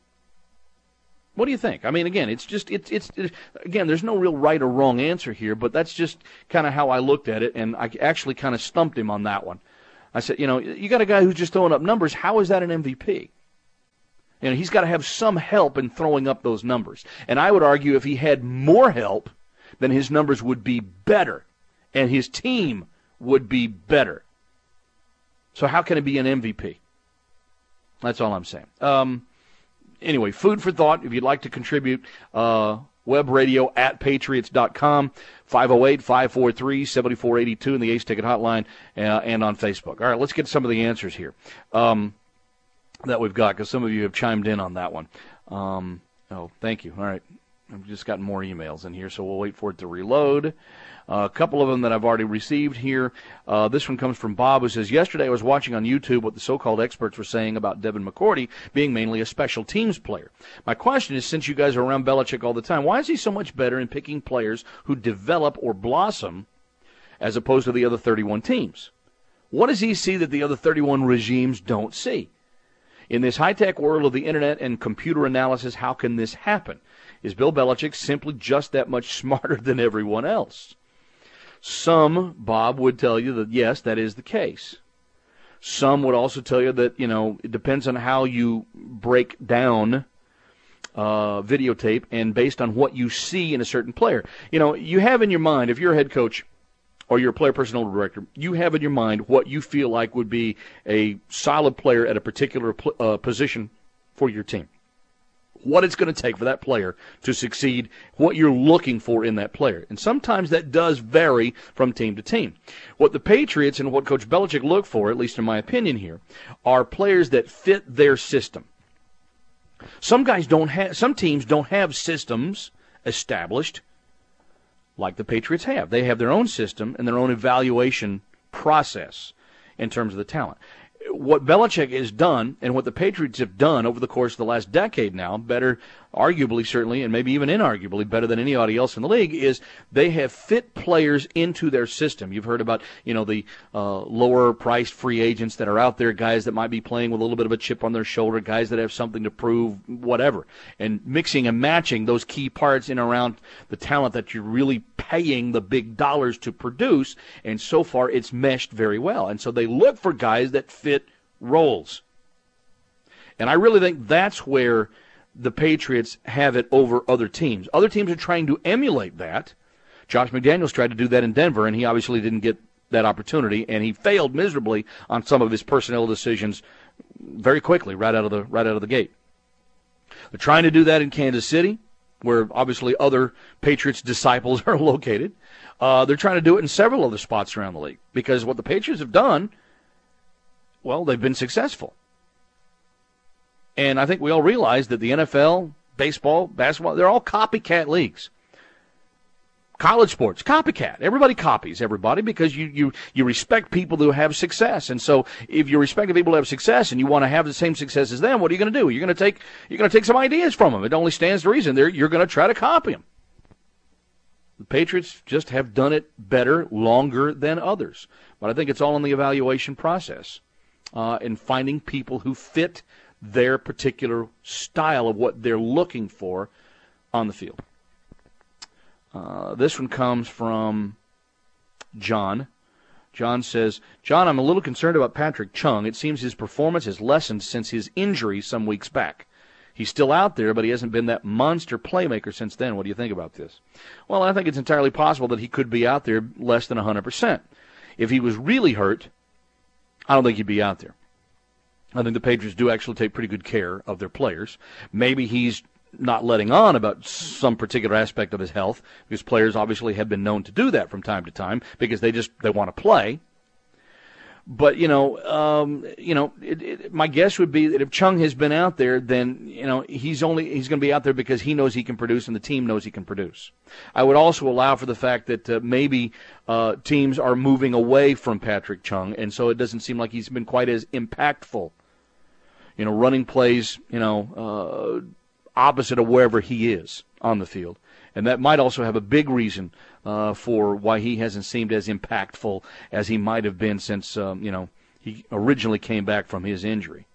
What do you think? I mean, again, it's just, it's, it's, it's again, there's no real right or wrong answer here, but that's just kind of how I looked at it, and I actually kind of stumped him on that one. I said, you know, you got a guy who's just throwing up numbers. How is that an M V P? You know, he's got to have some help in throwing up those numbers. And I would argue if he had more help, then his numbers would be better, and his team would be better. So how can it be an M V P? That's all I'm saying. Um, anyway, food for thought. If you'd like to contribute, uh, web radio at patriots dot com, five oh eight, five four three, seven four eight two in the Ace Ticket Hotline, uh, and on Facebook. All right, let's get some of the answers here um, that we've got, because some of you have chimed in on that one. Um, oh, thank you. All right. I've just gotten more emails in here, so we'll wait for it to reload. Uh, a couple of them that I've already received here. Uh, this one comes from Bob, who says, yesterday I was watching on YouTube what the so-called experts were saying about Devin McCourty being mainly a special teams player. My question is, since you guys are around Belichick all the time, why is he so much better in picking players who develop or blossom as opposed to the other thirty-one teams? What does he see that the other thirty-one regimes don't see? In this high-tech world of the internet and computer analysis, how can this happen? Is Bill Belichick simply just that much smarter than everyone else? Some, Bob, would tell you that, yes, that is the case. Some would also tell you that, you know, it depends on how you break down uh, videotape and based on what you see in a certain player. You know, you have in your mind, if you're a head coach or you're a player personnel director, you have in your mind what you feel like would be a solid player at a particular uh, position for your team. What it's going to take for that player to succeed, what you're looking for in that player. And sometimes that does vary from team to team. What the Patriots and what Coach Belichick look for, at least in my opinion here, are players that fit their system. Some guys don't have, some teams don't have systems established like the Patriots have. They have their own system and their own evaluation process in terms of the talent. What Belichick has done and what the Patriots have done over the course of the last decade now, better, arguably, certainly, and maybe even inarguably better than anybody else in the league, is they have fit players into their system. You've heard about, you know, the uh, lower-priced free agents that are out there, guys that might be playing with a little bit of a chip on their shoulder, guys that have something to prove, whatever. And mixing and matching those key parts in and around the talent that you're really paying the big dollars to produce, and so far it's meshed very well. And so they look for guys that fit roles. And I really think that's where the Patriots have it over other teams. Other teams are trying to emulate that. Josh McDaniels tried to do that in Denver, and he obviously didn't get that opportunity, and he failed miserably on some of his personnel decisions very quickly, right out of the right out of the gate. They're trying to do that in Kansas City, where obviously other Patriots disciples are located. Uh, they're trying to do it in several other spots around the league, because what the Patriots have done, well, they've been successful. And I think we all realize that the N F L, baseball, basketball, they're all copycat leagues. College sports, copycat. Everybody copies everybody because you, you, you respect people who have success. And so if you respect people who have success and you want to have the same success as them, what are you going to do? You're going to take you're going to take some ideas from them. It only stands to reason. They're, you're going to try to copy them. The Patriots just have done it better, longer than others. But I think it's all in the evaluation process uh, and finding people who fit their particular style of what they're looking for on the field. Uh, this one comes from John. John says, John, I'm a little concerned about Patrick Chung. It seems his performance has lessened since his injury some weeks back. He's still out there, but he hasn't been that monster playmaker since then. What do you think about this? Well, I think it's entirely possible that he could be out there less than one hundred percent. If he was really hurt, I don't think he'd be out there. I think the Patriots do actually take pretty good care of their players. Maybe he's not letting on about some particular aspect of his health, because players obviously have been known to do that from time to time because they just they want to play. But you know, um, you know, it, it, my guess would be that if Chung has been out there, then you know he's only he's going to be out there because he knows he can produce and the team knows he can produce. I would also allow for the fact that uh, maybe uh, teams are moving away from Patrick Chung, and so it doesn't seem like he's been quite as impactful. You know, running plays, you know. Uh, opposite of wherever he is on the field. And that might also have a big reason uh, for why he hasn't seemed as impactful as he might have been since, um, you know, he originally came back from his injury.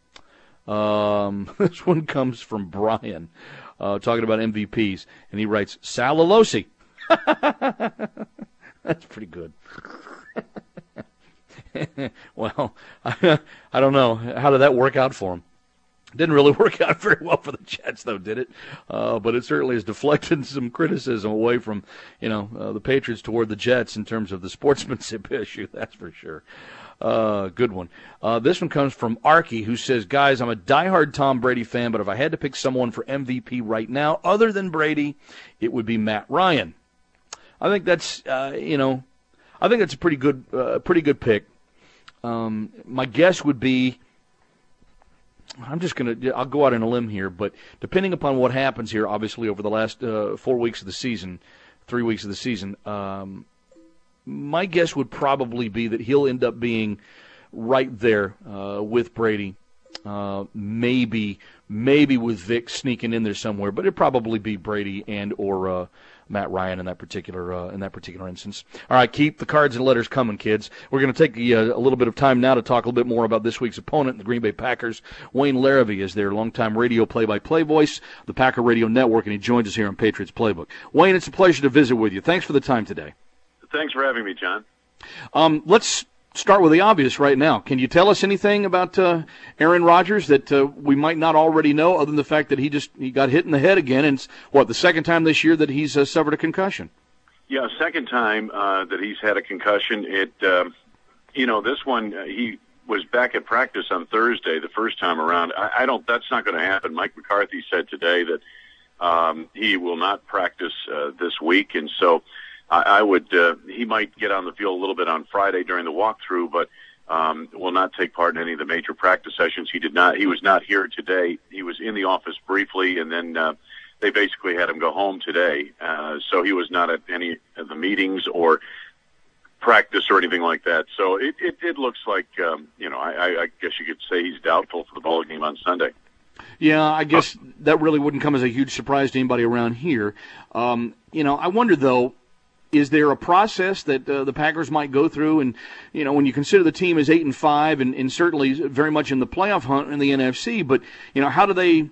Um, this one comes from Brian, uh, talking about M V Ps, and he writes, Sal Alosi. That's pretty good. Well, I, I don't know. How did that work out for him? Didn't really work out very well for the Jets, though, did it? Uh, but it certainly has deflected some criticism away from, you know, uh, the Patriots toward the Jets in terms of the sportsmanship issue. That's for sure. Uh, good one. Uh, this one comes from Arky, who says, guys, I'm a diehard Tom Brady fan, but if I had to pick someone for M V P right now other than Brady, it would be Matt Ryan. I think that's, uh, you know, I think that's a pretty good, uh, pretty good pick. Um, my guess would be, I'm just going to – I'll go out on a limb here, but depending upon what happens here, obviously, over the last uh, four weeks of the season, three weeks of the season, um, my guess would probably be that he'll end up being right there uh, with Brady, uh, maybe maybe with Vic sneaking in there somewhere, but it'd probably be Brady and or uh, Matt Ryan in that particular uh, in that particular instance. All right, keep the cards and letters coming, kids. We're going to take a, a little bit of time now to talk a little bit more about this week's opponent, the Green Bay Packers. Wayne Larrivee is their longtime radio play-by-play voice, the Packer Radio Network, and he joins us here on Patriots Playbook. Wayne, it's a pleasure to visit with you. Thanks for the time today. Thanks for having me, John. Um, let's start with the obvious right now. Can you tell us anything about uh, Aaron Rodgers that uh, we might not already know, other than the fact that he just he got hit in the head again, and it's, what, the second time this year that he's uh, suffered a concussion? Yeah, second time uh, that he's had a concussion. It, uh, you know, this one, uh, he was back at practice on Thursday the first time around. I, I don't, that's not going to happen. Mike McCarthy said today that um, he will not practice uh, this week, and so I, I would, uh, he might get on the field a little bit on Friday during the walkthrough, but um, will not take part in any of the major practice sessions. He did not, he was not here today. He was in the office briefly, and then uh, they basically had him go home today. Uh, so he was not at any of the meetings or practice or anything like that. So it, it, it looks like, um, you know, I, I guess you could say he's doubtful for the ball game on Sunday. Yeah, I guess that really wouldn't come as a huge surprise to anybody around here. Um, you know, I wonder, though, is there a process that uh, the Packers might go through? And, you know, when you consider the team is eight and five and, and certainly very much in the playoff hunt in the N F C, but, you know, how do they,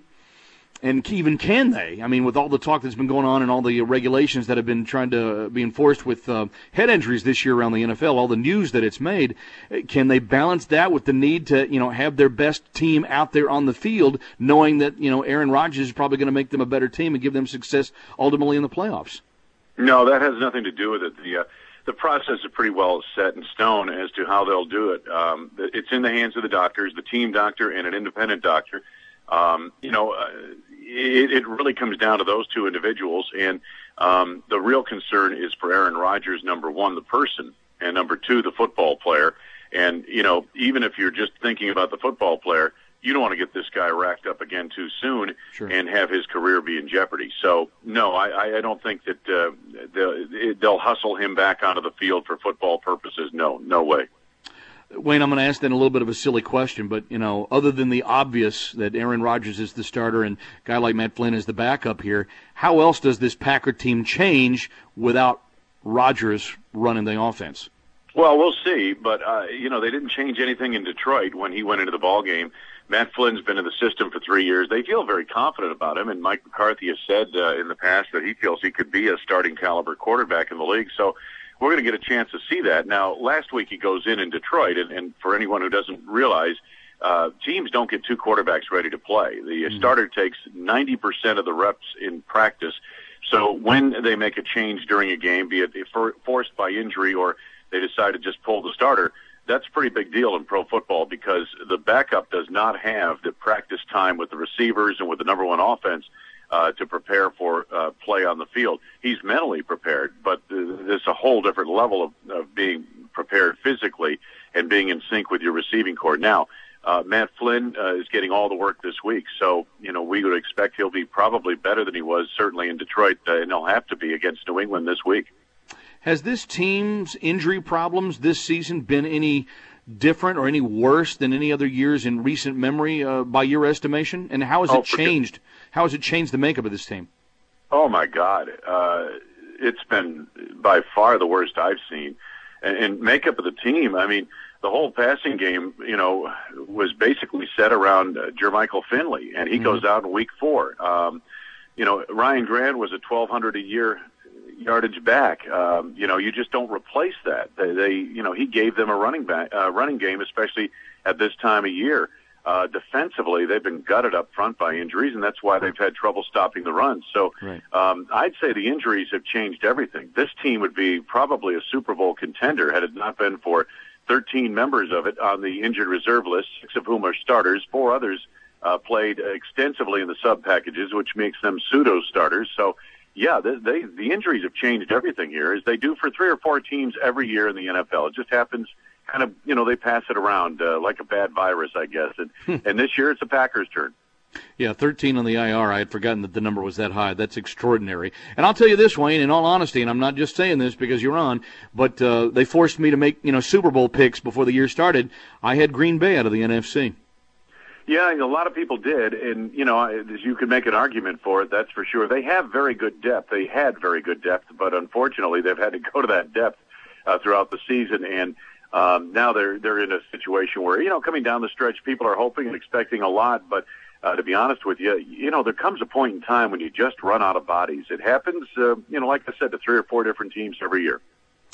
and even can they, I mean, with all the talk that's been going on and all the regulations that have been trying to be enforced with uh, head injuries this year around the N F L, all the news that it's made, can they balance that with the need to, you know, have their best team out there on the field, knowing that, you know, Aaron Rodgers is probably going to make them a better team and give them success ultimately in the playoffs? No, that has nothing to do with it. The uh, the process is pretty well set in stone as to how they'll do it. Um, it's in the hands of the doctors, the team doctor and an independent doctor. Um, you know, uh, it, it really comes down to those two individuals, and um, the real concern is for Aaron Rodgers, number one, the person, and number two, the football player. And, you know, even if you're just thinking about the football player, you don't want to get this guy racked up again too soon sure. and have his career be in jeopardy. So, no, I, I don't think that uh, they'll, they'll hustle him back onto the field for football purposes. No, no way. Wayne, I'm going to ask then a little bit of a silly question, but, you know, other than the obvious that Aaron Rodgers is the starter and a guy like Matt Flynn is the backup here, how else does this Packer team change without Rodgers running the offense? Well, we'll see, but, uh, you know, they didn't change anything in Detroit when he went into the ball game. Matt Flynn's been in the system for three years. They feel very confident about him, and Mike McCarthy has said uh, in the past that he feels he could be a starting caliber quarterback in the league. So we're going to get a chance to see that. Now, last week he goes in in Detroit, and, and for anyone who doesn't realize, uh, teams don't get two quarterbacks ready to play. The mm-hmm. starter takes ninety percent of the reps in practice. So when they make a change during a game, be it for, forced by injury or they decide to just pull the starter, that's a pretty big deal in pro football because the backup does not have the practice time with the receivers and with the number one offense uh, to prepare for uh, play on the field. He's mentally prepared, but uh, there's a whole different level of, of being prepared physically and being in sync with your receiving corps. Now, uh, Matt Flynn uh, is getting all the work this week, so, you know, we would expect he'll be probably better than he was certainly in Detroit, uh, and he'll have to be against New England this week. Has this team's injury problems this season been any different or any worse than any other years in recent memory, uh, by your estimation? And how has oh, it changed? Sure. How has it changed the makeup of this team? Oh my God, uh, it's been by far the worst I've seen. And, and makeup of the team, I mean, the whole passing game, you know, was basically set around uh, Jermichael Finley, and he mm-hmm. goes out in week four. Um, you know, Ryan Grant was a twelve hundred a year yardage back. Um, you know, you just don't replace that. They, they you know, he gave them a running back, uh, running game, especially at this time of year. Uh, defensively, they've been gutted up front by injuries, and that's why they've had trouble stopping the run. So right. um, I'd say the injuries have changed everything. This team would be probably a Super Bowl contender had it not been for thirteen members of it on the injured reserve list, six of whom are starters. Four others uh, played extensively in the sub packages, which makes them pseudo starters. So yeah, they, they, the injuries have changed everything here, as they do for three or four teams every year in the N F L. It just happens kind of, you know, they pass it around uh, like a bad virus, I guess. And, hmm. and this year it's the Packers' turn. Yeah, thirteen on the I R. I had forgotten that the number was that high. That's extraordinary. And I'll tell you this, Wayne, in all honesty, and I'm not just saying this because you're on, but uh, they forced me to make, you know, Super Bowl picks before the year started. I had Green Bay out of the N F C. Yeah, a lot of people did, and, you know, you could make an argument for it, that's for sure. They have very good depth. They had very good depth, but unfortunately they've had to go to that depth uh, throughout the season, and um, now they're they're in a situation where, you know, coming down the stretch, people are hoping and expecting a lot, but uh, to be honest with you, you know, there comes a point in time when you just run out of bodies. It happens, uh, you know, like I said, to three or four different teams every year.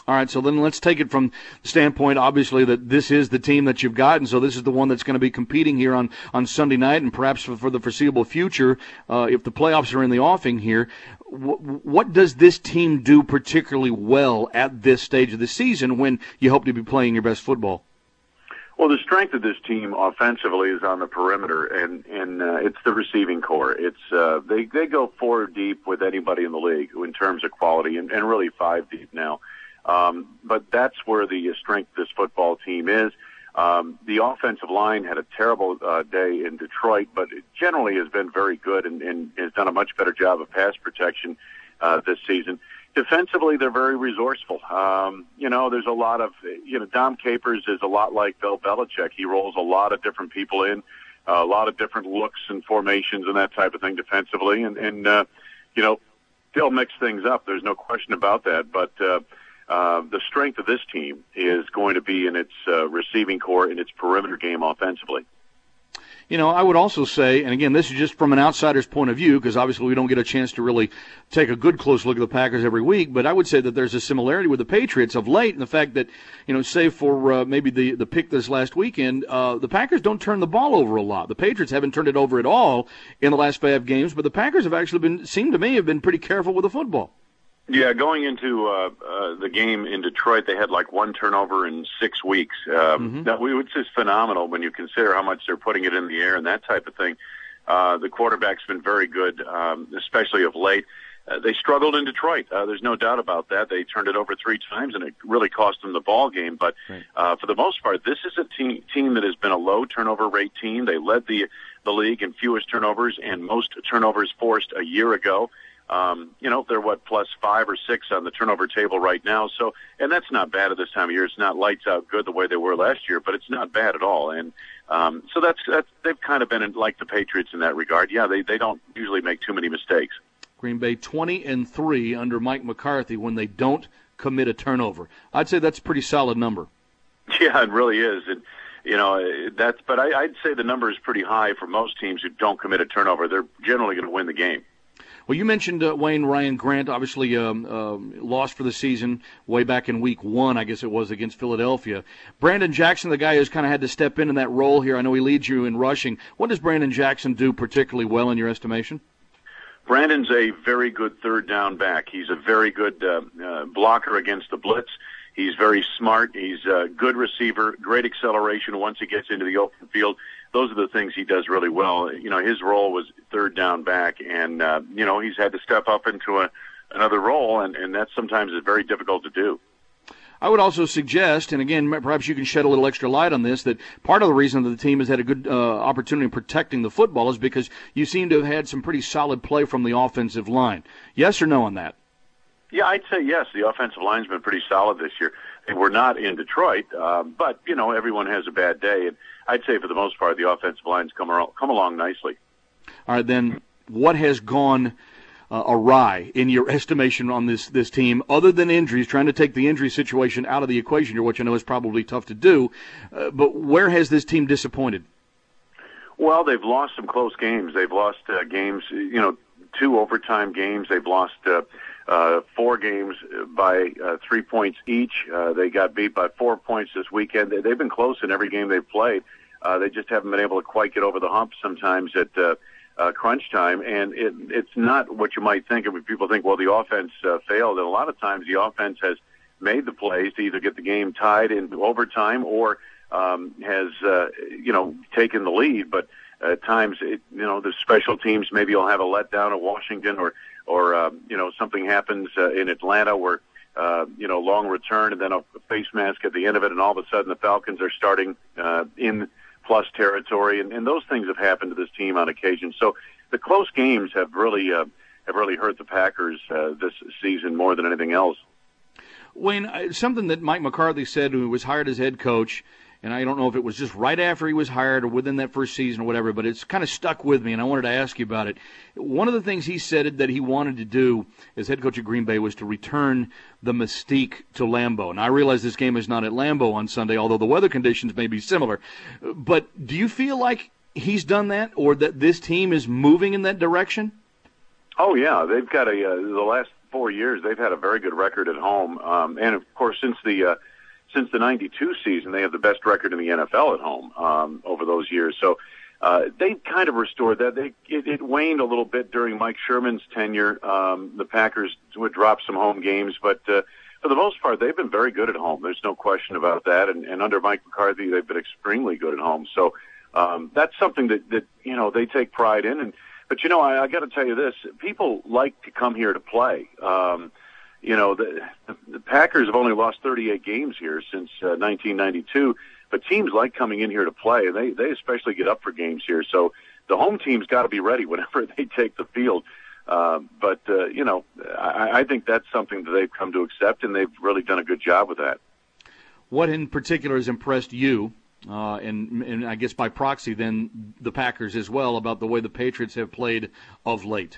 All right, so then let's take it from the standpoint, obviously, that this is the team that you've got, and so this is the one that's going to be competing here on, on Sunday night and perhaps for, for the foreseeable future, uh, if the playoffs are in the offing here. W- what does this team do particularly well at this stage of the season when you hope to be playing your best football? Well, the strength of this team offensively is on the perimeter, and and uh, it's the receiving core. It's uh, they they go four deep with anybody in the league in terms of quality, and, and really five deep now. Um, but that's where the strength of this football team is. Um, the offensive line had a terrible uh, day in Detroit, but it generally has been very good and, and has done a much better job of pass protection uh, this season. Defensively, they're very resourceful. Um, you know, there's a lot of, you know, Dom Capers is a lot like Bill Belichick. He rolls a lot of different people in, uh, a lot of different looks and formations and that type of thing defensively. And, and uh, you know, they'll mix things up. There's no question about that. But uh, uh, the strength of this team is going to be in its uh, receiving core, in its perimeter game offensively. You know, I would also say, and again, this is just from an outsider's point of view, because obviously we don't get a chance to really take a good close look at the Packers every week, but I would say that there's a similarity with the Patriots of late in the fact that, you know, save for uh, maybe the, the pick this last weekend, uh, the Packers don't turn the ball over a lot. The Patriots haven't turned it over at all in the last five games, but the Packers have actually been, seemed to me, have been pretty careful with the football. Yeah, going into uh, uh, the game in Detroit, they had like one turnover in six weeks. Um, mm-hmm. That we, it's just phenomenal when you consider how much they're putting it in the air and that type of thing. Uh, the quarterback's been very good, um, especially of late. Uh, they struggled in Detroit. Uh, there's no doubt about that. They turned it over three times, and it really cost them the ball game. But right. uh, for the most part, this is a team, team that has been a low turnover rate team. They led the the league in fewest turnovers and most turnovers forced a year ago. Um, you know, they're what, plus five or six on the turnover table right now. So, and that's not bad at this time of year. It's not lights out good the way they were last year, but it's not bad at all. And um, so that's, that's they've kind of been in, like the Patriots in that regard. Yeah, they they don't usually make too many mistakes. Green Bay twenty and three under Mike McCarthy when they don't commit a turnover. I'd say that's a pretty solid number. Yeah, it really is. And you know, that's. But I, I'd say the number is pretty high for most teams who don't commit a turnover. They're generally going to win the game. Well, you mentioned uh, Wayne Ryan Grant, obviously um, uh, lost for the season way back in week one, I guess it was, against Philadelphia. Brandon Jackson, the guy who's kind of had to step in in that role here. I know he leads you in rushing. What does Brandon Jackson do particularly well in your estimation? Brandon's a very good third down back. He's a very good uh, uh, blocker against the blitz. He's very smart. He's a good receiver, great acceleration once he gets into the open field. Those are the things he does really well. You know, his role was third down back, and, uh, you know, he's had to step up into a, another role, and, and that sometimes is very difficult to do. I would also suggest, and again, perhaps you can shed a little extra light on this, that part of the reason that the team has had a good uh, opportunity in protecting the football is because you seem to have had some pretty solid play from the offensive line. Yes or no on that? Yeah, I'd say yes. The offensive line's been pretty solid this year. They were not in Detroit, uh, but, you know, everyone has a bad day, and I'd say for the most part the offensive line's come, around, come along nicely. All right, then what has gone uh, awry in your estimation on this, this team, other than injuries, trying to take the injury situation out of the equation here, which I know is probably tough to do, uh, but where has this team disappointed? Well, they've lost some close games. They've lost uh, games, you know, two overtime games. They've lost uh, uh, four games by uh, three points each. Uh, they got beat by four points this weekend. They, they've been close in every game they've played. Uh, they just haven't been able to quite get over the hump sometimes at uh, uh, crunch time. And it, it's not what you might think of when people think, well, the offense uh, failed. And a lot of times the offense has made the plays to either get the game tied in overtime or um, has, uh, you know, taken the lead. But at times, it, you know, the special teams, maybe you'll have a letdown at Washington or, or uh, you know, something happens uh, in Atlanta where, uh, you know, long return and then a face mask at the end of it, and all of a sudden the Falcons are starting uh, in plus territory, and, and those things have happened to this team on occasion. So the close games have really uh, have really hurt the Packers uh, this season more than anything else. Wayne, something that Mike McCarthy said when he was hired as head coach, and I don't know if it was just right after he was hired or within that first season or whatever, but it's kind of stuck with me, and I wanted to ask you about it. One of the things he said that he wanted to do as head coach of Green Bay was to return the mystique to Lambeau. And I realize this game is not at Lambeau on Sunday, although the weather conditions may be similar. But do you feel like he's done that, or that this team is moving in that direction? Oh, yeah. They've got a uh, – the last four years, they've had a very good record at home. Um, and, of course, since the uh, since the ninety-two season, they have the best record in the N F L at home um, over those years. So uh, they kind of restored that. They, it, it waned a little bit during Mike Sherman's tenure. Um, the Packers would drop some home games, but uh, for the most part, they've been very good at home. There's no question about that. And, and under Mike McCarthy, they've been extremely good at home. So um, that's something that, that, you know, they take pride in. And But, you know, I, I got to tell you this. People like to come here to play. Um, you know, the, the Packers have only lost thirty-eight games here since uh, nineteen ninety-two, but teams like coming in here to play, and they, they especially get up for games here. So the home team's got to be ready whenever they take the field. Uh, but, uh, you know, I, I think that's something that they've come to accept, and they've really done a good job with that. What in particular has impressed you? Uh, and, and I guess by proxy, then the Packers as well, about the way the Patriots have played of late?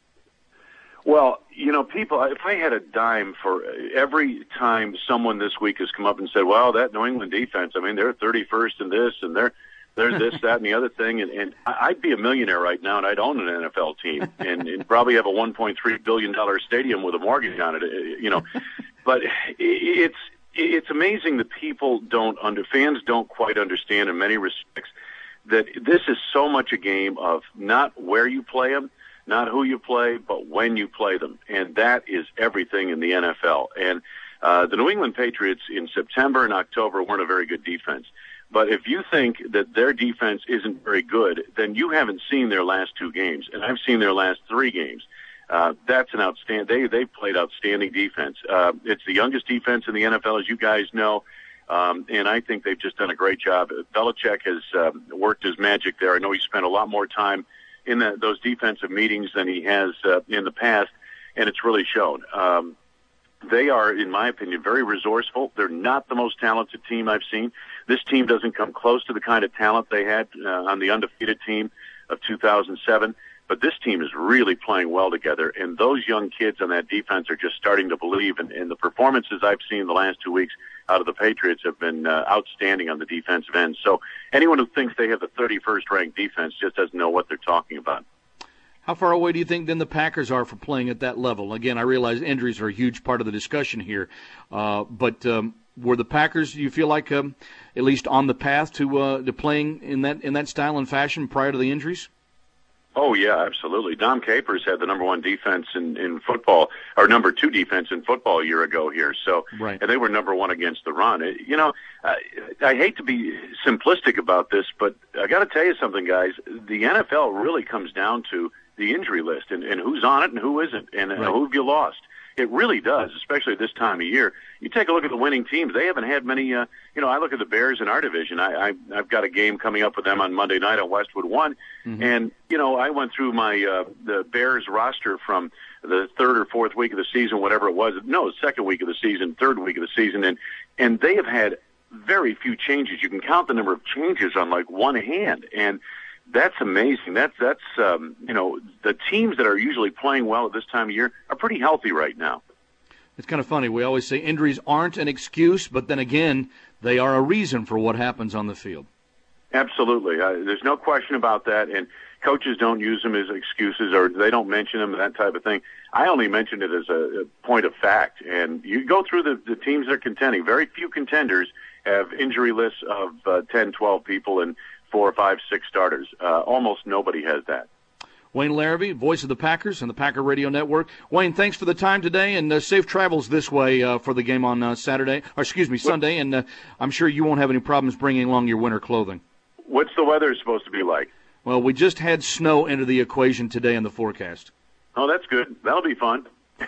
Well, you know, people, if I had a dime for every time someone this week has come up and said, well, that New England defense, I mean, they're thirty-first in this and they're, they're this, that, and the other thing. And, and I'd be a millionaire right now, and I'd own an N F L team and, and probably have a one point three billion dollars stadium with a mortgage on it, you know. But it's, It's amazing that people don't under fans don't quite understand in many respects that this is so much a game of not where you play them, not who you play, but when you play them, and that is everything in the N F L. And uh, the New England Patriots in September and October weren't a very good defense. But if you think that their defense isn't very good, then you haven't seen their last two games, and I've seen their last three games. Uh, that's an outstanding. They they played outstanding defense. Uh, it's the youngest defense in the N F L, as you guys know, um, and I think they've just done a great job. Belichick has uh, worked his magic there. I know he spent a lot more time in the, those defensive meetings than he has uh, in the past, and it's really shown. Um, they are, in my opinion, very resourceful. They're not the most talented team I've seen. This team doesn't come close to the kind of talent they had uh, on the undefeated team of two thousand seven. But this team is really playing well together, and those young kids on that defense are just starting to believe. And, and the performances I've seen the last two weeks out of the Patriots have been uh, outstanding on the defensive end. So anyone who thinks they have the thirty-first ranked defense just doesn't know what they're talking about. How far away do you think then the Packers are from playing at that level? Again, I realize injuries are a huge part of the discussion here, uh, but um, were the Packers, do you feel like, um, at least on the path to uh, to playing in that in that style and fashion prior to the injuries? Oh, yeah, absolutely. Dom Capers had the number one defense in, in football, or number two defense in football a year ago here. So, right. And they were number one against the run. It, you know, I, I hate to be simplistic about this, but I got to tell you something, guys. The N F L really comes down to the injury list and, and who's on it and who isn't, and right. who have you lost. It really does, especially this time of year. You take a look at the winning teams; they haven't had many. Uh, you know, I look at the Bears in our division. I, I I've got a game coming up with them on Monday night on Westwood One, mm-hmm. and you know, I went through my uh, the Bears roster from the third or fourth week of the season, whatever it was. No, second week of the season, third week of the season, and and they have had very few changes. You can count the number of changes on like one hand, and that's amazing. That's that's um, you know, the teams that are usually playing well at this time of year are pretty healthy right now. It's kind of funny. We always say injuries aren't an excuse, but then again, they are a reason for what happens on the field. Absolutely. Uh, there's no question about that, and coaches don't use them as excuses or they don't mention them, that type of thing. I only mentioned it as a, a point of fact, and you go through the, the teams that are contending. Very few contenders have injury lists of uh, ten, twelve people and four, five, six starters. Uh, almost nobody has that. Wayne Larrivee, voice of the Packers and the Packer Radio Network. Wayne, thanks for the time today, and uh, safe travels this way uh, for the game on uh, Saturday, or excuse me, Sunday, and uh, I'm sure you won't have any problems bringing along your winter clothing. What's the weather supposed to be like? Well, we just had snow into the equation today in the forecast. Oh, that's good. That'll be fun.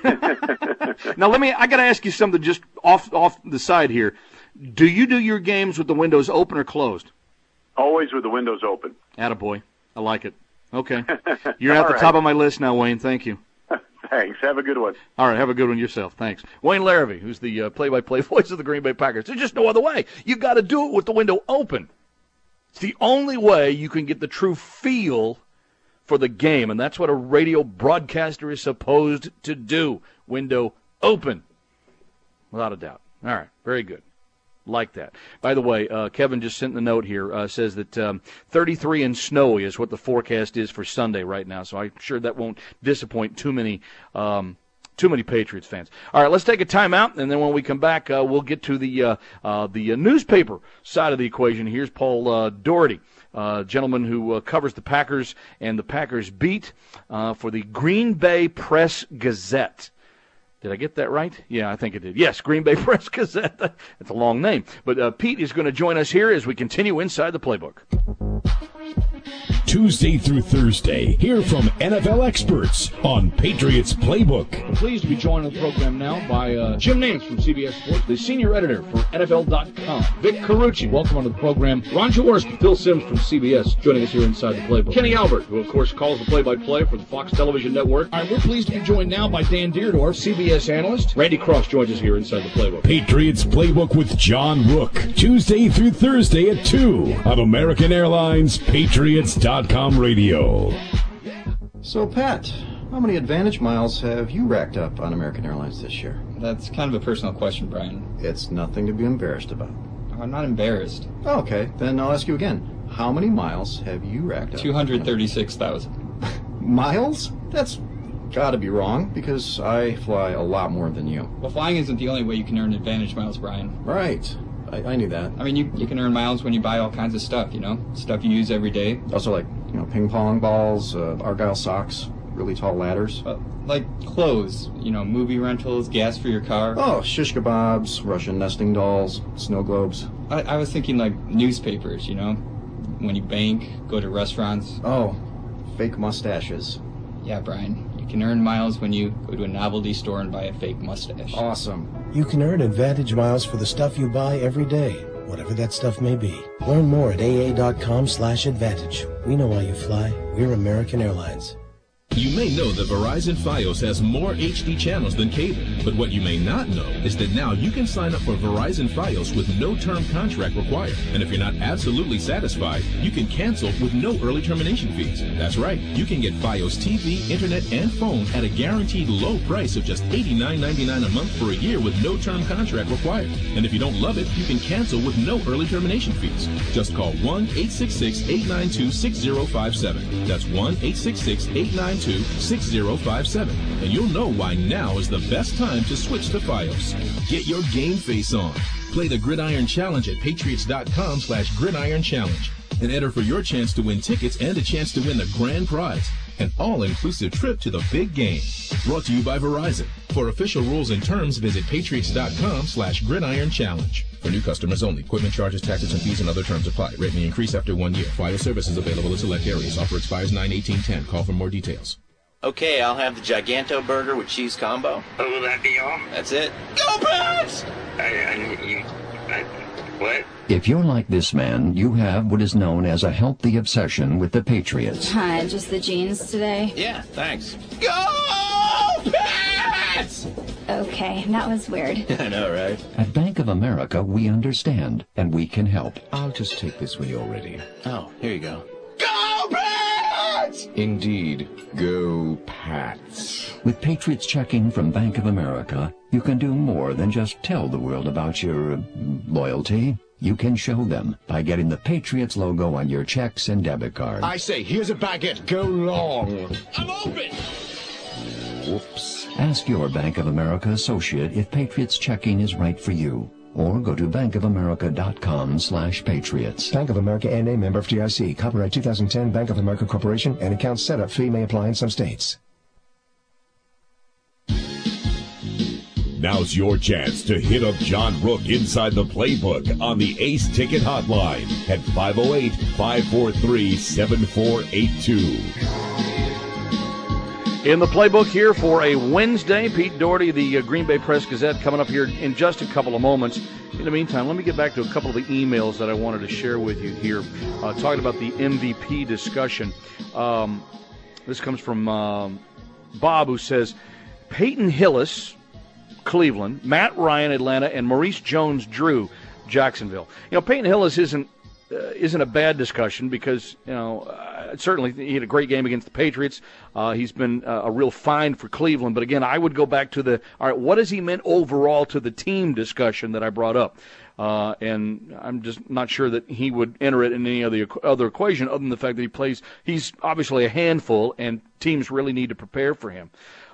Now, let me, I got to ask you something just off off the side here. Do you do your games with the windows open or closed? Always with the windows open. Attaboy. I like it. Okay. You're at the right. top of my list now, Wayne. Thank you. Thanks. Have a good one. All right. Have a good one yourself. Thanks. Wayne Larrivee, who's the uh, play-by-play voice of the Green Bay Packers. There's just no other way. You've got to do it with the window open. It's the only way you can get the true feel for the game, and that's what a radio broadcaster is supposed to do. Window open. Without a doubt. All right. Very good. Like that. By the way, uh, Kevin just sent the note here, uh, says that um, thirty-three and snowy is what the forecast is for Sunday right now, so I'm sure that won't disappoint too many um, Too many Patriots fans. All right, let's take a timeout, and then when we come back, uh, we'll get to the uh, uh, the uh, newspaper side of the equation. Here's Paul uh, Doherty, uh, gentleman who uh, covers the Packers and the Packers beat uh, for the Green Bay Press Gazette. Did I get that right? Yeah, I think I did. Yes, Green Bay Press Gazette. That's a long name. But uh, Pete is going to join us here as we continue inside the playbook. Tuesday through Thursday, hear from N F L experts on Patriots Playbook. I'm pleased to be joined on the program now by uh, Jim Nance from C B S Sports, the senior editor for N F L dot com. Vic Carucci, welcome onto the program. Ron Jaworski, Phil Simms from C B S, joining us here inside the playbook. Kenny Albert, who of course calls the play-by-play for the Fox Television Network. All right, we're pleased to be joined now by Dan Deerdorf, C B S analyst. Randy Cross joins us here inside the playbook. Patriots Playbook with John Rook, Tuesday through Thursday at two on American Airlines Patriots dot com radio. So, Pat, how many Advantage miles have you racked up on American Airlines this year? That's kind of a personal question, Brian. It's nothing to be embarrassed about. I'm not embarrassed. Okay, then I'll ask you again. How many miles have you racked up? two hundred thirty-six thousand. Miles? That's gotta be wrong, because I fly a lot more than you. Well, flying isn't the only way you can earn Advantage miles, Brian. Right. I, I knew that. I mean, you, you can earn miles when you buy all kinds of stuff, you know? Stuff you use every day. Also, like, you know, ping pong balls, uh, Argyle socks, really tall ladders. Uh, like clothes, you know, movie rentals, gas for your car. Oh, shish kebabs, Russian nesting dolls, snow globes. I, I was thinking like newspapers, you know? When you bank, go to restaurants. Oh, fake mustaches. Yeah, Brian. You can earn miles when you go to a novelty store and buy a fake mustache. Awesome. You can earn Advantage miles for the stuff you buy every day, whatever that stuff may be. Learn more at A A dot com slash advantage. We know why you fly. We're American Airlines. You may know that Verizon Fios has more H D channels than cable, but what you may not know is that now you can sign up for Verizon Fios with no term contract required. And if you're not absolutely satisfied, you can cancel with no early termination fees. That's right, you can get Fios T V, internet, and phone at a guaranteed low price of just eighty-nine ninety-nine a month for a year with no term contract required. And if you don't love it, you can cancel with no early termination fees. Just call one eight six six, eight nine two, six zero five seven. That's one eight six six, eight nine two, six zero five seven, and you'll know why now is the best time to switch to Fios. Get your game face on. Play the Gridiron Challenge at patriots dot com slash gridiron challenge and enter for your chance to win tickets and a chance to win the grand prize, an all-inclusive trip to the big game. Brought to you by Verizon. For official rules and terms, visit patriots dot com slash gridiron challenge. For new customers only. Equipment charges, taxes, and fees and other terms apply. Rate may increase after one year. Fios service is available in select areas. Offer expires nine eighteen ten. Call for more details. Okay, I'll have the Giganto burger with cheese combo. Oh, will that be all? That's it. Go Pats! I, I, you, I, what? If you're like this man, you have what is known as a healthy obsession with the Patriots. Hi, just the jeans today? Yeah, thanks. Go Pats! Okay, that was weird. I know, right? At Bank of America, we understand, and we can help. I'll just take this when you're ready. Oh, here you go. Go Pats! Indeed, go Pats. With Patriots checking from Bank of America, you can do more than just tell the world about your uh, loyalty. You can show them by getting the Patriots logo on your checks and debit cards. I say, here's a baguette. Go long. I'm open! Whoops. Ask your Bank of America associate if Patriots checking is right for you. Or go to bank of america dot com slash patriots. Bank of America N A, member F D I C. Copyright two thousand ten, Bank of America Corporation. And account setup fee may apply in some states. Now's your chance to hit up John Rook inside the playbook on the Ace Ticket Hotline at five oh eight, five four three, seven four eight two. In the playbook here for a Wednesday, Pete Doherty, the uh, Green Bay Press Gazette, coming up here in just a couple of moments. In the meantime, let me get back to a couple of the emails that I wanted to share with you here, uh, talking about the M V P discussion. Um, this comes from um, Bob, who says, Peyton Hillis, Cleveland, Matt Ryan, Atlanta, and Maurice Jones-Drew, Jacksonville. You know, Peyton Hillis isn't uh, isn't a bad discussion because, you know, uh, certainly he had a great game against the Patriots. Uh, he's been uh, a real find for Cleveland. But, again, I would go back to the, all right, what has he meant overall to the team discussion that I brought up? Uh, and I'm just not sure that he would enter it in any other other equation other than the fact that he plays. He's obviously a handful, and teams really need to prepare for him.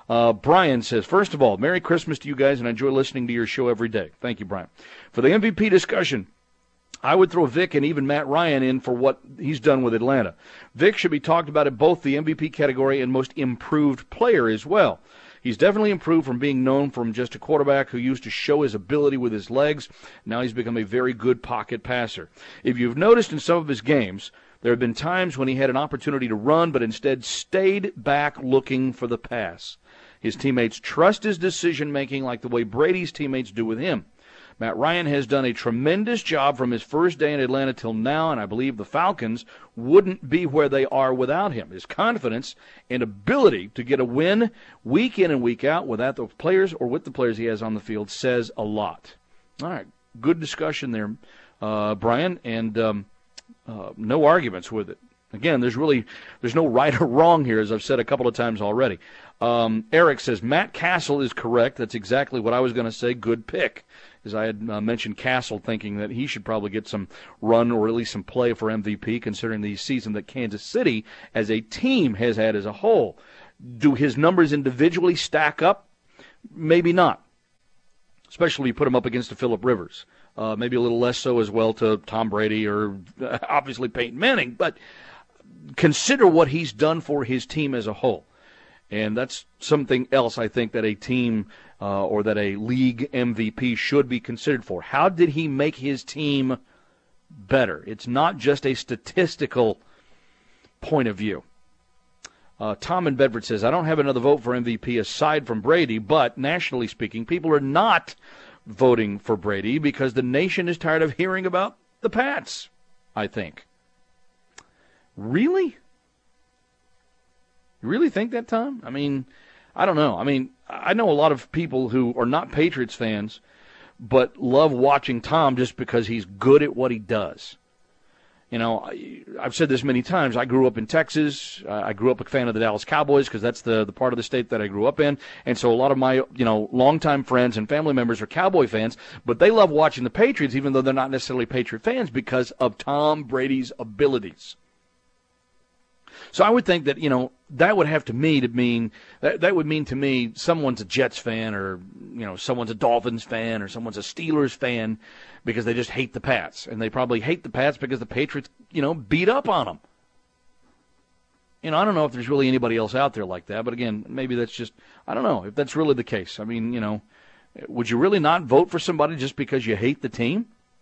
Uh, Brian says, first of all, Merry Christmas to you guys, and I enjoy listening to your show every day. Thank you, Brian. For the M V P discussion, I would throw Vic and even Matt Ryan in for what he's done with Atlanta. Vic should be talked about in both the M V P category and most improved player as well. He's definitely improved from being known from just a quarterback who used to show his ability with his legs. Now he's become a very good pocket passer. If you've noticed in some of his games, there have been times when he had an opportunity to run but instead stayed back looking for the pass. His teammates trust his decision-making like the way Brady's teammates do with him. Matt Ryan has done a tremendous job from his first day in Atlanta till now, and I believe the Falcons wouldn't be where they are without him. His confidence and ability to get a win week in and week out without the players or with the players he has on the field says a lot. All right, good discussion there, uh, Brian, and um, uh, no arguments with it. Again, there's really there's no right or wrong here, as I've said a couple of times already. Um, Eric says, Matt Castle is correct. That's exactly what I was going to say. Good pick. As I had uh, mentioned Castle, thinking that he should probably get some run or at least some play for M V P, considering the season that Kansas City as a team has had as a whole. Do his numbers individually stack up? Maybe not, especially when you put him up against a Phillip Rivers. Uh, maybe a little less so as well to Tom Brady or uh, obviously Peyton Manning, but consider what he's done for his team as a whole. And that's something else I think that a team uh, or that a league M V P should be considered for. How did he make his team better? It's not just a statistical point of view. Uh, Tom in Bedford says, I don't have another vote for M V P aside from Brady, but nationally speaking, people are not voting for Brady because the nation is tired of hearing about the Pats, I think. Really? You really think that, Tom? I mean, I don't know. I mean, I know a lot of people who are not Patriots fans but love watching Tom just because he's good at what he does. You know, I've said this many times. I grew up in Texas. I grew up a fan of the Dallas Cowboys because that's the, the part of the state that I grew up in. And so a lot of my, you know, longtime friends and family members are Cowboy fans, but they love watching the Patriots even though they're not necessarily Patriot fans because of Tom Brady's abilities. So I would think that, you know, that would have to me to mean that, that would mean to me someone's a Jets fan or, you know, someone's a Dolphins fan or someone's a Steelers fan because they just hate the Pats. And they probably hate the Pats because the Patriots, you know, beat up on them. You know, I don't know if there's really anybody else out there like that. But, again, maybe that's just, I don't know if that's really the case. I mean, you know, would you really not vote for somebody just because you hate the team?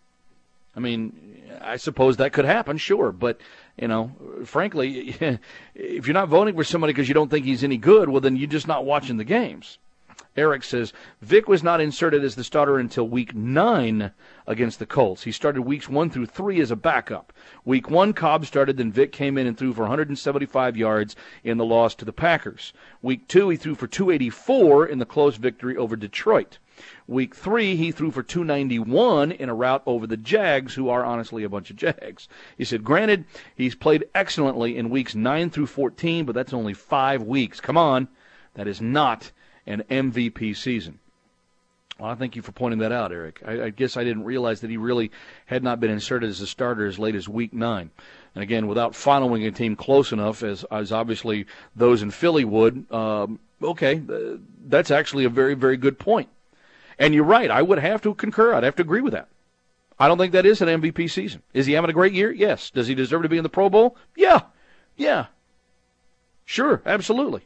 I mean, I suppose that could happen, sure. But, you know, frankly, if you're not voting for somebody because you don't think he's any good, well, then you're just not watching the games. Eric says, Vic was not inserted as the starter until week nine against the Colts. He started weeks one through three as a backup. Week one, Cobb started, then Vic came in and threw for one hundred seventy-five yards in the loss to the Packers. Week two, he threw for two eighty-four in the close victory over Detroit. Week three, he threw for two ninety-one in a rout over the Jags, who are honestly a bunch of Jags. He said, granted, he's played excellently in weeks nine through fourteen, but that's only five weeks. Come on, that is not an M V P season. Well, I thank you for pointing that out, Eric. I, I guess I didn't realize that he really had not been inserted as a starter as late as week nine. And again, without following a team close enough, as, as obviously those in Philly would, um, okay, uh, that's actually a very, very good point. And you're right, I would have to concur. I'd have to agree with that. I don't think that is an M V P season. Is he having a great year? Yes. Does he deserve to be in the Pro Bowl? Yeah. Yeah. Sure, absolutely.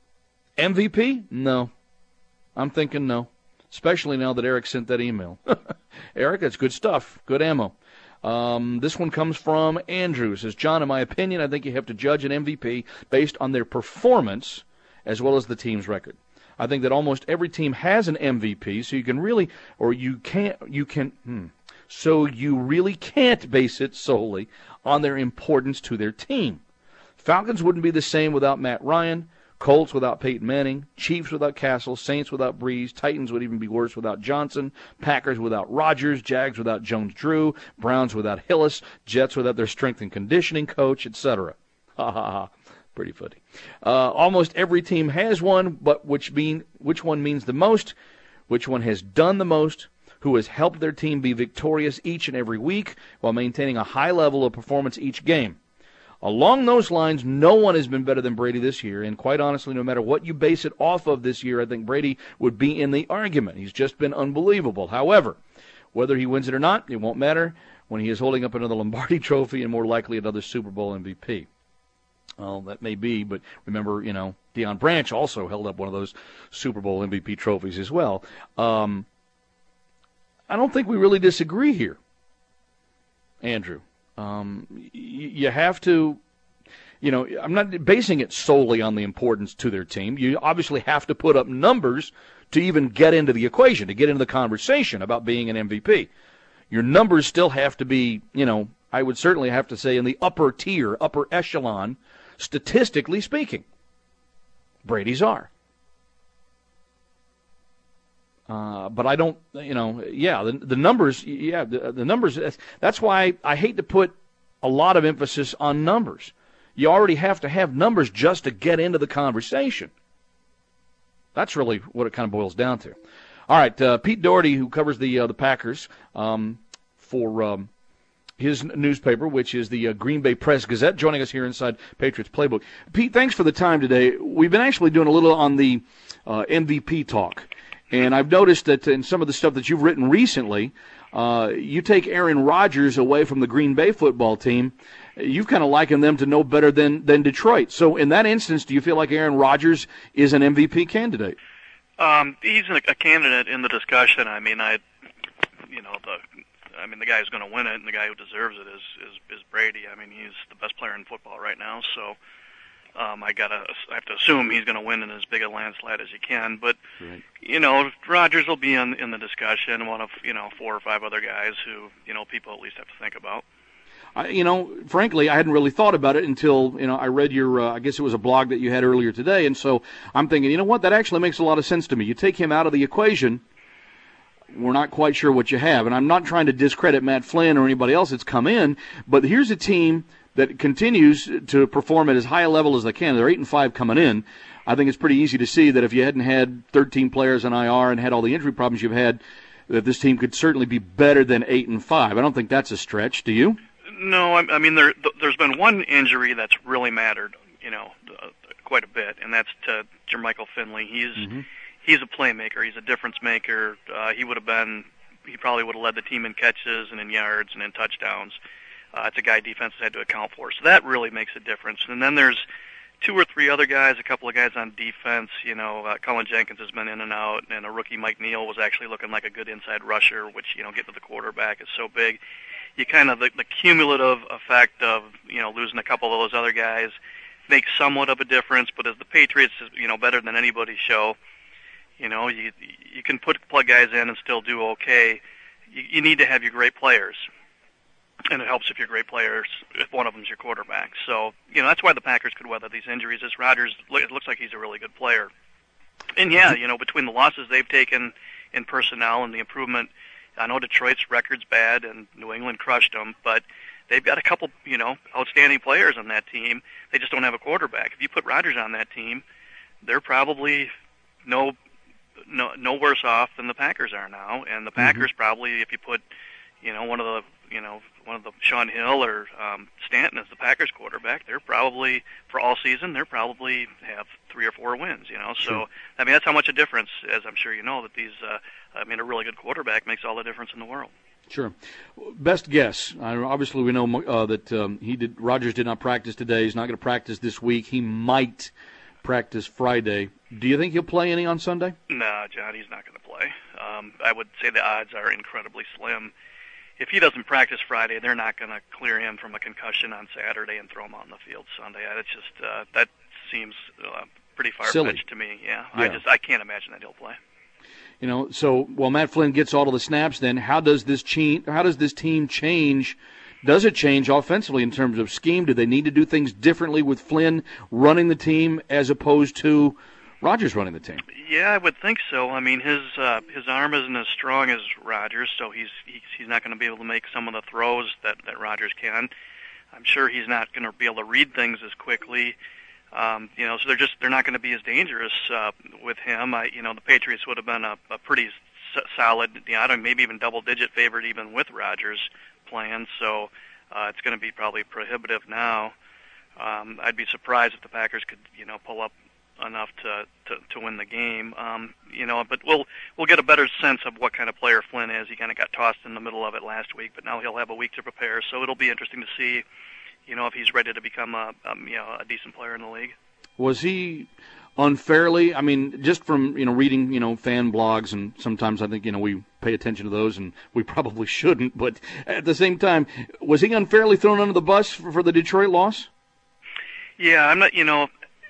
M V P? No. I'm thinking no. Especially now that Eric sent that email. Eric, that's good stuff. Good ammo. Um, this one comes from Andrew. It says, John, in my opinion, I think you have to judge an M V P based on their performance as well as the team's record. I think that almost every team has an M V P, so you can really, or you can't, you can, hmm, so you really can't base it solely on their importance to their team. Falcons wouldn't be the same without Matt Ryan. Colts without Peyton Manning, Chiefs without Castle, Saints without Breeze, Titans would even be worse without Johnson, Packers without Rodgers, Jags without Jones-Drew, Browns without Hillis, Jets without their strength and conditioning coach, et cetera. Ha ha ha. Pretty funny. Uh, almost every team has one, but which mean which one means the most, which one has done the most, who has helped their team be victorious each and every week while maintaining a high level of performance each game. Along those lines, no one has been better than Brady this year, and quite honestly, no matter what you base it off of this year, I think Brady would be in the argument. He's just been unbelievable. However, whether he wins it or not, it won't matter when he is holding up another Lombardi trophy and more likely another Super Bowl M V P. Well, that may be, but remember, you know, Deion Branch also held up one of those Super Bowl M V P trophies as well. Um, I don't think we really disagree here, Andrew. Um, you have to, you know, I'm not basing it solely on the importance to their team. You obviously have to put up numbers to even get into the equation, to get into the conversation about being an M V P. Your numbers still have to be, you know, I would certainly have to say in the upper tier, upper echelon, statistically speaking. Brady's are. Uh, but I don't, you know, yeah, the, the numbers, yeah, the, the numbers, that's why I hate to put a lot of emphasis on numbers. You already have to have numbers just to get into the conversation. That's really what it kind of boils down to. All right, uh, Pete Doherty, who covers the uh, the Packers um, for um, his newspaper, which is the uh, Green Bay Press-Gazette, joining us here inside Patriots Playbook. Pete, thanks for the time today. We've been actually doing a little on the uh, M V P talk. And I've noticed that in some of the stuff that you've written recently, uh, you take Aaron Rodgers away from the Green Bay football team. You've kind of likened them to no better than, than Detroit. So in that instance, do you feel like Aaron Rodgers is an M V P candidate? Um, he's a, a candidate in the discussion. I mean, I, you know, the, I mean, the guy who's going to win it and the guy who deserves it is, is, is Brady. I mean, he's the best player in football right now. So. Um, I gotta, I have to assume he's going to win in as big a landslide as he can. But right. you know, Rodgers will be in in the discussion. One of you know four or five other guys who you know people at least have to think about. I, you know, frankly, I hadn't really thought about it until you know I read your. Uh, I guess it was a blog that you had earlier today, and so I'm thinking, you know what, that actually makes a lot of sense to me. You take him out of the equation, we're not quite sure what you have, and I'm not trying to discredit Matt Flynn or anybody else that's come in, but here's a team that continues to perform at as high a level as they can. They're eight and five coming in. I think it's pretty easy to see that if you hadn't had thirteen players on I R and had all the injury problems you've had, that this team could certainly be better than eight and five. I don't think that's a stretch. Do you? No, I, I mean there, there's been one injury that's really mattered, you know, uh, quite a bit, and that's to Jermichael Finley. He's mm-hmm. he's a playmaker. He's a difference maker. Uh, he would have been. He probably would have led the team in catches and in yards and in touchdowns. Uh, it's a guy defense had to account for. So that really makes a difference. And then there's two or three other guys, a couple of guys on defense. You know, uh, Cullen Jenkins has been in and out, and a rookie, Mike Neal, was actually looking like a good inside rusher, which, you know, getting to the quarterback is so big. You kind of, the, the cumulative effect of, you know, losing a couple of those other guys makes somewhat of a difference. But as the Patriots, you know, better than anybody show, you know, you you can put plug guys in and still do okay. You, you need to have your great players. And it helps if you're great players, if one of them's your quarterback. So, you know, that's why the Packers could weather these injuries. Is Rodgers, it looks like he's a really good player. And, yeah, you know, between the losses they've taken in personnel and the improvement, I know Detroit's record's bad and New England crushed them, but they've got a couple, you know, outstanding players on that team. They just don't have a quarterback. If you put Rodgers on that team, they're probably no no, no worse off than the Packers are now. And the Packers mm-hmm. probably, if you put, you know, one of the, you know, one of the Sean Hill or um, Stanton as the Packers quarterback, they're probably, for all season, they're probably have three or four wins, you know. So, sure. I mean, that's how much a difference, as I'm sure you know, that these, uh, I mean, a really good quarterback makes all the difference in the world. Sure. Best guess. Uh, obviously, we know uh, that um, he did. Rodgers did not practice today. He's not going to practice this week. He might practice Friday. Do you think he'll play any on Sunday? No, John, he's not going to play. Um, I would say the odds are incredibly slim. If he doesn't practice Friday, they're not going to clear him from a concussion on Saturday and throw him on the field Sunday. It's just uh, that seems uh, pretty far-fetched to me. Yeah, yeah, I just I can't imagine that he'll play. You know, so while Matt Flynn gets all of the snaps, then how does this change? How does this team change? Does it change offensively in terms of scheme? Do they need to do things differently with Flynn running the team as opposed to Rodgers running the team? Yeah, I would think so. I mean, his uh, his arm isn't as strong as Rodgers, so he's he's, he's not going to be able to make some of the throws that, that Rodgers can. I'm sure he's not going to be able to read things as quickly. Um, you know, so they're just they're not going to be as dangerous uh, with him. I, you know, the Patriots would have been a, a pretty s- solid, you know, I don't maybe even double-digit favorite even with Rodgers playing. So uh, it's going to be probably prohibitive now. Um, I'd be surprised if the Packers could, you know, pull up enough to, to, to win the game. Um, you know, but we'll we'll get a better sense of what kind of player Flynn is. He kind of got tossed in the middle of it last week, but now he'll have a week to prepare. So it'll be interesting to see, you know, if he's ready to become a um, you know a decent player in the league. Was he unfairly? I mean, just from you know reading you know fan blogs, and sometimes I think you know we pay attention to those, and we probably shouldn't. But at the same time, was he unfairly thrown under the bus for, for the Detroit loss? Yeah, I'm not. You know.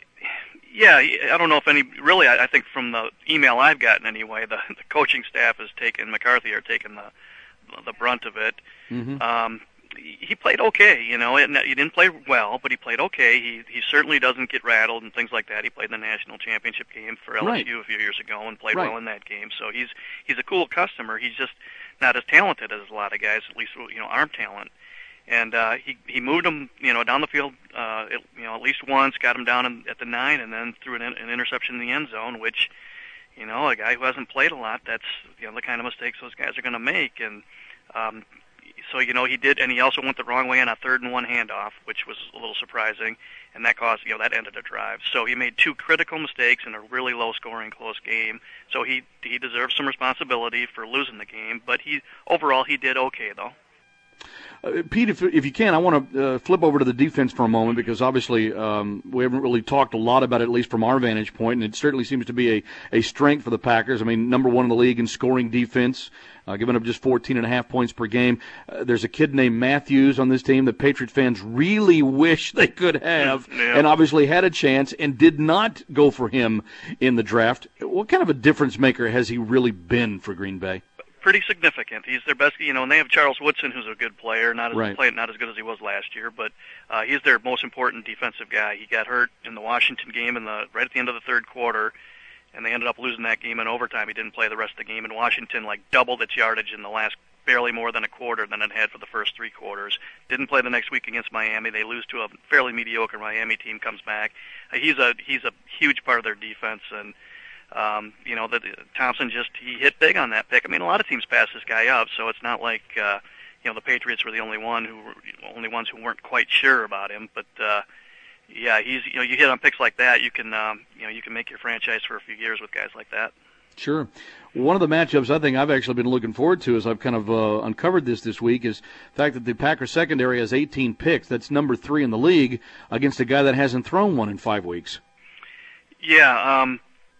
Yeah, I don't know if any, really, I think from the email I've gotten anyway, the, the coaching staff has taken, McCarthy are taking the the brunt of it. Mm-hmm. Um, he played okay, you know, and he didn't play well, but he played okay. He he certainly doesn't get rattled and things like that. He played in the national championship game for L S U right. a few years ago and played right. well in that game. So he's he's a cool customer. He's just not as talented as a lot of guys, at least, you know, arm talent. And uh, he he moved him, you know, down the field, uh, it, you know, at least once, got him down in, at the nine, and then threw an, an interception in the end zone. Which, you know, a guy who hasn't played a lot, that's you know the kind of mistakes those guys are going to make. And um, so, you know, he did, and he also went the wrong way on a third and one handoff, which was a little surprising, and that caused, you know, that ended a drive. So he made two critical mistakes in a really low-scoring, close game. So he he deserves some responsibility for losing the game, but he overall he did okay though. Uh, Pete, if, if you can, I want to uh, flip over to the defense for a moment because obviously um, we haven't really talked a lot about it, at least from our vantage point, and it certainly seems to be a, a strength for the Packers. I mean, number one in the league in scoring defense, uh, giving up just fourteen and a half points per game. Uh, there's a kid named Matthews on this team that Patriot fans really wish they could have, yeah. and obviously had a chance and did not go for him in the draft. What kind of a difference maker has he really been for Green Bay? Pretty significant. He's their best, you know, and they have Charles Woodson, who's a good player, not as right. played, not as good as he was last year, but uh, he's their most important defensive guy. He got hurt in the Washington game in the right at the end of the third quarter, and they ended up losing that game in overtime. He didn't play the rest of the game, and Washington like doubled its yardage in the last barely more than a quarter than it had for the first three quarters. Didn't play the next week against Miami. They lose to a fairly mediocre Miami team. Comes back. Uh, he's a he's a huge part of their defense, and. Um, you know, that Thompson just, he hit big on that pick. I mean, a lot of teams pass this guy up, so it's not like, uh, you know, the Patriots were the only one who were, only ones who weren't quite sure about him. But, uh, yeah, he's, you know, you hit on picks like that, you can, um, you know, you can make your franchise for a few years with guys like that. Sure. One of the matchups I think I've actually been looking forward to as I've kind of uh, uncovered this this week is the fact that the Packers secondary has eighteen picks. That's number three in the league against a guy that hasn't thrown one in five weeks. Yeah, um,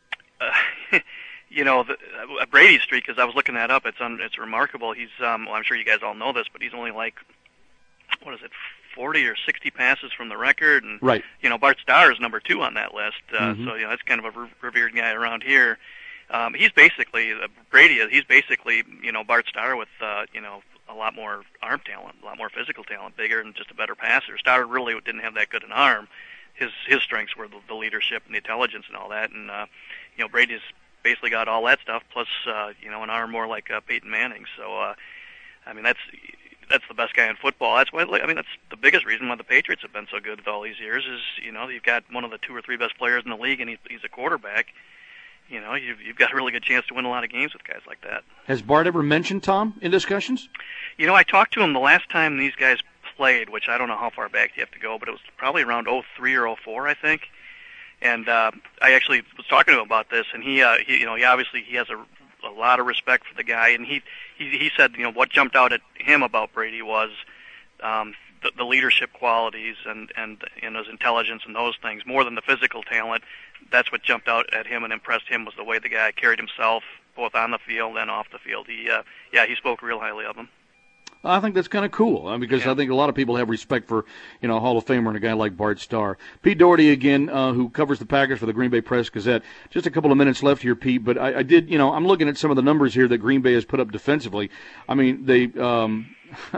Uh, you know, the, uh, Brady's streak, because I was looking that up, it's un, it's remarkable. He's, um, well, I'm sure you guys all know this, but he's only like, what is it, forty or sixty passes from the record, and right. you know, Bart Starr is number two on that list. Uh, mm-hmm. So you know, that's kind of a re- revered guy around here. Um, he's basically uh, Brady. He's basically you know Bart Starr with uh, you know a lot more arm talent, a lot more physical talent, bigger and just a better passer. Starr really didn't have that good an arm. His his strengths were the, the leadership and the intelligence and all that, and uh, you know Brady's basically got all that stuff plus uh, you know an arm more like uh, Peyton Manning. So uh, I mean that's that's the best guy in football. That's why I mean that's the biggest reason why the Patriots have been so good with all these years is you know you've got one of the two or three best players in the league and he's, he's a quarterback. You know you've you've got a really good chance to win a lot of games with guys like that. Has Bart ever mentioned Tom in discussions? You know I talked to him the last time these guys played, which I don't know how far back you have to go, but it was probably around oh three or oh four, I think. And uh, I actually was talking to him about this, and he, uh, he you know, he obviously he has a, a lot of respect for the guy, and he, he he said, you know, what jumped out at him about Brady was um, the, the leadership qualities and and and his intelligence and those things more than the physical talent. That's what jumped out at him and impressed him was the way the guy carried himself, both on the field and off the field. He, uh, yeah, he spoke real highly of him. I think that's kind of cool uh, because yeah. I think a lot of people have respect for, you know, a Hall of Famer and a guy like Bart Starr. Pete Doherty again, uh, who covers the Packers for the Green Bay Press-Gazette. Just a couple of minutes left here, Pete, but I, I did, you know, I'm looking at some of the numbers here that Green Bay has put up defensively. I mean, they, um,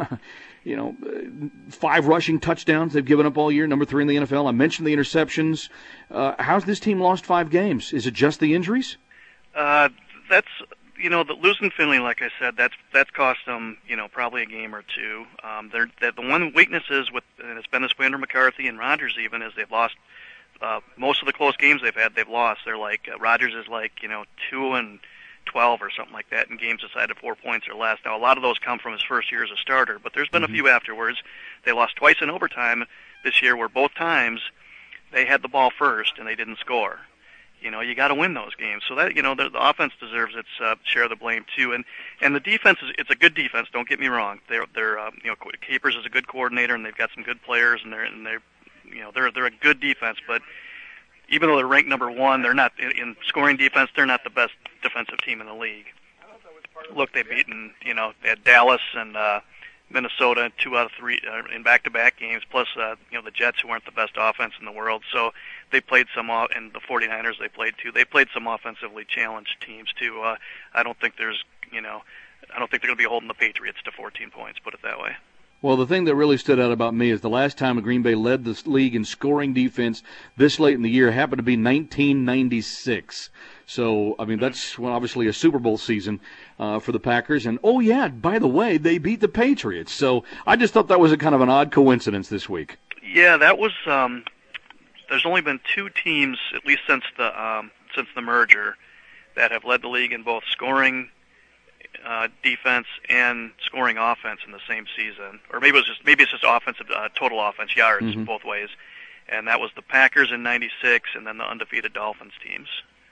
you know, five rushing touchdowns they've given up all year, number three in the N F L. I mentioned the interceptions. Uh, how's this team lost five games? Is it just the injuries? Uh, that's... You know, the losing Finley, like I said, that's that's cost them, you know, probably a game or two. Um, they're, they're the one weakness is with, and it's been this way under McCarthy and Rodgers even, is they've lost uh, most of the close games they've had. They've lost. They're like uh, Rodgers is like you know two and twelve or something like that in games decided four points or less. Now, a lot of those come from his first year as a starter, but there's been mm-hmm. a few afterwards. They lost twice in overtime this year, where both times they had the ball first and they didn't score. You know, you got to win those games. So that, you know, the, the offense deserves its uh, share of the blame too, and and the defense is it's a good defense. Don't get me wrong. They're they're um, you know, Capers is a good coordinator, and they've got some good players, and they're and they're you know they're they're a good defense. But even though they're ranked number one, they're not in, in scoring defense. They're not the best defensive team in the league. Look, they've beaten you know they had Dallas and uh, Minnesota two out of three uh, in back-to-back games, plus uh, you know the Jets, who aren't the best offense in the world. So they played some, uh, and the forty-niners they played too. They played some offensively challenged teams too. Uh, I don't think there's, you know, I don't think they're going to be holding the Patriots to fourteen points. Put it that way. Well, the thing that really stood out about me is the last time Green Bay led the league in scoring defense this late in the year happened to be nineteen ninety-six. So, I mean, that's well, obviously a Super Bowl season uh, for the Packers. And, oh, yeah, by the way, they beat the Patriots. So I just thought that was a kind of an odd coincidence this week. Yeah, that was um, – there's only been two teams, at least since the um, since the merger, that have led the league in both scoring uh, defense and scoring offense in the same season. Or maybe it was just maybe it's just offensive uh, total offense yards mm-hmm. both ways. And that was the Packers in ninety-six and then the undefeated Dolphins teams.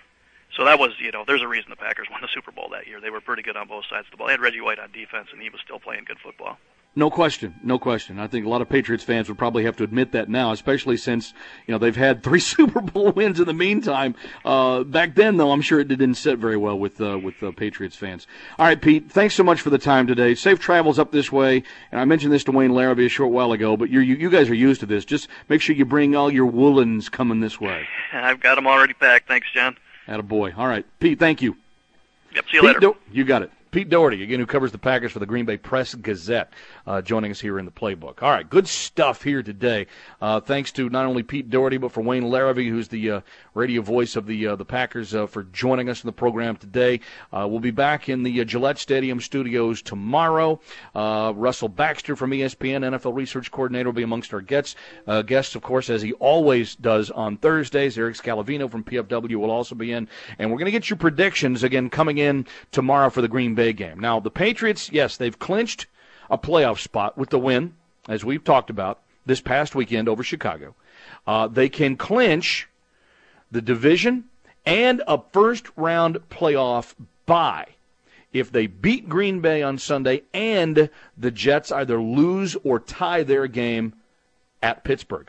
So that was, you know, there's a reason the Packers won the Super Bowl that year. They were pretty good on both sides of the ball. They had Reggie White on defense, and he was still playing good football. No question, no question. I think a lot of Patriots fans would probably have to admit that now, especially since, you know, they've had three Super Bowl wins in the meantime. Uh, back then, though, I'm sure it didn't sit very well with uh, with uh, Patriots fans. All right, Pete, thanks so much for the time today. Safe travels up this way, and I mentioned this to Wayne Larrabee a short while ago, but you're, you you guys are used to this. Just make sure you bring all your woolens coming this way. I've got them already packed. Thanks, John. Attaboy. All right, Pete, thank you. Yep, see you Pete later. Do- you got it. Pete Doherty, again, who covers the Packers for the Green Bay Press-Gazette, uh, joining us here in the Playbook. All right, good stuff here today. Uh, thanks to not only Pete Doherty, but for Wayne Larrabee, who's the uh, radio voice of the uh, the Packers, uh, for joining us in the program today. Uh, we'll be back in the uh, Gillette Stadium studios tomorrow. Uh, Russell Baxter from E S P N, N F L Research Coordinator, will be amongst our guests, uh, guests, of course, as he always does on Thursdays. Eric Scalavino from P F W will also be in. And we're going to get your predictions, again, coming in tomorrow for the Green Bay game. Now, the Patriots, yes, they've clinched a playoff spot with the win, as we've talked about, this past weekend over Chicago. Uh, they can clinch the division and a first-round playoff bye if they beat Green Bay on Sunday and the Jets either lose or tie their game at Pittsburgh.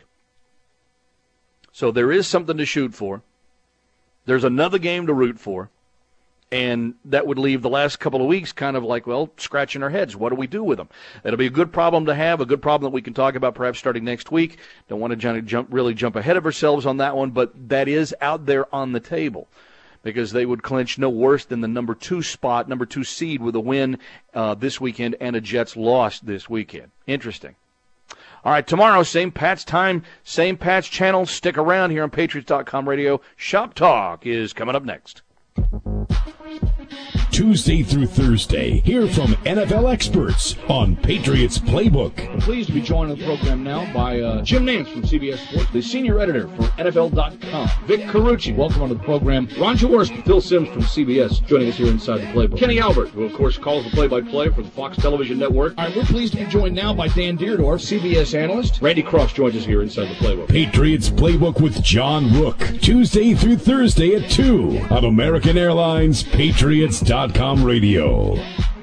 So there is something to shoot for. There's another game to root for. And that would leave the last couple of weeks kind of like, well, scratching our heads. What do we do with them? That'll be a good problem to have, a good problem that we can talk about perhaps starting next week. Don't want to jump, really jump ahead of ourselves on that one, but that is out there on the table because they would clinch no worse than the number two spot, number two seed with a win uh, this weekend and a Jets loss this weekend. Interesting. All right, tomorrow, same Pats time, same Pats channel. Stick around here on Patriots dot com radio. Shop Talk is coming up next. Tuesday through Thursday, hear from N F L experts on Patriots Playbook. I'm pleased to be joined on the program now by uh, Jim Nantz from C B S Sports, the senior editor for N F L dot com. Vic Carucci, welcome onto the program. Ron Jaworski, Phil Simms from C B S, joining us here inside the Playbook. Kenny Albert, who of course calls the play-by-play for the Fox Television Network. All right, we're pleased to be joined now by Dan Deerdorf, C B S analyst. Randy Cross joins us here inside the Playbook. Patriots Playbook with John Rook, Tuesday through Thursday at two on American Airlines Patriots dot com radio.